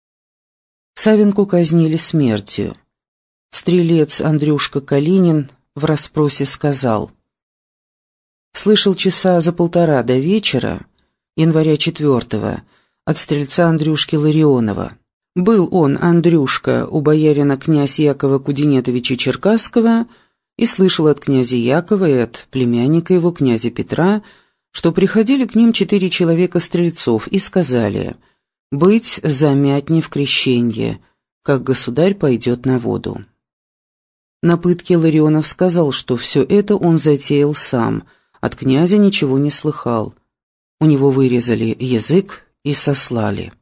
Савенку казнили смертью. Стрелец Андрюшка Калинин в расспросе сказал: «Слышал часа за 1,5 до вечера, января 4-го, от стрельца Андрюшки Ларионова. Был он, Андрюшка, у боярина князя Якова Кудинетовича Черкасского и слышал от князя Якова и от племянника его, князя Петра, что приходили к ним 4 человека стрельцов и сказали: «Быть замятней в крещенье, как государь пойдет на воду». На пытке Ларионов сказал, что все это он затеял сам, от князя ничего не слыхал. У него вырезали язык и сослали.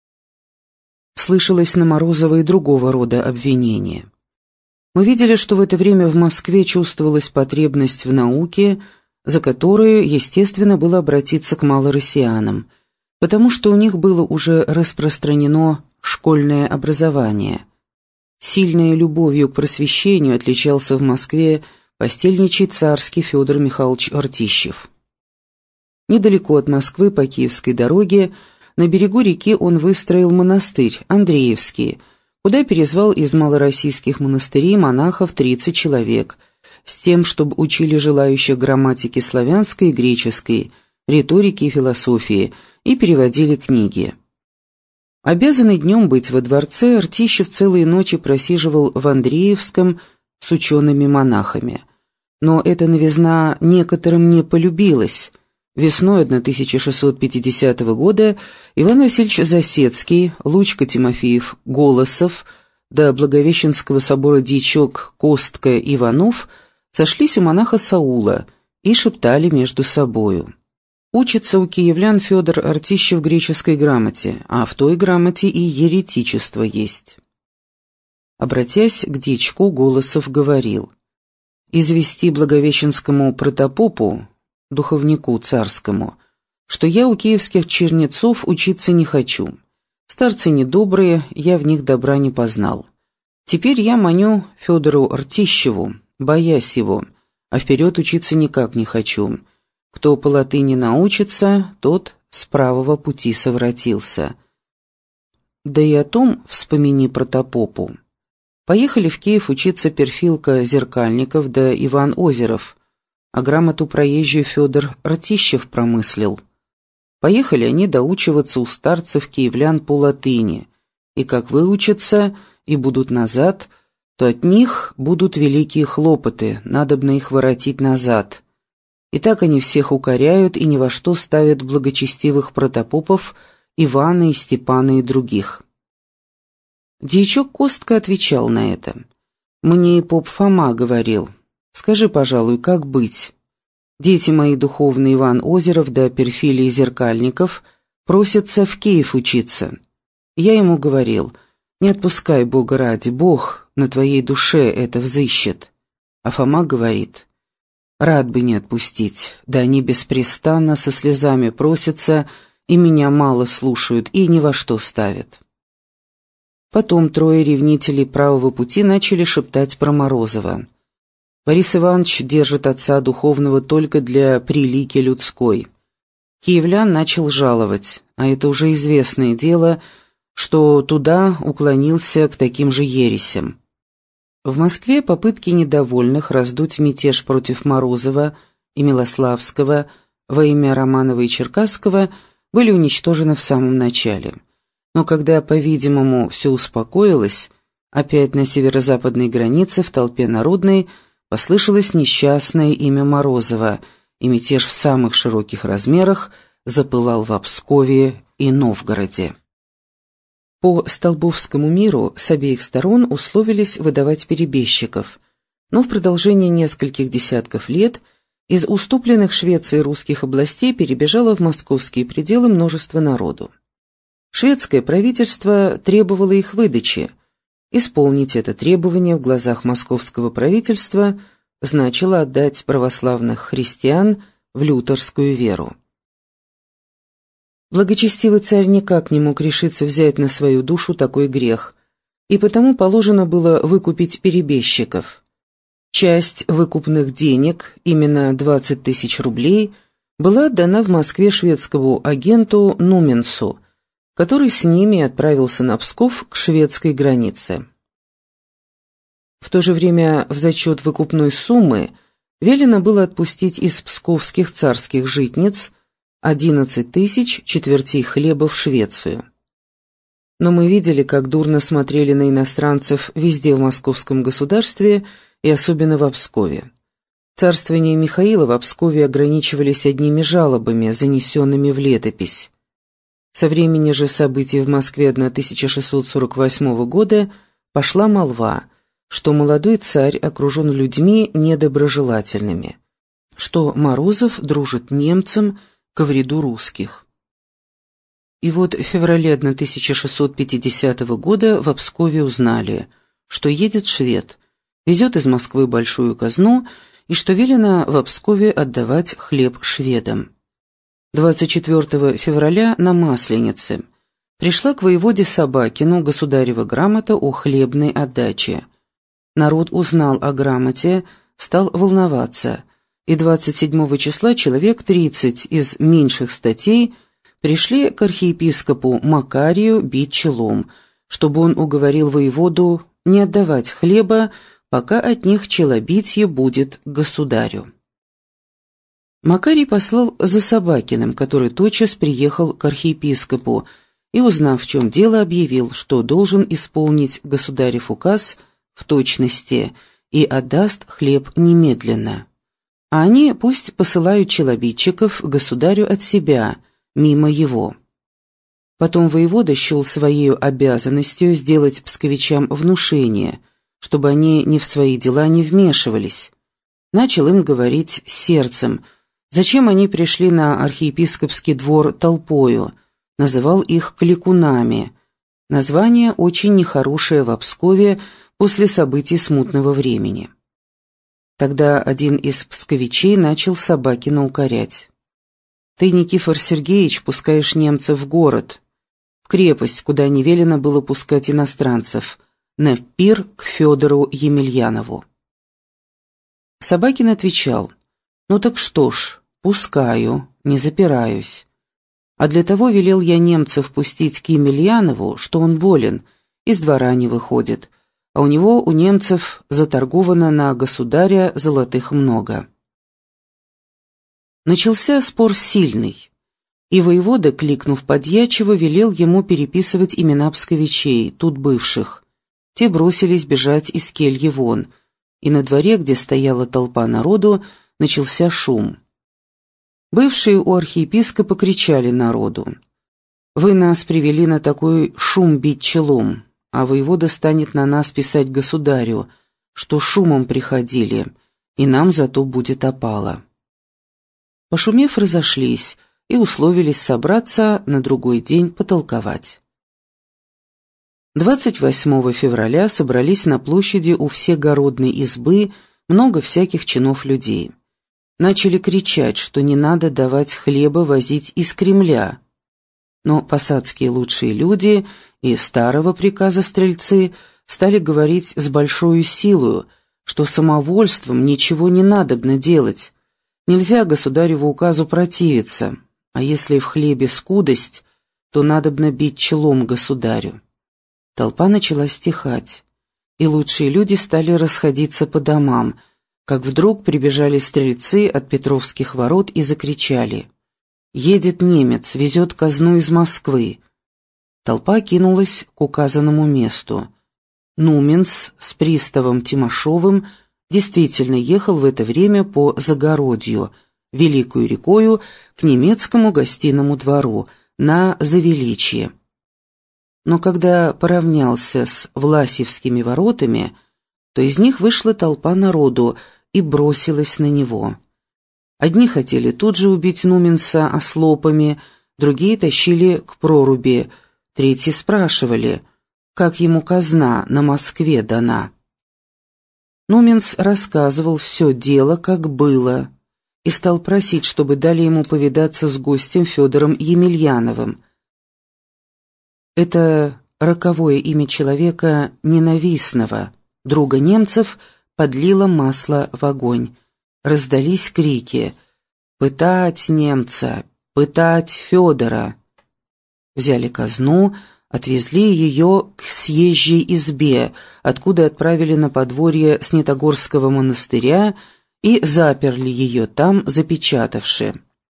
Слышалось на Морозова и другого рода обвинения. Мы видели, что в это время в Москве чувствовалась потребность в науке, за которую, естественно, было обратиться к малороссиянам, потому что у них было уже распространено школьное образование. Сильной любовью к просвещению отличался в Москве постельничий царский Федор Михайлович Ртищев. Недалеко от Москвы по Киевской дороге на берегу реки он выстроил монастырь Андреевский, куда перезвал из малороссийских монастырей монахов 30 человек, с тем, чтобы учили желающих грамматики славянской и греческой, риторики и философии, и переводили книги. Обязанный днем быть во дворце, Ртищев целые ночи просиживал в Андреевском с учеными-монахами. Но эта новизна некоторым не полюбилась. Весной 1650 года Иван Васильевич Засецкий, Лучко Тимофеев, Голосов, до Благовещенского собора дьячок Костка, Иванов сошлись у монаха Саула и шептали между собою. Учится у киевлян Федор Ртищев греческой грамоте, а в той грамоте и еретичество есть. Обратясь к дьячку, Голосов говорил: «Извести Благовещенскому протопопу, духовнику царскому, что я у киевских чернецов учиться не хочу. Старцы недобрые, я в них добра не познал. Теперь я маню Федору Ртищеву, боясь его, а вперед учиться никак не хочу. Кто по латыни научится, тот с правого пути совратился. Да и о том вспомини протопопу. Поехали в Киев учиться Перфилка Зеркальников да Иван Озеров, а грамоту проезжую Федор Ртищев промыслил. Поехали они доучиваться у старцев-киевлян по латыни, и как выучатся и будут назад, то от них будут великие хлопоты, надобно их воротить назад. И так они всех укоряют и ни во что ставят благочестивых протопопов Ивана и Степана и других. Дьячок Костка отвечал на это. «Мне и поп Фома говорил. Скажи, пожалуй, как быть? Дети мои духовные Иван Озеров да Перфилий Зеркальников просятся в Киев учиться. Я ему говорил, не отпускай Бога ради, Бог на твоей душе это взыщет. А Фома говорит, рад бы не отпустить, да они беспрестанно со слезами просятся и меня мало слушают и ни во что ставят». Потом трое ревнителей правого пути начали шептать про Морозова. Борис Иванович держит отца духовного только для прилики людской. Киевлян начал жаловать, а это уже известное дело, что туда уклонился к таким же ересям. В Москве попытки недовольных раздуть мятеж против Морозова и Милославского во имя Романова и Черкасского были уничтожены в самом начале. Но когда, по-видимому, все успокоилось, опять на северо-западной границе в толпе народной послышалось несчастное имя Морозова, и мятеж в самых широких размерах запылал в Пскове и Новгороде. По Столбовскому миру с обеих сторон условились выдавать перебежчиков, но в продолжении нескольких десятков лет из уступленных Швецией русских областей перебежало в московские пределы множество народу. Шведское правительство требовало их выдачи. Исполнить это требование в глазах московского правительства значило отдать православных христиан в лютерскую веру. Благочестивый царь никак не мог решиться взять на свою душу такой грех, и потому положено было выкупить перебежчиков. Часть выкупных денег, именно 20 тысяч рублей, была отдана в Москве шведскому агенту Нуменсу, который с ними отправился на Псков к шведской границе. В то же время в зачет выкупной суммы велено было отпустить из псковских царских житниц 11 тысяч четвертей хлеба в Швецию. Но мы видели, как дурно смотрели на иностранцев везде в московском государстве и особенно в Пскове. Царствования Михаила в Пскове ограничивались одними жалобами, занесенными в летопись. Со времени же событий в Москве 1648 года пошла молва, что молодой царь окружен людьми недоброжелательными, что Морозов дружит немцам ко вреду русских. И вот в феврале 1650 года в Пскове узнали, что едет швед, везет из Москвы большую казну и что велено в Пскове отдавать хлеб шведам. 24 февраля на Масленице пришла к воеводе Собакину государева грамота о хлебной отдаче. Народ узнал о грамоте, стал волноваться, и 27 числа человек 30 из меньших статей пришли к архиепископу Макарию бить челом, чтобы он уговорил воеводу не отдавать хлеба, пока от них челобитье будет к государю. Макарий послал за Собакиным, который тотчас приехал к архиепископу и, узнав, в чем дело, объявил, что должен исполнить государев указ в точности и отдаст хлеб немедленно. А они пусть посылают челобитчиков государю от себя, мимо его. Потом воевода счел своей обязанностью сделать псковичам внушение, чтобы они ни в свои дела не вмешивались. Начал им говорить сердцем, зачем они пришли на архиепископский двор толпою, называл их кликунами. Название очень нехорошее в Пскове после событий смутного времени. Тогда один из псковичей начал Собакина укорять. «Ты, Никифор Сергеевич, пускаешь немцев в город, в крепость, куда не велено было пускать иностранцев, на пир к Федору Емельянову». Собакин отвечал: «Ну так что ж, пускаю, не запираюсь. А для того велел я немцев пустить к Емельянову, что он болен, из двора не выходит, а у немцев заторговано на государя золотых много». Начался спор сильный, и воевода, кликнув подьячего, велел ему переписывать имена псковичей, тут бывших. Те бросились бежать из кельи вон, и на дворе, где стояла толпа народу, начался шум. Бывшие у архиепископа кричали народу: «Вы нас привели на такой шум бить челом, а воевода станет на нас писать государю, что шумом приходили, и нам зато будет опала». Пошумев, разошлись и условились собраться на другой день потолковать. 28 февраля собрались на площади у всегородной избы много всяких чинов людей. Начали кричать, что не надо давать хлеба возить из Кремля. Но посадские лучшие люди и старого приказа стрельцы стали говорить с большой силою, что самовольством ничего не надобно делать, нельзя государеву указу противиться, а если в хлебе скудость, то надобно бить челом государю. Толпа начала стихать, и лучшие люди стали расходиться по домам, как вдруг прибежали стрельцы от Петровских ворот и закричали: «Едет немец, везет казну из Москвы». Толпа кинулась к указанному месту. Нуменс с приставом Тимошовым действительно ехал в это время по Загородью, Великую рекою, к немецкому гостиному двору, на Завеличье. Но когда поравнялся с Власьевскими воротами, то из них вышла толпа народу и бросилась на него. Одни хотели тут же убить Нуменса ослопами, другие тащили к проруби, третьи спрашивали, как ему казна на Москве дана. Нуменс рассказывал все дело, как было, и стал просить, чтобы дали ему повидаться с гостем Федором Емельяновым. Это роковое имя человека ненавистного, друга немцев, подлило масло в огонь. Раздались крики: «Пытать немца! Пытать Федора!» Взяли казну, отвезли ее к съезжей избе, откуда отправили на подворье Снятогорского монастыря и заперли ее там, запечатавши.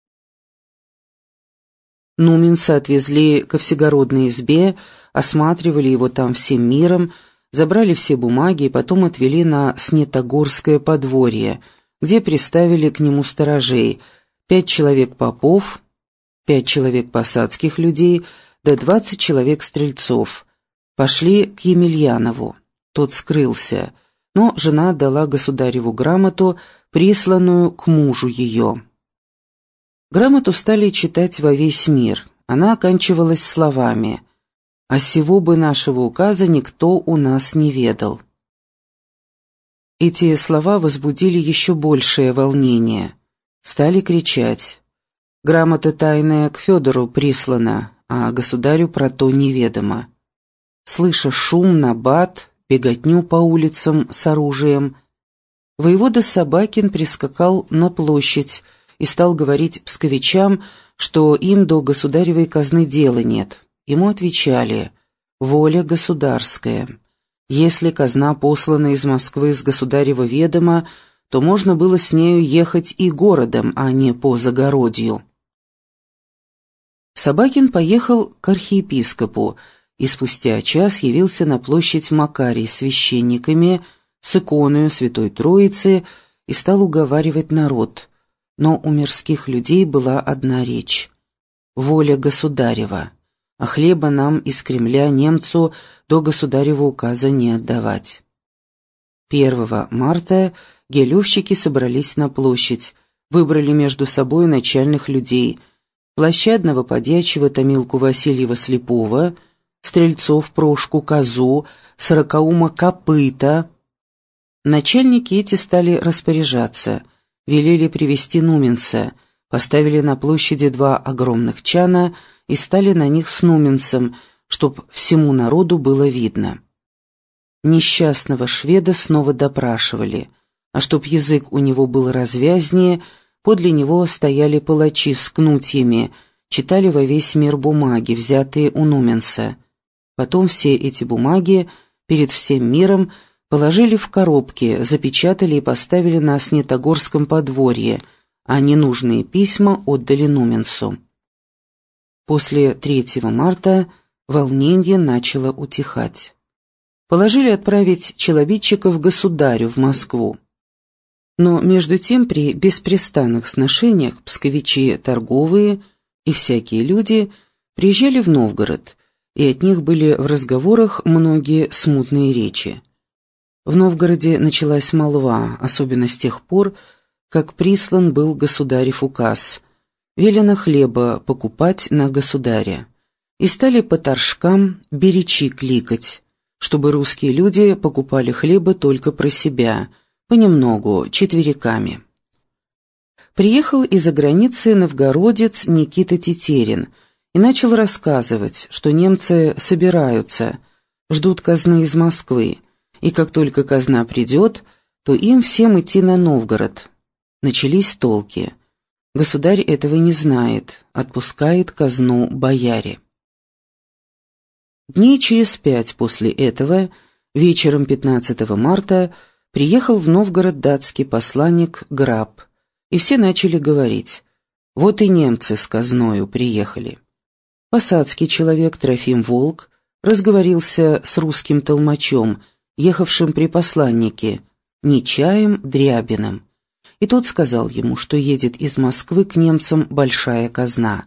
Нуменса отвезли ко всегородной избе, осматривали его там всем миром, забрали все бумаги и потом отвели на Снятогорское подворье, где приставили к нему сторожей: 5 человек попов, 5 человек посадских людей, да 20 человек стрельцов. Пошли к Емельянову. Тот скрылся, но жена отдала государеву грамоту, присланную к мужу ее. Грамоту стали читать во весь мир. Она оканчивалась словами: «А сего бы нашего указа никто у нас не ведал». Эти слова возбудили еще большее волнение. Стали кричать: «Грамота тайная к Федору прислана, а государю про то неведомо». Слыша шум, набат, беготню по улицам с оружием, воевода Собакин прискакал на площадь и стал говорить псковичам, что им до государевой казны дела нет. Ему отвечали: «Воля государская. Если казна послана из Москвы с государева ведома, то можно было с нею ехать и городом, а не по Загородью». Собакин поехал к архиепископу, и спустя час явился на площадь Макарий с священниками, с иконою Святой Троицы, и стал уговаривать народ. Но у мирских людей была одна речь: «Воля государева, а хлеба нам из Кремля немцу до государева указа не отдавать». 1 марта гелевщики собрались на площадь, выбрали между собой начальных людей: площадного подьячего Томилку Васильева Слепого, стрельцов Прошку Козу, Сорокаума Копыта. Начальники эти стали распоряжаться, велели привести Нуменса, поставили на площади 2 огромных чана и стали на них с Нуменсом, чтоб всему народу было видно. Несчастного шведа снова допрашивали, а чтоб язык у него был развязнее, подле него стояли палачи с кнутьями, читали во весь мир бумаги, взятые у Нуменса. Потом все эти бумаги перед всем миром положили в коробки, запечатали и поставили на Снятогорском подворье, а ненужные письма отдали Нуменсу. После 3 марта волнение начало утихать. Положили отправить челобитчиков государю в Москву. Но между тем при беспрестанных сношениях псковичи торговые и всякие люди приезжали в Новгород, и от них были в разговорах многие смутные речи. В Новгороде началась молва, особенно с тех пор, как прислан был государев указ, велено хлеба покупать на государя, и стали по торжкам беречи кликать, чтобы русские люди покупали хлеба только про себя, понемногу, четвериками. Приехал из-за границы новгородец Никита Тетерин и начал рассказывать, что немцы собираются, ждут казны из Москвы, и как только казна придет, то им всем идти на Новгород. Начались толки. Государь этого не знает, отпускает казну бояре. Дней через 5 после этого, вечером 15 марта, приехал в Новгород датский посланник Граб, и все начали говорить: вот и немцы с казною приехали. Посадский человек Трофим Волк разговорился с русским толмачом, ехавшим при посланнике, Нечаем Дрябиным, и тот сказал ему, что едет из Москвы к немцам большая казна.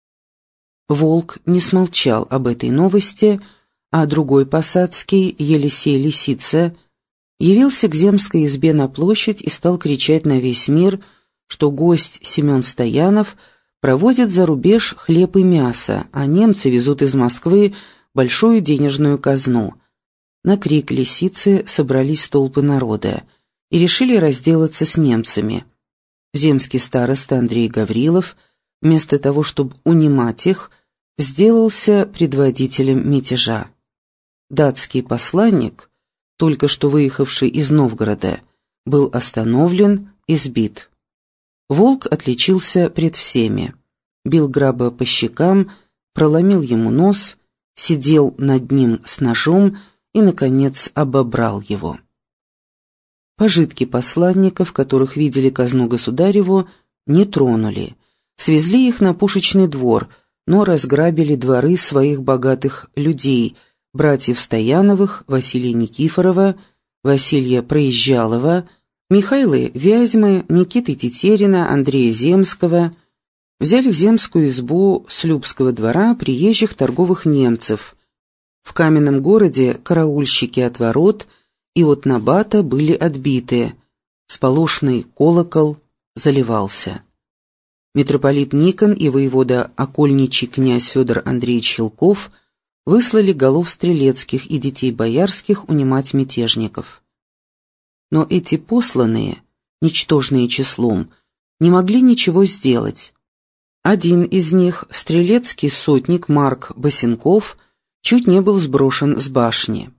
Волк не смолчал об этой новости, а другой посадский, Елисей Лисица, явился к земской избе на площадь и стал кричать на весь мир, что гость Семен Стоянов проводит за рубеж хлеб и мясо, а немцы везут из Москвы большую денежную казну. На крик Лисицы собрались толпы народа и решили разделаться с немцами. Земский староста Андрей Гаврилов, вместо того, чтобы унимать их, сделался предводителем мятежа. Датский посланник, только что выехавший из Новгорода, был остановлен и сбит. Волк отличился пред всеми, бил Граба по щекам, проломил ему нос, сидел над ним с ножом и, наконец, обобрал его. Пожитки посланников, которых видели казну государеву, не тронули, свезли их на пушечный двор, но разграбили дворы своих богатых людей, братьев Стояновых, Василия Никифорова, Василия Проезжалова, Михаила Вязьмы, Никиты Тетерина, Андрея Земского. Взяли в земскую избу с Любского двора приезжих торговых немцев. В каменном городе караульщики от ворот и от набата были отбиты, сполошный колокол заливался. Митрополит Никон и воевода окольничий князь Федор Андреевич Хилков выслали голов стрелецких и детей боярских унимать мятежников. Но эти посланные, ничтожные числом, не могли ничего сделать. Один из них, стрелецкий сотник Марк Босенков, чуть не был сброшен с башни.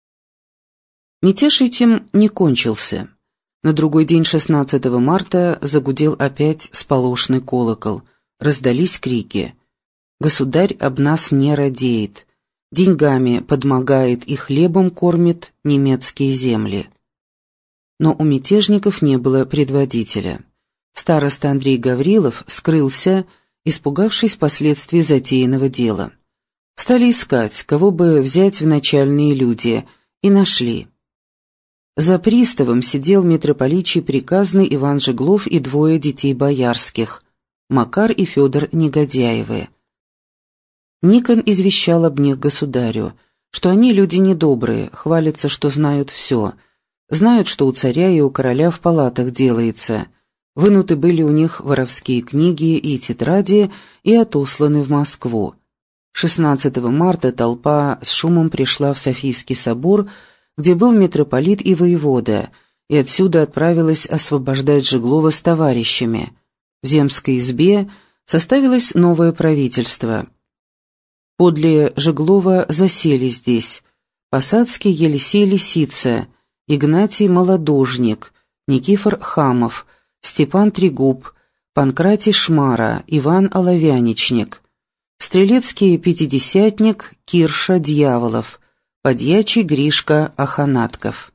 Мятеж этим не кончился. На другой день, 16 марта, загудел опять сполошный колокол. Раздались крики: «Государь об нас не радеет, деньгами подмогает и хлебом кормит немецкие земли». Но у мятежников не было предводителя. Староста Андрей Гаврилов скрылся, испугавшись последствий затеянного дела. Стали искать, кого бы взять в начальные люди, и нашли. За приставом сидел митрополичий приказный Иван Жеглов и двое детей боярских, Макар и Федор Негодяевы. Никон извещал об них государю, что они люди недобрые, хвалятся, что знают все, знают, что у царя и у короля в палатах делается, вынуты были у них воровские книги и тетради и отосланы в Москву. 16 марта толпа с шумом пришла в Софийский собор, где был митрополит и воевода, и отсюда отправилась освобождать Жеглова с товарищами. В земской избе составилось новое правительство. Подле Жеглова засели здесь Посадский Елисей Лисица, Игнатий Молодожник, Никифор Хамов, Степан Трегуб, Панкратий Шмара, Иван Оловяничник, стрелецкий пятидесятник Кирша Дьяволов, подьячий Гришка Аханатков.